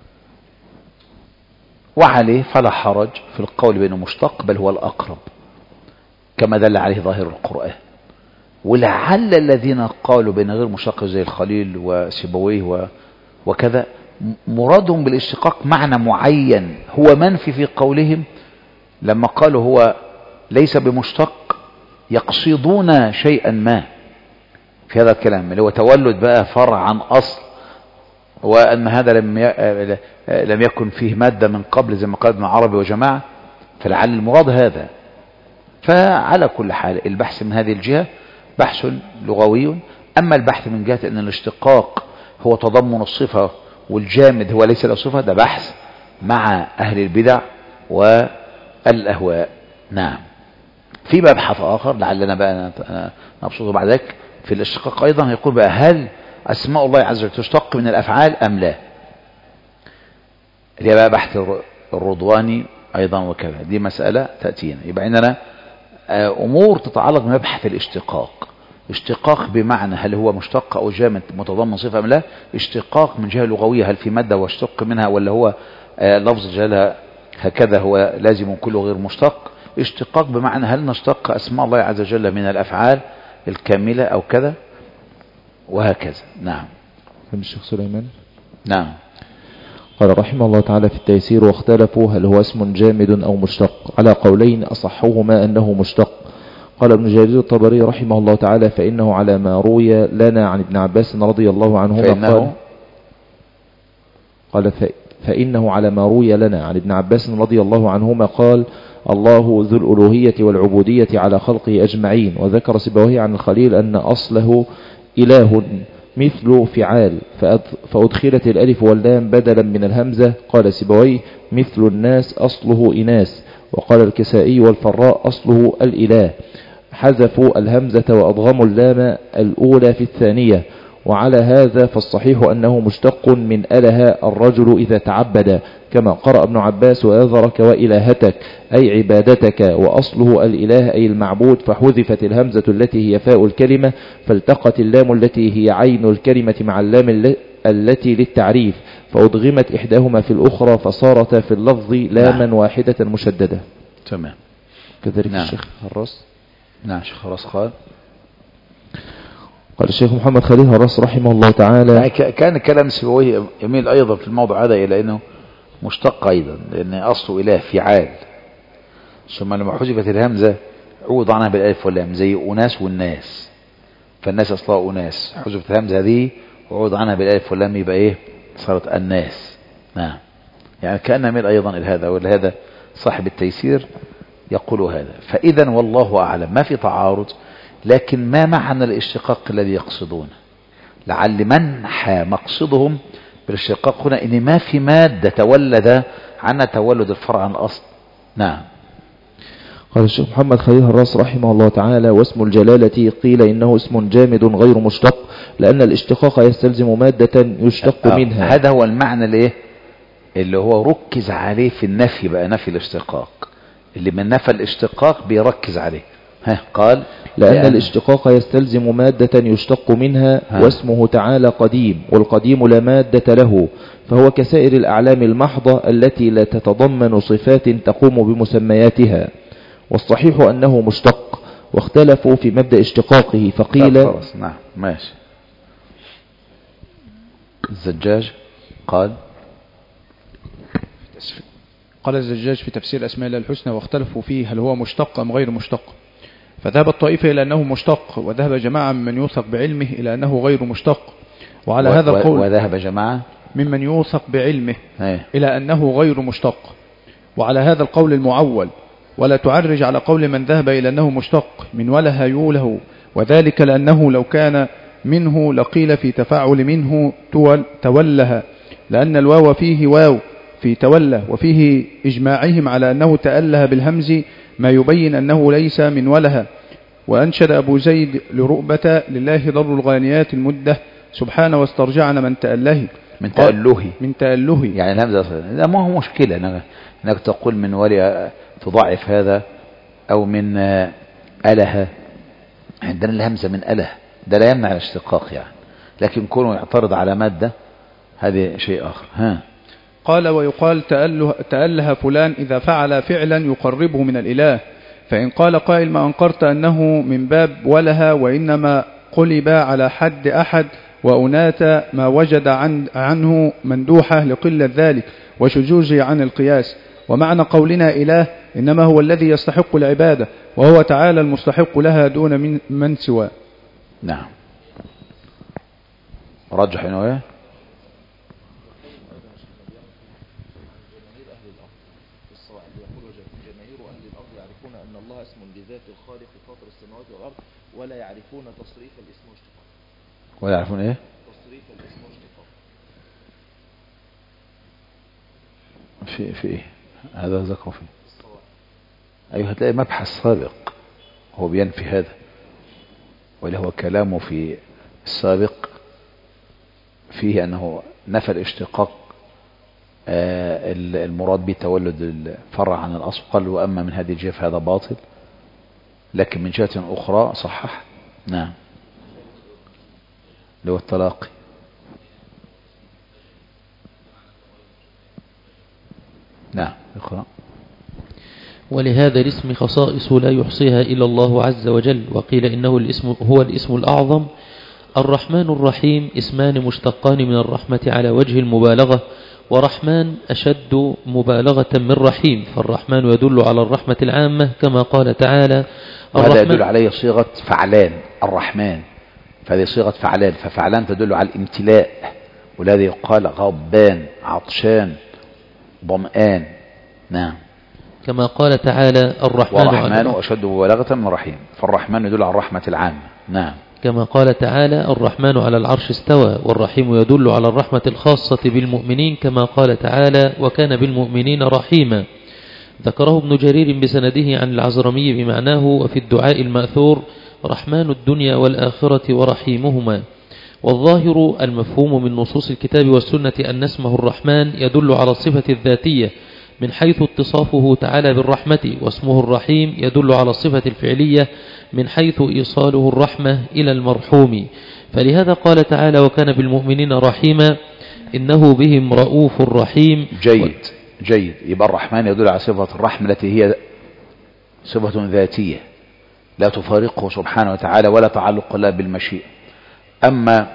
وعليه فلا حرج في القول بأنه مشتق، بل هو الأقرب كما دل عليه ظاهر القرآن. ولعل الذين قالوا بأن غير مشتق زي الخليل وسيبويه وكذا مرادهم بالاشتقاق معنى معين هو منفي في قولهم، لما قالوا هو ليس بمشتق يقصدون شيئا ما في هذا الكلام اللي هو تولد بقى فرع عن أصل، وأن هذا لم يكن فيه مادة من قبل زي ما قال ابن عربي وجماعة، فلعل المراد هذا. فعلى كل حال البحث من هذه الجهة بحث لغوي. أما البحث من جهة أن الاشتقاق هو تضمن الصفة والجامد هو ليس له صفة، ده بحث مع أهل البدع والأهواء. نعم. في مبحث آخر لعلنا بقى نبسطه بعد ذلك في الاشتقاق أيضا، يقول بقى هل أسماء الله عز وجل تشتق من الأفعال أم لا؟ اللي بقى بحث الرضواني أيضا وكذا، دي مسألة تأتينا. يبقى عندنا أمور تتعلق بمبحث الاشتقاق. اشتقاق بمعنى هل هو مشتق أو جامد متضمن صفة أم لا؟ اشتقاق من جهة لغوية هل في مادة واشتق منها، ولا هو لفظ جلالة هكذا هو لازم كله غير مشتق. اشتقاق بمعنى هل نشتق أسماء الله عز وجل من الأفعال الكاملة أو كذا وهكذا. نعم. الشيخ سليمان. نعم. قال رحمه الله تعالى في التيسير: واختلفوا هل هو اسم جامد أو مشتق، على قولين أصحهما أنه مشتق. قال ابن جرير الطبري رحمه الله تعالى: فإنه على ما روي لنا عن ابن عباس رضي الله عنهما فإنه على ما روي لنا عن ابن عباس رضي الله عنهما قال: الله ذو الألوهية والعبودية على خلقه أجمعين. وذكر سيبويه عن الخليل أن أصله إله مثل فعال، فأدخلت الألف واللام بدلا من الهمزة. قال سيبويه: مثل الناس أصله إناس. وقال الكسائي والفراء أصله الإله، حذفوا الهمزة وأضغموا اللام الأولى في الثانية. وعلى هذا فالصحيح أنه مشتق من أله الرجل إذا تعبد، كما قرأ ابن عباس: ويذرك وإلهتك أي عبادتك، وأصله الإله أي المعبود، فحذفت الهمزة التي هي فاء الكلمة، فالتقت اللام التي هي عين الكلمة مع اللام التي للتعريف، فأدغمت إحداهما في الأخرى، فصارت في اللفظ لاما واحدة مشددة. تمام. كذلك الشيخ هراس. نعم. الشيخ هراس قال الشيخ محمد خليل هراس رحمه الله تعالى: يعني كان كلام سيبويه يميل أيضا في الموضوع هذا إلى أنه مشتق أيضا، لأن أصله إله فعال، ثم لما حذفت الهمزة عوض عنها بالألف واللام زي أناس والناس، فالناس أصلها أناس، حذفت الهمزة هذه وعوض عنها بالألف واللام يبقى إيه؟ صارت الناس. نعم. يعني كان يميل أيضا إلى هذا، ولهذا صاحب التيسير يقول هذا. فإذا والله أعلم ما في تعارض، لكن ما معنى الاشتقاق الذي يقصدونه؟ لعل منحى مقصدهم بالاشتقاق هنا إن ما في مادة تولد عنها تولد الفرع عن الأصل. نعم. قال الشيخ محمد خليل هراس رحمه الله تعالى: واسم الجلالة قيل إنه اسم جامد غير مشتق، لأن الاشتقاق يستلزم مادة يشتق منها. هذا هو المعنى اللي هو ركز عليه في النفي، بقى نفي الاشتقاق، اللي من نفى الاشتقاق بيركز عليه. قال: لأن الاشتقاق يستلزم مادة يشتق منها، واسمه تعالى قديم، والقديم لا مادة له، فهو كسائر الأعلام المحضة التي لا تتضمن صفات تقوم بمسمياتها. والصحيح أنه مشتق، واختلفوا في مبدأ اشتقاقه، فقيل نعم ماشي. الزجاج قال الزجاج في تفسير أسماء الله الحسنى: واختلفوا فيه هل هو مشتق أم غير مشتق، فذهب الطائفة إلى أنه مشتق، وذهب جماعة ممن يوثق بعلمه إلى أنه غير مشتق. وعلى هذا القول وذهب جماعة ممن يوثق بعلمه إلى أنه غير مشتق. وعلى هذا القول المعول، ولا تعرج على قول من ذهب إلى أنه مشتق من وله يوله، وذلك لأنه لو كان منه لقيل في تفاعل منه تولها، لأن الواو فيه واو في تولى، وفيه إجماعهم على أنه تأله بالهمز، ما يبين أنه ليس من ولها. وأنشد أبو زيد لرؤبة: لله ضر الغانيات المدة سبحانه واسترجعنا من تأله. من تأله يعني الهمزة لا، ما هو مشكلة انك تقول من ولي تضعف هذا، او من أله، عندنا الهمزة من أله، ده لا يمنع الاشتقاق يعني، لكن كونه يعترض على مادة هذه شيء آخر. ها قال ويقال تأله فلان إذا فعل فعلا يقربه من الإله، فإن قال قائل ما أنكرت أنه من باب ولها وإنما قلب على حد أحد وأنات ما وجد عنه مندوحة لقلة ذلك وشجوجه عن القياس، ومعنى قولنا إله إنما هو الذي يستحق العبادة وهو تعالى المستحق لها دون من سواه. نعم. رجح إنه إيه؟ ولا يعرفون تصريف الاسم واشتقاقه. ولا يعرفون ايه؟ تصريف الاسم واشتقاقه. في ايه؟ هذا ذكره فيه. ايوه هتلاقي مبحث سابق هو بينفي هذا، ولا هو كلامه في السابق فيه انه نفى الاشتقاق المراد بتولد الفرع عن الاصل، قال واما من هذه الجهه فهذا باطل، لكن من جهة أخرى صحح. نعم. اللي هو التلاقي. نعم. اقرأ. ولهذا الاسم خصائص لا يحصيها إلا الله عز وجل، وقيل إنه هو الاسم الأعظم. الرحمن الرحيم اسمان مشتقان من الرحمة على وجه المبالغة، ورحمن أشد مبالغة من رحيم، فالرحمن يدل على الرحمة العامة كما قال تعالى وهذا يدل عليه صيغة فعلان الرحمن، فهذه صيغة فعلان، ففعلان تدل على الامتلاء، والذي يقال غضبان عطشان ظمآن. نعم. كما قال تعالى الرحمن أشد مبالغة من رحيم، فالرحمن يدل على الرحمة العامة. نعم. كما قال تعالى الرحمن على العرش استوى، والرحيم يدل على الرحمة الخاصة بالمؤمنين كما قال تعالى وكان بالمؤمنين رحيما. ذكره ابن جرير بسنده عن العزرمي بمعناه، وفي الدعاء المأثور رحمن الدنيا والآخرة ورحيمهما. والظاهر المفهوم من نصوص الكتاب والسنة أن اسمه الرحمن يدل على الصفة الذاتية من حيث اتصافه تعالى بالرحمة، واسمه الرحيم يدل على الصفة الفعلية من حيث إيصاله الرحمة إلى المرحوم. فلهذا قال تعالى وكان بالمؤمنين رحيما، إنه بهم رؤوف رحيم. جيد. يبقى الرحمن يدل على صفة الرحمة التي هي صفة ذاتية لا تفارقه سبحانه وتعالى ولا تعلق له بالمشيئة. أما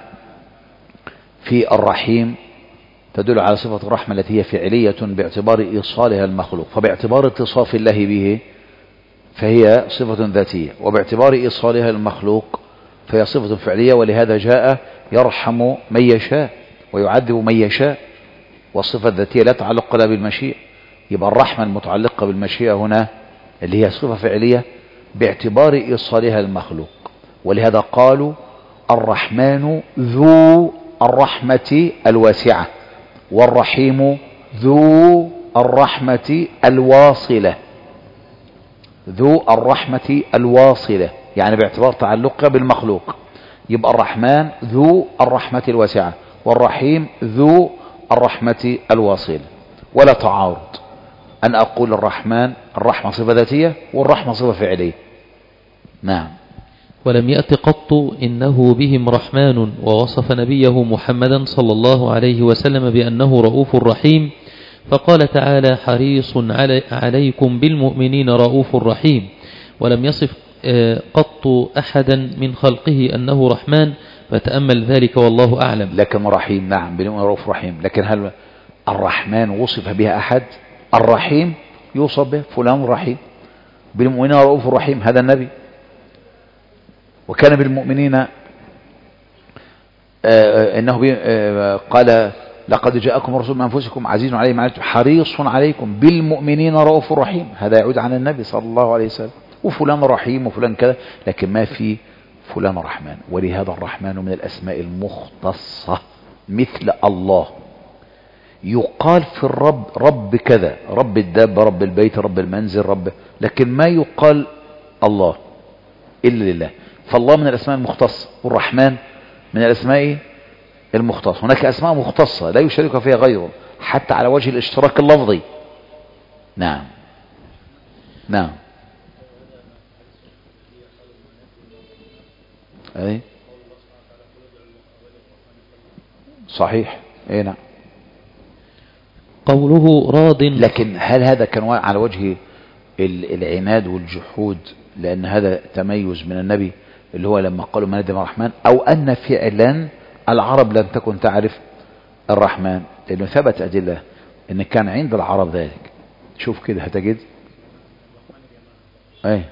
في الرحيم تدل على صفة الرحمة التي هي فعلية باعتبار إيصالها المخلوق، فباعتبار اتصاف الله به فهي صفة ذاتية، وباعتبار إيصالها المخلوق فهي صفة فعلية، ولهذا جاء يرحم من يشاء ويعذب من يشاء، والصفة الذاتية لا تعلق لها بالمشيئة. يبقى الرحمة المتعلقة بالمشيئة هنا اللي هي صفة فعلية باعتبار إيصالها المخلوق، ولهذا قالوا الرحمن ذو الرحمة الواسعة، والرحيم ذو الرحمة الواصلة. ذو الرحمة الواصلة يعني باعتبار تعلقها بالمخلوق، يبقى الرحمن ذو الرحمة الواسعة والرحيم ذو الرحمة الواصلة، ولا تعارض أن أقول الرحمة صفة ذاتية والرحمة صفة فعلية. نعم. ولم يأت قط إنه بهم رحمن، ووصف نبيه محمدا صلى الله عليه وسلم بأنه رؤوف رحيم، فقال تعالى حريص عليكم بالمؤمنين رؤوف رحيم. ولم يصف قط أحدا من خلقه أنه رحمن، فتأمل ذلك والله أعلم. لكن رحيم نعم بالمؤمنين رؤوف رحيم، لكن هل الرحمن وصف بها أحد؟ الرحيم يوصف به فلان رحيم، بالمؤمنين رؤوف رحيم هذا النبي، وكان بالمؤمنين إنه قال لقد جاءكم رسول من أنفسكم عزيز عليه ما عنتم حريص عليكم بالمؤمنين رؤوف رحيم، هذا يعود عن النبي صلى الله عليه وسلم. وفلان رحيم وفلان كذا، لكن ما في فلان رحمن. ولهذا الرحمن من الأسماء المختصة مثل الله. يقال في الرب رب كذا، رب الدابة، رب البيت، رب المنزل، رب، لكن ما يقال الله إلا لله. فالله من الأسماء المختصة، والرحمن من الأسماء المختصة. هناك أسماء مختصة لا يشارك فيها غيره حتى على وجه الاشتراك اللفظي. نعم. نعم. أي صحيح. أي نعم. قوله راض، لكن هل هذا كان على وجه العناد والجحود لأن هذا تميز من النبي اللي هو لما قالوا ما ندم الرحمن، أو أن فعلا العرب لم تكن تعرف الرحمن؟ لأنه ثبت أدلة أن كان عند العرب ذلك. شوف كده هتجد أي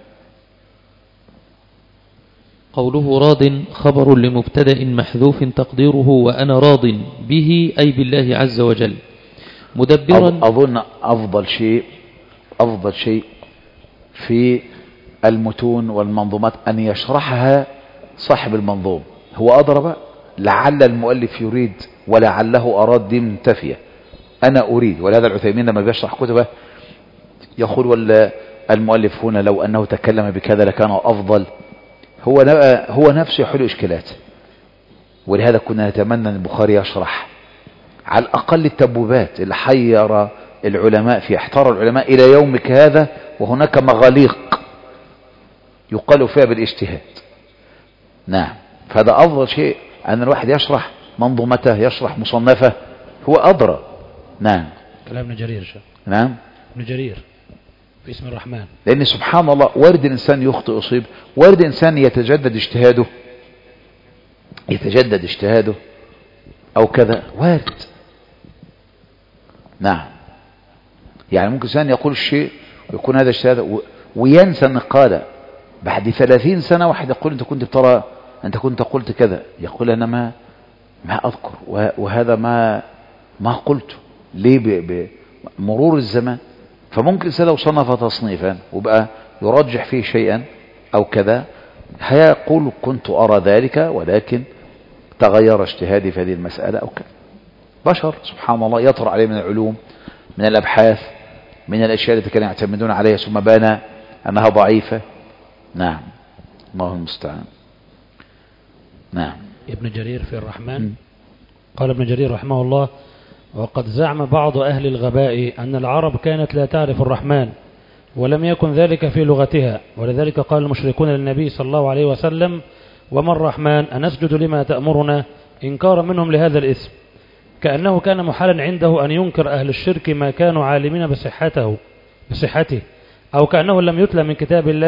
قوله راض خبر لمبتدأ محذوف تقديره وأنا راض به أي بالله عز وجل مدبرا. أظن أفضل شيء في المتون والمنظومات أن يشرحها صاحب المنظوم، هو أضرب لعل المؤلف يريد ولعله أراد دي منتفية، أنا أريد. ولهذا العثيمين لما بيشرح كتبه يقول ولا المؤلف هنا لو أنه تكلم بكذا لكان أفضل. هو نفسه يحل إشكالات، ولهذا كنا نتمنى أن البخاري يشرح على الأقل التبويبات اللي حير العلماء فيها، احتار العلماء إلى يومك هذا وهناك مغاليق يقال فيها بالاجتهاد. نعم. فهذا أفضل شيء أن الواحد يشرح منظومته، يشرح مصنفه، هو أدرى. نعم. كلام ابن جرير. نعم. ابن جرير في اسم الرحمن. لأن سبحان الله وارد الإنسان يخطئ يصيب، وارد الإنسان يتجدد اجتهاده أو كذا، وارد. نعم. يعني ممكن إنسان يقول الشيء ويكون هذا اجتهاد وينسى أن قال بعد 30 سنة واحد يقول أنت كنت قلت كذا، يقول أنا ما أذكر وهذا ما قلته. ليه؟ بمرور الزمان. فممكن إنسان لو صنف تصنيفا وبقى يرجح فيه شيئا أو كذا هيقول كنت أرى ذلك ولكن تغير اجتهادي في هذه المسألة أو كذا. بشر سبحان الله يطرأ عليه من العلوم، من الأبحاث، من الأشياء التي كانوا يعتمدون عليها ثم بان أنها ضعيفة. نعم. الله المستعان. نعم. ابن جرير في الرحمن قال ابن جرير رحمه الله: وقد زعم بعض أهل الغباء أن العرب كانت لا تعرف الرحمن ولم يكن ذلك في لغتها، ولذلك قال المشركون للنبي صلى الله عليه وسلم: وما الرحمن أنسجد لما تأمرنا، إنكارا منهم لهذا الاسم، كأنه كان محالا عنده أن ينكر أهل الشرك ما كانوا عالمين بصحته، أو كأنه لم يتلى من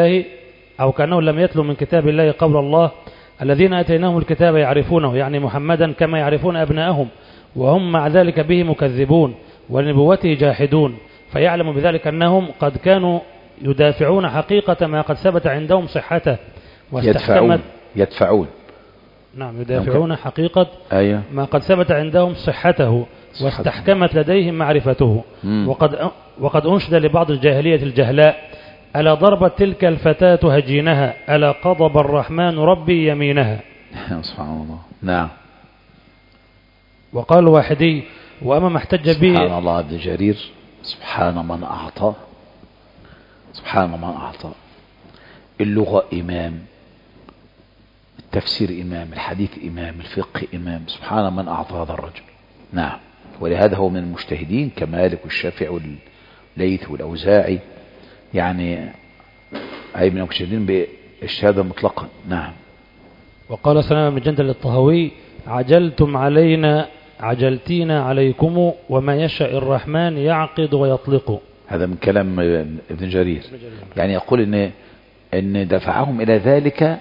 كتاب الله قول الله: الذين أتيناهم الكتاب يعرفونه، يعني محمدا كما يعرفون أبناءهم، وهم مع ذلك به مكذبون ولنبوته جاحدون، فيعلم بذلك أنهم قد كانوا يدافعون حقيقة ما قد ثبت عندهم صحته يدفعون. نعم، يدافعون حقيقة ما قد ثبت عندهم صحته واستحكمت لديهم معرفته. وقد أنشد لبعض الجاهلية الجهلاء: ألا ضربت تلك الفتاة هجينها، ألا قضب الرحمن ربي يمينها. سبحان الله. نعم. وقال واحدي: وأما ما احتج به سبحان الله. ابن جرير سبحان من أعطى، اللغة إمام، التفسير إمام، الحديث إمام، الفقه إمام، سبحان من أعطى هذا الرجل. نعم. ولهذا هو من المجتهدين كمالك والشافعي والليث والأوزاعي، يعني أي من المجتهدين بالشهادة مطلقا. نعم. وقال سلام بن جندل الطهوي: عجلتينا عليكم وما يشاء الرحمن يعقد ويطلق. هذا من كلام ابن جرير. يعني يقول إن دفعهم إلى ذلك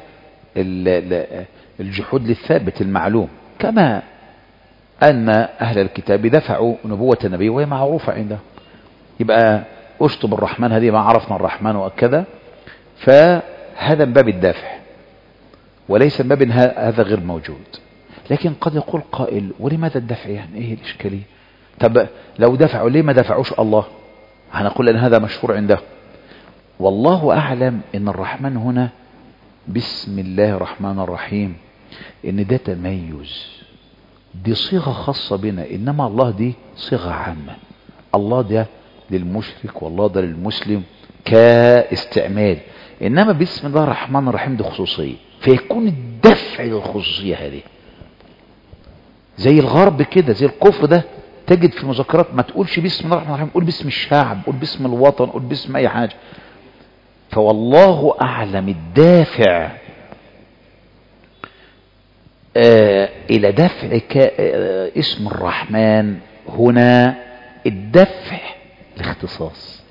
الجحود للثابت المعلوم، كما أن أهل الكتاب دفعوا نبوة النبي وهي معروفة عندهم. يبقى أشطب الرحمن، هذه ما عرفنا الرحمن وكذا، فهذا من باب الدافع وليس من باب هذا غير موجود. لكن قد يقول قائل: ولماذا الدفع؟ يعني ايه الإشكالية؟ طب لو دفعوا ليه ما دفعوش الله؟ هنقول أن هذا مشهور عنده. والله أعلم أن الرحمن هنا بسم الله الرحمن الرحيم، ان ده تميز، دي صيغة خاصة بنا، انما الله دي صيغة عامة. الله ده للمشرك والله ده للمسلم كاستعمال، انما بسم الله الرحمن الرحيم دي خصوصية، فيكون الدفع للخصوصية هذه. زي الغرب كده، زي الكفر ده، تجد في المذكرات ما تقولش بسم الله الرحمن الرحيم، قول باسم الشعب، قول باسم الوطن، قول باسم اي حاجة. فوالله اعلم الدافع إلى دفع اسم الرحمن هنا الدفع الاختصاص،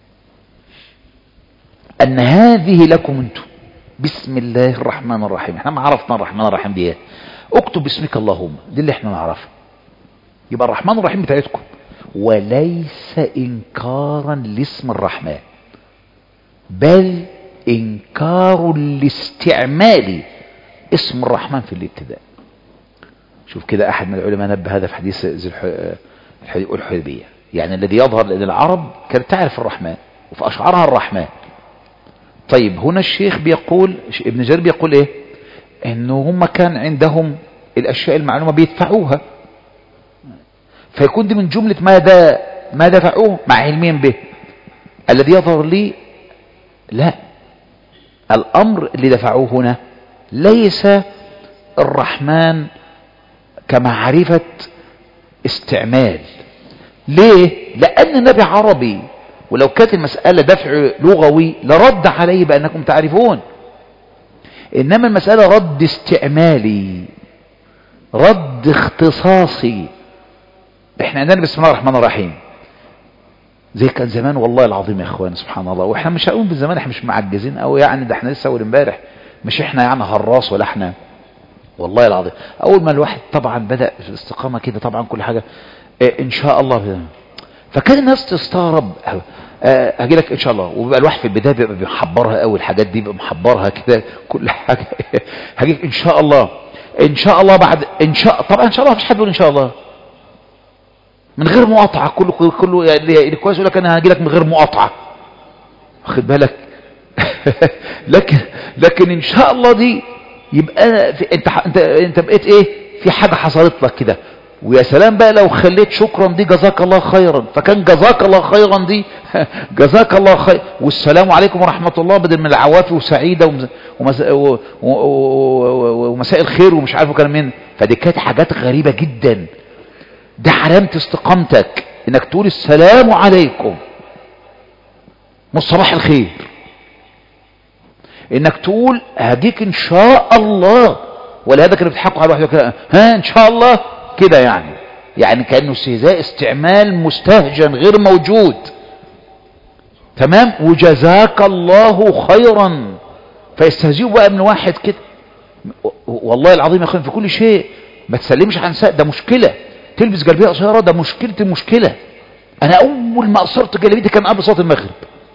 أن هذه لكم أنتم بسم الله الرحمن الرحيم. احنا ما عرفنا الرحمن الرحيم دي، اكتب باسمك اللهم، دي اللي احنا نعرفها. يبقى الرحمن الرحيم بتاعتكم، وليس إنكارا لاسم الرحمن، بل إنكار لاستعمال اسم الرحمن في الابتداء. شوف كده أحد من العلماء نبه هذا في حديث الحديبية، يعني الذي يظهر لأن العرب كانت تعرف الرحمن وفي أشعارها الرحمن. طيب هنا الشيخ بيقول، ابن جرير بيقول ايه؟ انه هم كان عندهم الاشياء المعلومة بيدفعوها، فيكون دي من جملة ما دفعوه مع علمهم به. الذي يظهر لي لا، الامر اللي دفعوه هنا ليس الرحمن كمعرفة استعمال. ليه؟ لان النبي عربي، ولو كانت المسألة دفع لغوي لرد عليه بأنكم تعرفون، إنما المسألة رد استعمالي، رد اختصاصي. احنا عندنا بسم الله الرحمن الرحيم زي كان زمان، والله العظيم يا اخوان سبحان الله. واحنا مش هنقول بالزمان، احنا مش معجزين قوي يعني، ده احنا لسه اول امبارح، مش احنا يعني هراس ولا احنا، والله العظيم. اول ما الواحد طبعا بدأ في الاستقامة كده طبعا كل حاجة ان شاء الله، فكان الناس تستغرب. هاجي لك ان شاء الله، وبيبقى الواحد في البدايه بيبقى محبرها قوي، الحاجات دي بيبقى محبرها كده كل حاجه. هاجي ان شاء الله، ان شاء الله، بعد ان شاء، طبعا ان شاء الله مفيش حد يقول ان شاء الله من غير مقاطعه، كله يعني كويس يقول لك انا هاجي لك من غير مقاطعه، واخد بالك؟ لكن ان شاء الله دي يبقى انت بقيت ايه، في حاجه حصلت لك كده. ويا سلام بقى لو خليت شكرا دي جزاك الله خيرا، فكان جزاك الله خيرا دي جزاك الله خير، والسلام عليكم ورحمة الله بدل من العوافي وسعيدة ومساء الخير ومش عارفه كان من. فدي كانت حاجات غريبة جدا. ده علامة استقامتك انك تقول السلام عليكم مش صباح الخير، انك تقول هديك ان شاء الله. ولهذا كانوا بيضحكوا على واحد كده، ها ان شاء الله كده، يعني كأنه استهزاء، استعمال مستهجن غير موجود. تمام، وجزاك الله خيرا، فيستهزئوا بقى من واحد كده. والله العظيم يا اخوان في كل شيء، ما تسلمش عن ساق، ده مشكلة. تلبس جلبية قصيرة، ده مشكلة. انا اول ما قصرت جلبيتي كان قبل صلاة المغرب،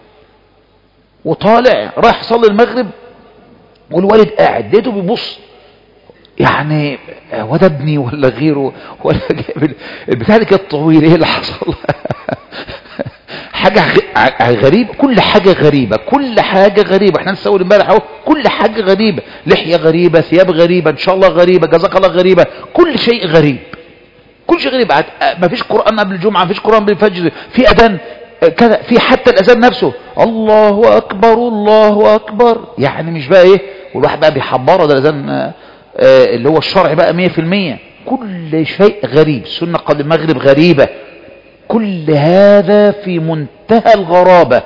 وطالع رايح صلي المغرب، والوالد قاعد لقيته بيبص، يعني وده ابني ولا غيره ولا جايب البتاع دي كانت طويل، ايه اللي حصل؟ حاجه غريبه، كل حاجه غريبه. احنا لسه اول امبارح اهو، كل حاجه غريبه، لحيه غريبه، ثياب غريبه، ان شاء الله غريبه، جزاك الله غريبه، كل شيء غريب، كل شيء غريب. ما فيش قران قبل الجمعه، ما فيش قران قبل الفجر، في اذان كذا، في حتى الاذان نفسه الله اكبر الله اكبر، يعني مش بقى ايه والواحد بقى بيحبره، ده الاذان اللي هو الشرع بقى 100%. كل شيء غريب، السنة قبل المغرب غريبة، كل هذا في منتهى الغرابة،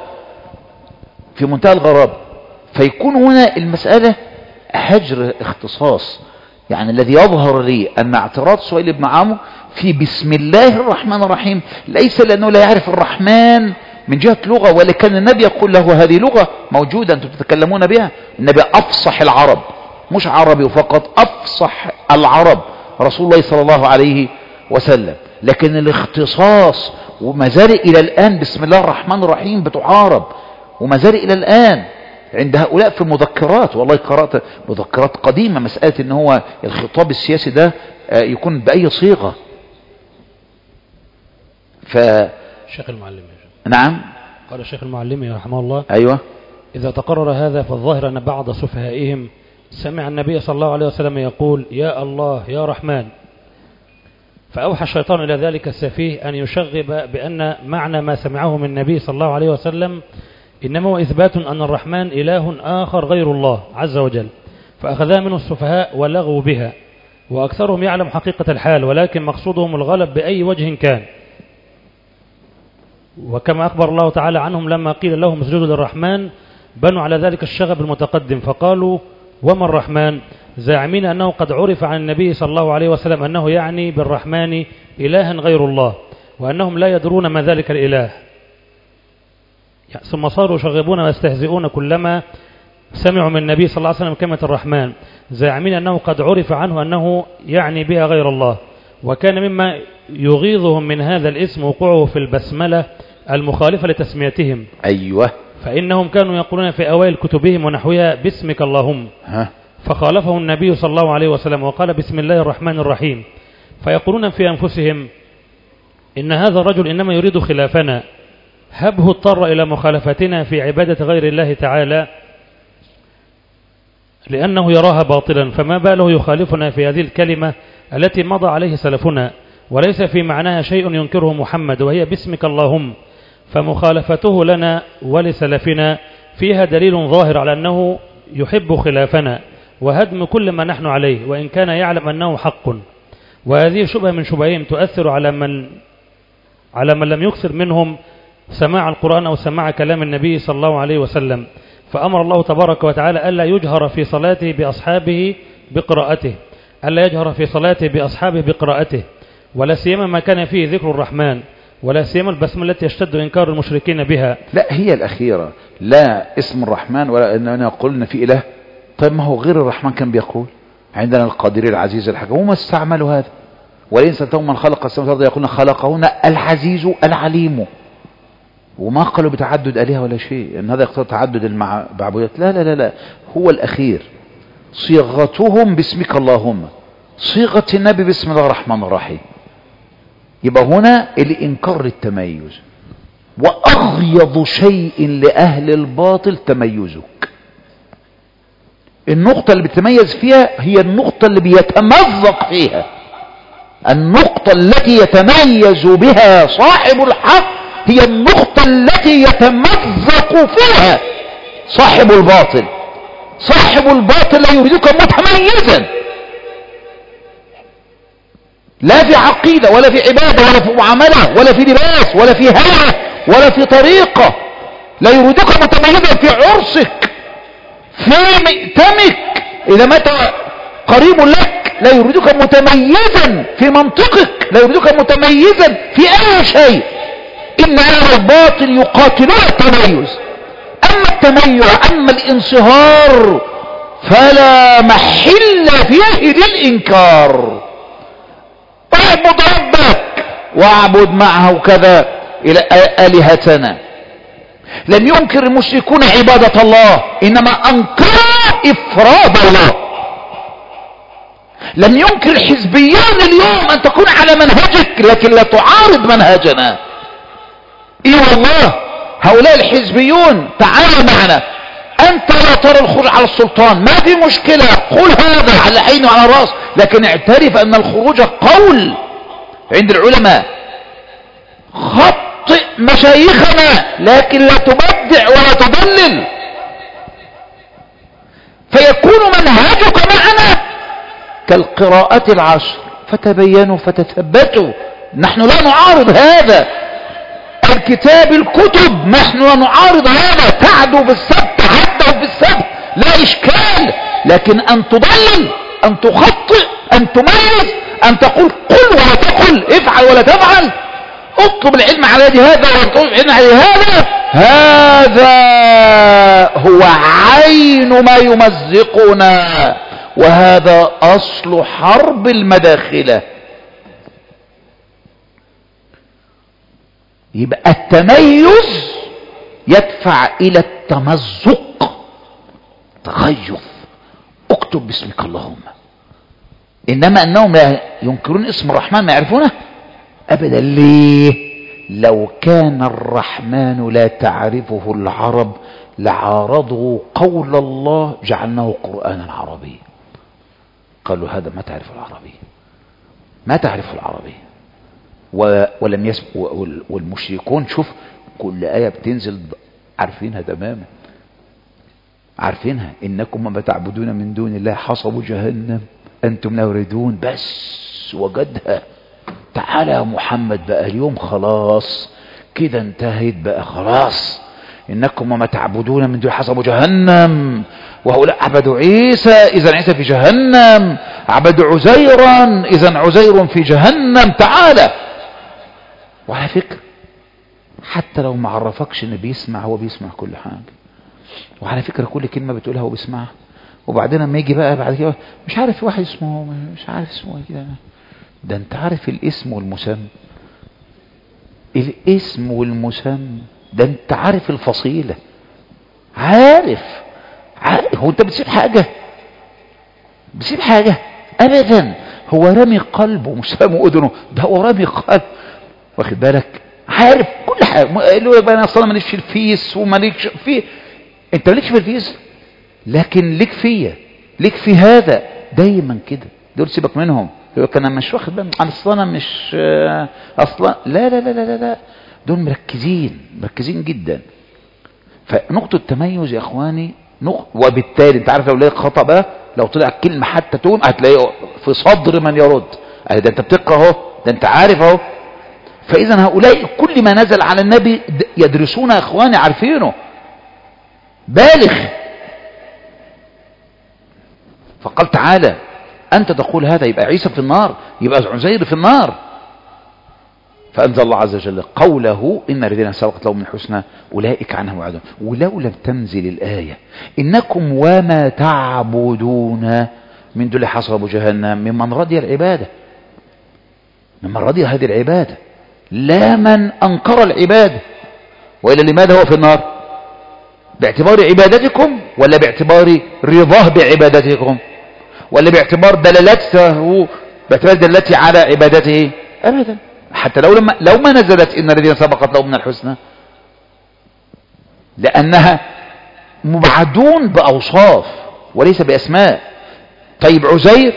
فيكون هنا المسألة هجر اختصاص. يعني الذي يظهر لي أن اعتراض سؤال ابن عمرو في بسم الله الرحمن الرحيم ليس لأنه لا يعرف الرحمن من جهة لغة، ولكن النبي يقول له هذه لغة موجودة أنتم تتكلمون بها. النبي أفصح العرب، مش عربي فقط، أفصح العرب رسول الله صلى الله عليه وسلم. لكن الاختصاص وما زال إلى الآن بسم الله الرحمن الرحيم بتعارب، وما زال إلى الآن عند هؤلاء في المذكرات. والله قرأت مذكرات قديمة مسألة ان هو الخطاب السياسي ده يكون بأي صيغة. الشيخ المعلمي، نعم، قال الشيخ المعلمي رحمه الله، أيوة، إذا تقرر هذا فالظاهر أن بعض سفهائهم سمع النبي صلى الله عليه وسلم يقول يا الله يا رحمن، فأوحى الشيطان إلى ذلك السفيه أن يشغب بأن معنى ما سمعه من النبي صلى الله عليه وسلم إنما هو إثبات أن الرحمن إله آخر غير الله عز وجل، فأخذها منه السفهاء ولغوا بها، وأكثرهم يعلم حقيقة الحال، ولكن مقصودهم الغلب بأي وجه كان. وكما أخبر الله تعالى عنهم لما قيل لهم اسجدوا للرحمن بنوا على ذلك الشغب المتقدم، فقالوا وما الرحمن؟ زاعمين أنه قد عرف عن النبي صلى الله عليه وسلم أنه يعني بالرحمن إلها غير الله، وأنهم لا يدرون ما ذلك الإله، ثم صاروا يشغبون ويستهزئون كلما سمعوا من النبي صلى الله عليه وسلم كلمة الرحمن، زاعمين أنه قد عرف عنه أنه يعني بها غير الله. وكان مما يغيظهم من هذا الاسم وقوعه في البسملة المخالفة لتسميتهم. أيوة. فإنهم كانوا يقولون في أوائل كتبهم ونحوها باسمك اللهم، فخالفه النبي صلى الله عليه وسلم وقال بسم الله الرحمن الرحيم. فيقولون في أنفسهم إن هذا الرجل إنما يريد خلافنا، هبه اضطر إلى مخالفتنا في عبادة غير الله تعالى لأنه يراها باطلا، فما باله يخالفنا في هذه الكلمة التي مضى عليه سلفنا وليس في معناها شيء ينكره محمد، وهي باسمك اللهم. فمخالفته لنا ولسلفنا فيها دليل ظاهر على أنه يحب خلافنا وهدم كل ما نحن عليه، وإن كان يعلم أنه حق. وهذه شبهة من شبههم تؤثر على من لم يكثر منهم سماع القرآن أو سماع كلام النبي صلى الله عليه وسلم. فأمر الله تبارك وتعالى ألا يجهر في صلاته بأصحابه بقراءته، ألا يجهر في صلاته بأصحابه بقراءته، ولا سيما ما كان فيه ذكر الرحمن، ولا سيما البسملة التي يشتد إنكار المشركين بها. لا، هي الأخيرة، لا اسم الرحمن ولا أننا قلنا في إله. طيب ما هو غير الرحمن كان بيقول عندنا القدير العزيز الحكيم، هم استعملوا هذا. ولئن سألتهم من خلق السماوات والأرض يقولون خلقهن العزيز العليم، وما قالوا بتعدد آلهة ولا شيء، ان هذا يقتضي تعدد المعبودات. لا لا لا لا، هو الأخير صيغتهم باسمك اللهم، صيغة النبي بسم الله الرحمن الرحيم. يبقى هنا الإنكار للتميز، وأغيض شيء لأهل الباطل تميزك. النقطة اللي بتميز فيها هي النقطة اللي بيتمزق فيها. النقطة التي يتميز بها صاحب الحق هي النقطة التي يتمزق فيها صاحب الباطل. صاحب الباطل لا يريدك متميزا، لا في عقيدة ولا في عبادة ولا في معاملة ولا في لباس ولا في هيئة ولا في طريقة. لا يريدك متميزا في عرسك، في مئتمك إذا مات قريب لك، لا يريدك متميزا في منطقك، لا يريدك متميزا في أي شيء. إن أهل الباطل يقاتلون التميز. أما التميز، أما الانصهار فلا محل فيه للإنكار. اعبد ربك واعبد معه كذا إلى آلهتنا. لم ينكر المشركون عبادة الله، إنما أنكروا إفراد الله. لم ينكر الحزبيون اليوم أن تكون على منهجك لكن لا تعارض منهجنا. اي والله، هؤلاء الحزبيون تعالوا معنا، انت لا ترى الخروج على السلطان، ما في مشكلة، قل هذا على عيني وعلى راس، لكن اعترف ان الخروج قول عند العلماء. خطئ مشايخنا لكن لا تبدع ولا تضلل، فيكون منهجك معنا كالقراءة العشر، فتبينوا فتثبتوا. نحن لا نعارض هذا، الكتاب الكتب نحن لا نعارض هذا، تعدوا بالسبت عدوا بالسبت لا إشكال، لكن أن تضلل، أن تخطئ، أن تميز، أن تقول قل ولا تقل، افعل ولا تفعل، اطلب العلم على يد هذا واطلب العلم على يد هذا، هذا هو عين ما يمزقنا، وهذا أصل حرب المداخلة. يبقى التميز يدفع إلى التمزق، تغيظ، اكتب باسمك اللهم. إنما أنهم لا ينكرون اسم الرحمن ما يعرفونه أبدا. ليه؟ لو كان الرحمن لا تعرفه العرب لعارضوا قول الله جعلناه قرآنا عربيا. قالوا هذا ما تعرف العربي، ما تعرف العربي. ولم يسمع. والمشركون شوف كل آية بتنزل عارفينها تماما، عارفينها. إنكم ما تعبدون من دون الله حصب جهنم أنتم لا يريدون. بس وجدها. تعالى يا محمد بقى اليوم خلاص كده انتهت بقى، خلاص إنكم وما تعبدون من دون حسب جهنم وهؤلاء عبدوا عيسى إذا عيسى في جهنم، عبدوا عزيرا إذا عزير في جهنم. تعالى. وعلى فكرة حتى لو ما عرفكش إن بيسمع، هو بيسمع كل حاجة. وعلى فكرة كل كلمة بتقولها هو بيسمعها. وبعدين لما يجي بقى بعد كده مش عارف واحد اسمه، مش عارف اسمه كده، ده انت عارف الاسم والمسمى، الاسم والمسمى، ده انت عارف الفصيلة، عارف. هو انت بتسيب حاجة؟ بتسيب حاجة ابدا. هو رامي قلبه مش رامي اذنه، ده هو رامي قلبه، واخد بالك؟ عارف كل حاجة. اللي هو بقى انا اصلا ماليش في الفيس وماليش في، انت ماليش في الفيس لكن ليك فيا، ليك في هذا دايما كده. دول سيبك منهم، يقول لك انا مش واخد بالي اصلا، انا مش اصلا، لا لا لا لا لا، دول مركزين جدا. فنقطة التميز يا اخواني وبالتالي انت عارف لو لقيت خطأ بقى، لو طلع كلمة حتى تون هتلاقيه في صدر من يرد. ده انت بتقرأ اهو، ده انت عارف اهو. فاذا هؤلاء كل ما نزل على النبي يدرسون يا اخواني، عارفينه بالغ. فقال تعالى أنت تقول هذا، يبقى عيسى في النار، يبقى عزير في النار. فأنزل الله عز وجل قوله إن الذين سبقت لهم من الحسنى أولئك عنها وعدهم. ولو لم تنزل الآية إنكم وما تعبدون من دون حسب جهنم ممن رضي العبادة، ممن رضي هذه العبادة، لا من أنكر العبادة. وإلى لماذا هو في النار؟ باعتبار عبادتكم ولا باعتبار رضاه بعبادتكم ولا باعتبار دلالته، باعتبار دلالته على عبادته؟ ابدا. حتى لو ما نزلت ان الذين سبقت لهم من الحسنى، لانها مبعدون باوصاف وليس باسماء. طيب عزير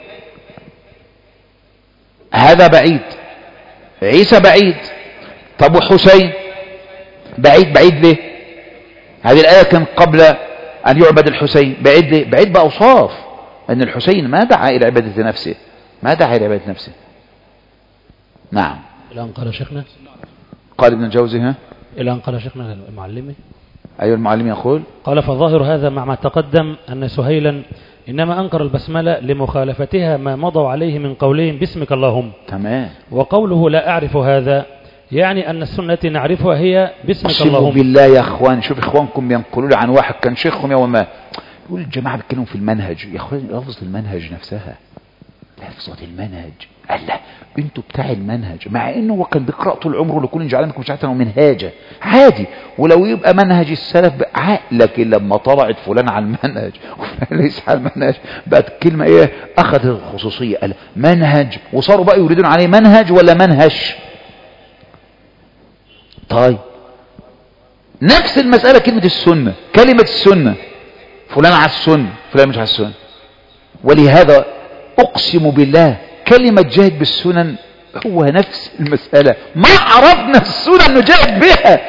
هذا بعيد، عيسى بعيد، طب وحسين بعيد ليه؟ هذه الآية كان قبل أن يعبد الحسين. بعيد ليه؟ بعيد بأوصاف أن الحسين ما دعا إلى عبادة نفسه، ما دعا إلى عبادة نفسه. نعم. إلى أن قال شيخنا، قال ابن الجوزي ها، إلى أن قال شيخنا المعلمي، أيها المعلم يقول، قال فظاهر هذا مع ما تقدم أن سهيلا إنما أنكر البسملة لمخالفتها ما مضوا عليه من قولهم باسمك اللهم. تمام. وقوله لا أعرف هذا يعني أن السنة نعرفها هي باسمك اللهم. بالله يا أخوان، شوف إخوانكم بينقلوا عن واحد كان شيخهم يوم ما يقول الجماعة بيتكلموا في المنهج. يا أخوان لفظة المنهج نفسها، لفظة المنهج، الله انتوا بتاع المنهج، مع انه هو كان بيقرأ طول عمره لكل جعل منكم شرعة ومنهاجا عادي، ولو يبقى منهج السلف لكن لما طلعت فلان على المنهج وفلان ليس على المنهج بقت كلمة ايه، اخذت الخصوصية منهج، وصاروا بقى يريدون عليه منهج ولا منهج. طيب نفس المسألة كلمة السنة، كلمة السنة، فلان على السنة فلان مش على السنة. ولهذا أقسم بالله كلمة جاهد بالسنن هو نفس المسألة، ما عرفنا السنن نجاهد بها.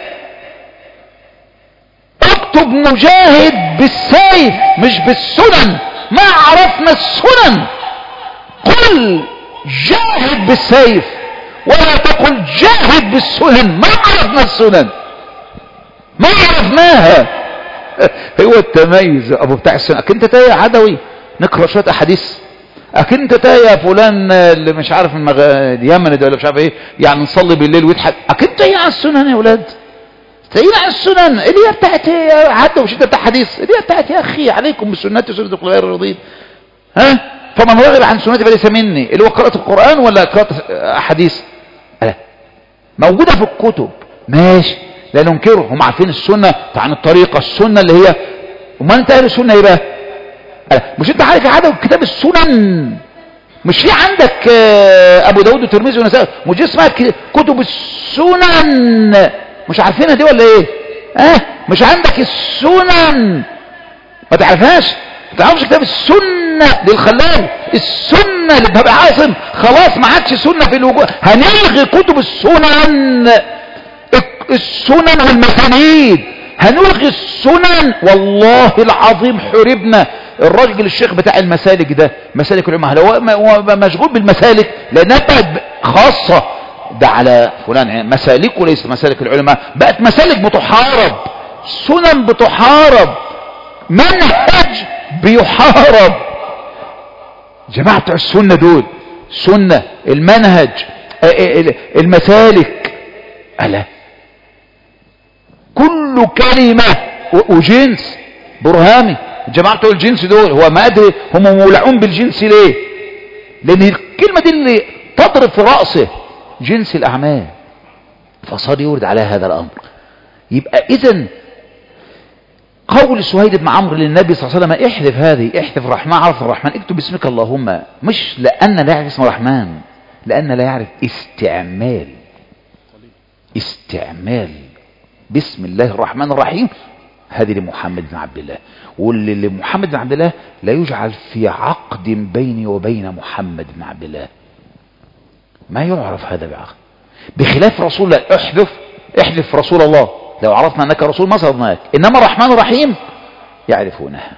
اكتب نجاهد بالسيف مش بالسنن، ما عرفنا السنن. قل جاهد بالسيف ولا تقل جاهد بالسنن، ما عرفنا السنن، ما عرفناها. هو التميز ابو بتاع السنن. اكنت تايه عدوي نقرأ شوية احاديث، اكنت تايه فلان اللي مش عارف من اليمن ده ولا مش عارف ايه، يعني نصلي بالليل ويضحك. اكنت تايه على السنن يا ولاد، تايه على السنن اللي هي بتاعت عدوي، مش بتاع حديث، اللي هي بتاعت يا اخي عليكم بسنتي سنة الخلفاء الراشدين. ها فمن رغب عن سنتي فليس مني، اللي هو قراءة القرآن ولا قراءة احاديث؟ موجودة في الكتب ماشي، لا ننكره، هم عارفين السنة عن الطريقة، السنة اللي هي، وما انت اهل السنة ايه بقى؟ مش انت عارف عدد كتاب السنن؟ مش في عندك ابو داود والترمذي والنسائي، مش اسمها كتب السنن؟ مش عارفينها دي ولا ايه؟ مش عندك السنن ما تعرفهاش؟ ما تعرفش كتاب السنة للخلال، السنة لابن عاصم؟ خلاص ما عادش سنة في الوجود، هنلغي كتب السنن، السنن والمسانيد هنلغي السنن. والله العظيم حربنا. الراجل الشيخ بتاع المسالك ده، مسالك العلماء، هو مشغول بالمسالك لانها بقت خاصة، ده على فلان مسالكه ليس مسالك العلماء، بقت مسالك بتحارب سنن بتحارب، منهج بيحارب. جماعة بتوع السنة دول، سنة المنهج المسالك، ألا كل كلمة وجنس برهامي. الجماعة بتوع الجنس دول هو ما أدري هم مولعون بالجنس ليه، لأن الكلمة دي اللي تضرب في رأسه جنس الأعمال، فصار يورد على هذا الأمر. يبقى إذن قول سهيل بن عمرو للنبي صلى الله عليه وسلم احذف هذه، احذف الرحمن، عرف الرحمن، اكتب باسمك اللهم، مش لأن لا يعرف اسم الرحمن، لأن لا يعرف استعمال بسم الله الرحمن الرحيم. هذه لمحمد بن عبد الله، واللي لمحمد بن عبد الله لا يجعل في عقد بيني وبين محمد بن عبد الله، ما يعرف هذا بعقد، بخلاف رسول الله. احذف رسول الله، لو عرفنا أنك رسول ما صدناك، إنما الرحمن الرحيم يعرفونها.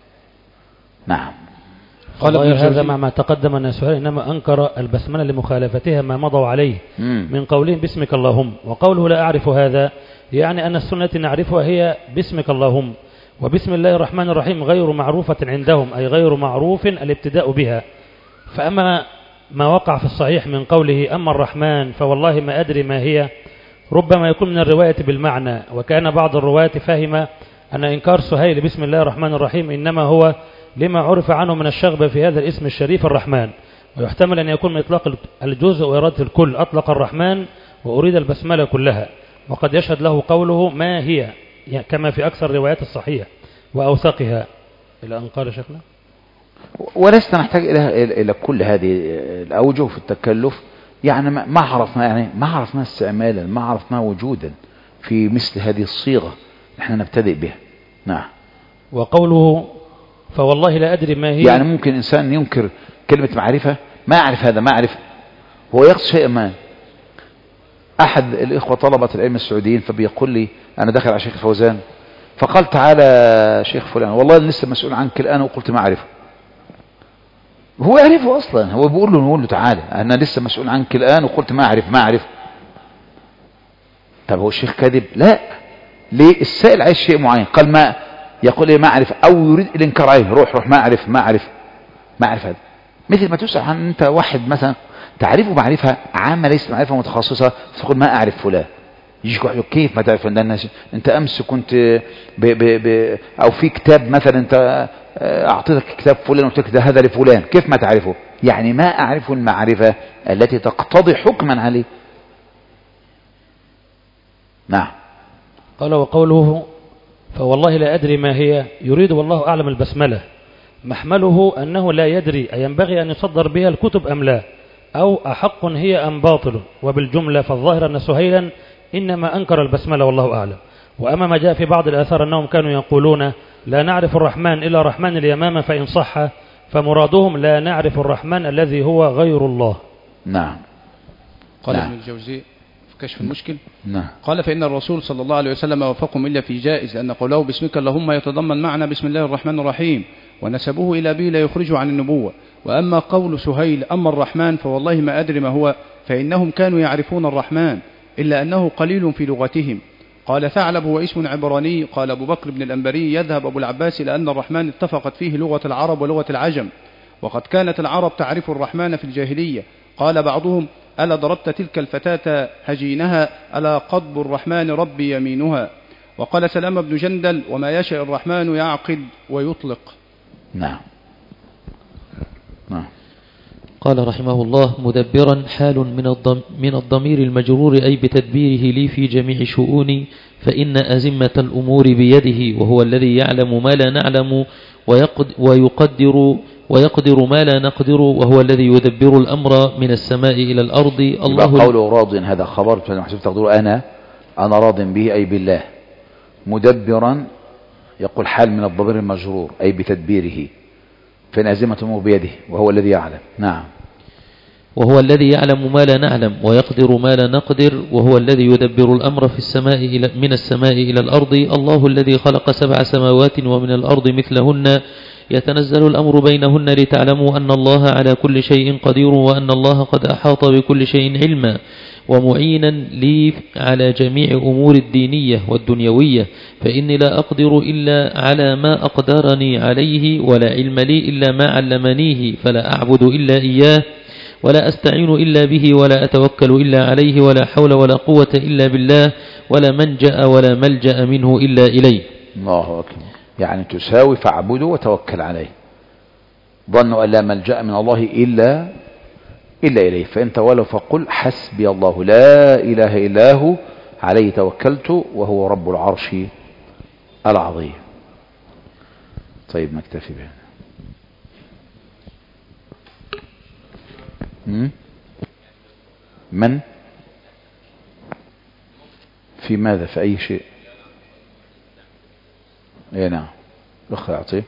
نعم. قال هذا مع ما تقدم أن سهيل إنما أنكر البسملة لمخالفتها ما مضوا عليه من قولهم باسمك اللهم، وقوله لا أعرف هذا يعني أن السنة نعرفها هي باسمك اللهم، وبسم الله الرحمن الرحيم غير معروفة عندهم، أي غير معروف الابتداء بها. فأما ما وقع في الصحيح من قوله أما الرحمن فوالله ما أدري ما هي، ربما يكون من الرواية بالمعنى، وكان بعض الرواة فهم أن إنكار سهيل بسم الله الرحمن الرحيم إنما هو لما عرف عنه من الشغب في هذا الاسم الشريف الرحمن، ويحتمل أن يكون من إطلاق الجزء وإرادة الكل، أطلق الرحمن وأريد البسملة كلها، وقد يشهد له قوله ما هي كما في أكثر الروايات الصحيحة وأوثقها، إلى أن قال شيخنا. ولسنا نحتاج إلى كل هذه الأوجه في التكلف، يعني ما عرفنا استعمالا، ما عرفنا وجودا في مثل هذه الصيغة نحن نبتدئ بها. نعم. وقوله فوالله لا أدري ما هي، يعني ممكن إنسان ينكر كلمة معرفة، ما أعرف هذا، ما أعرف، هو يقصد شيء ما. أحد الإخوة طلبة العلم السعوديين فبيقول لي أنا داخل على شيخ فوزان، فقال تعالى شيخ فلان والله لسه مسؤول عنك الآن، وقلت ما أعرفه. هو يعرفه أصلا، هو بيقول له تعالى أنا لسه مسؤول عنك الآن وقلت ما أعرف. طب هو الشيخ كذب؟ لا، ليه؟ السائل عايز شيء معين، قال ما، يقول لي ما أعرف، أو يريد الإنكار عليه، روح ما أعرف هذا. مثل ما تسأل عن أنت واحد مثلا تعرفه معرفة عامة ليست معرفة متخصصة، تقول ما أعرف فلان، يجيك واحد كيف ما تعرف فلان؟ أنت أمس كنت أو في كتاب مثلا أنت أعطيتك كتاب فلان وقلت لك هذا لفلان، كيف ما تعرفه؟ يعني ما أعرف المعرفة التي تقتضي حكما عليه. نعم. قال وقوله فوالله لا أدري ما هي، يريد والله أعلم البسملة، محمله أنه لا يدري أينبغي أن يصدر بها الكتب أم لا، أو أحق هي أم باطل، وبالجملة فالظاهر أن سهيلا إنما أنكر البسملة والله أعلم. وأما ما جاء في بعض الآثار أنهم كانوا يقولون لا نعرف الرحمن إلا رحمن اليمامة، فإن صح فمرادهم لا نعرف الرحمن الذي هو غير الله. نعم. قال ابن الجوزي في كشف المشكل، نعم، قال فإن الرسول صلى الله عليه وسلم وفقهم إلا في جائز، لأن قوله باسمك اللهم يتضمن معنى بسم الله الرحمن الرحيم، ونسبوه إلى أبيه لا يخرجه عن النبوة. وأما قول سهيل أما الرحمن فوالله ما أدري ما هو، فإنهم كانوا يعرفون الرحمن إلا أنه قليل في لغتهم. قال ثعلب هو اسم عبراني. قال أبو بكر بن الأنبري يذهب أبو العباس إلى أن الرحمن اتفقت فيه لغة العرب ولغة العجم، وقد كانت العرب تعرف الرحمن في الجاهلية. قال بعضهم ألا ضربت تلك الفتاة هجينها، ألا قضب الرحمن ربي يمينها. وقال سلام بن جندل وما يشاء الرحمن يعقد ويطلق. نعم. قال رحمه الله مدبرا حال من الضمير المجرور أي بتدبيره لي في جميع شؤوني، فإن أزمة الأمور بيده، وهو الذي يعلم ما لا نعلم ويقدر ما لا نقدر، وهو الذي يدبر الأمر من السماء إلى الأرض. الله قوله راض، هذا خبر محسوب تقدر أنا راض به أي بالله. مدبرا يقول حال من الضمير المجرور أي بتدبيره، فإن أزمة الأمور بيده وهو الذي يعلم. نعم. وهو الذي يعلم ما لا نعلم ويقدر ما لا نقدر، وهو الذي يدبر الأمر في السماء من السماء إلى الأرض. الله الذي خلق 7 سماوات ومن الأرض مثلهن يتنزل الأمر بينهن لتعلموا أن الله على كل شيء قدير وأن الله قد أحاط بكل شيء علما، ومعينا لي على جميع أمور الدينية والدنيوية، فإني لا أقدر إلا على ما أقدرني عليه، ولا علم لي إلا ما علمنيه، فلا أعبد إلا إياه، ولا أستعين إلا به، ولا أتوكل إلا عليه، ولا حول ولا قوة إلا بالله، ولا منجأ ولا ملجأ منه إلا إليه. الله أكبر. يعني تساوي فاعبده وتوكل عليه. ظنوا أن لا ملجأ من الله إلا إليه، فإن تولوا فقل حسبي الله لا إله إلا هو عليه توكلت وهو رب العرش العظيم. طيب نكتفي بهذا. من في ماذا في أي شيء؟ اي نعم، الأخ يعطيه.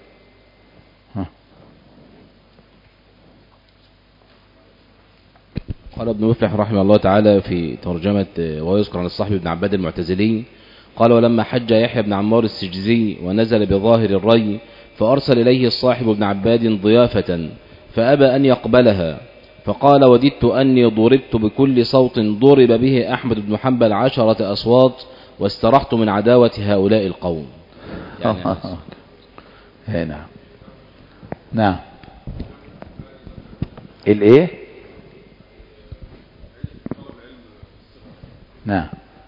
قال ابن مفلح رحمه الله تعالى في ترجمة ويذكر عن الصحابي ابن عباد المعتزلي قال: ولما حج يحيى بن عمار السجزي ونزل بظاهر الري فأرسل إليه الصاحب ابن عباد ضيافة فأبى أن يقبلها، فقال: وددت أني ضربت بكل صوت ضرب به أحمد بن حنبل 10 أصوات واسترحت من عداوة هؤلاء القوم. يعني نعم نعم. الايه؟ نعم.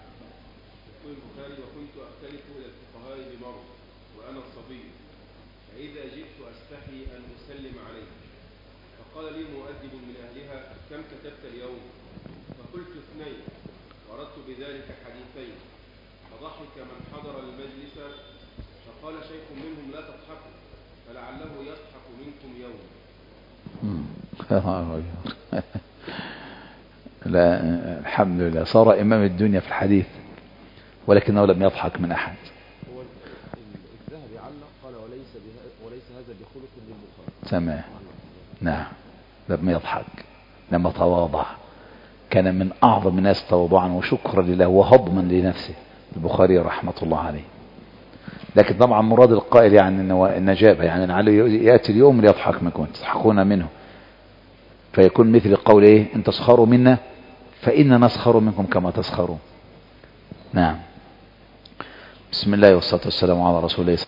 وكنت أختلف إلى الفقهاء بمرض وأنا صبي، فإذا جئت أستحي أن أسلم عليه، فقال لي مؤدب من أهلها: كم كتبت اليوم؟ فقلت 2، وردت بذلك حديثين، فضحك من حضر المجلس، فقال شيخ منهم: لا تضحكوا فلعله يضحك منكم يوم. لا الحمد لله صار إمام الدنيا في الحديث، ولكنه لم يضحك من أحد. هو الذهبي علق قال: وليس هذا بخلق للبخاري. تمام. نعم، لم يضحك، لما تواضع، كان من أعظم الناس تواضعا وشكرا لله وهضما لنفسه البخاري رحمة الله عليه. لكن طبعا مراد القائل يعني النجابة، يعني عليه يأتي اليوم ليضحك منكم تضحكون منه، فيكون مثل قول إيه: إن تسخروا منا فإن نسخر منكم كما تسخرون. نعم. بسم الله والصلاة والسلام على رسول الله.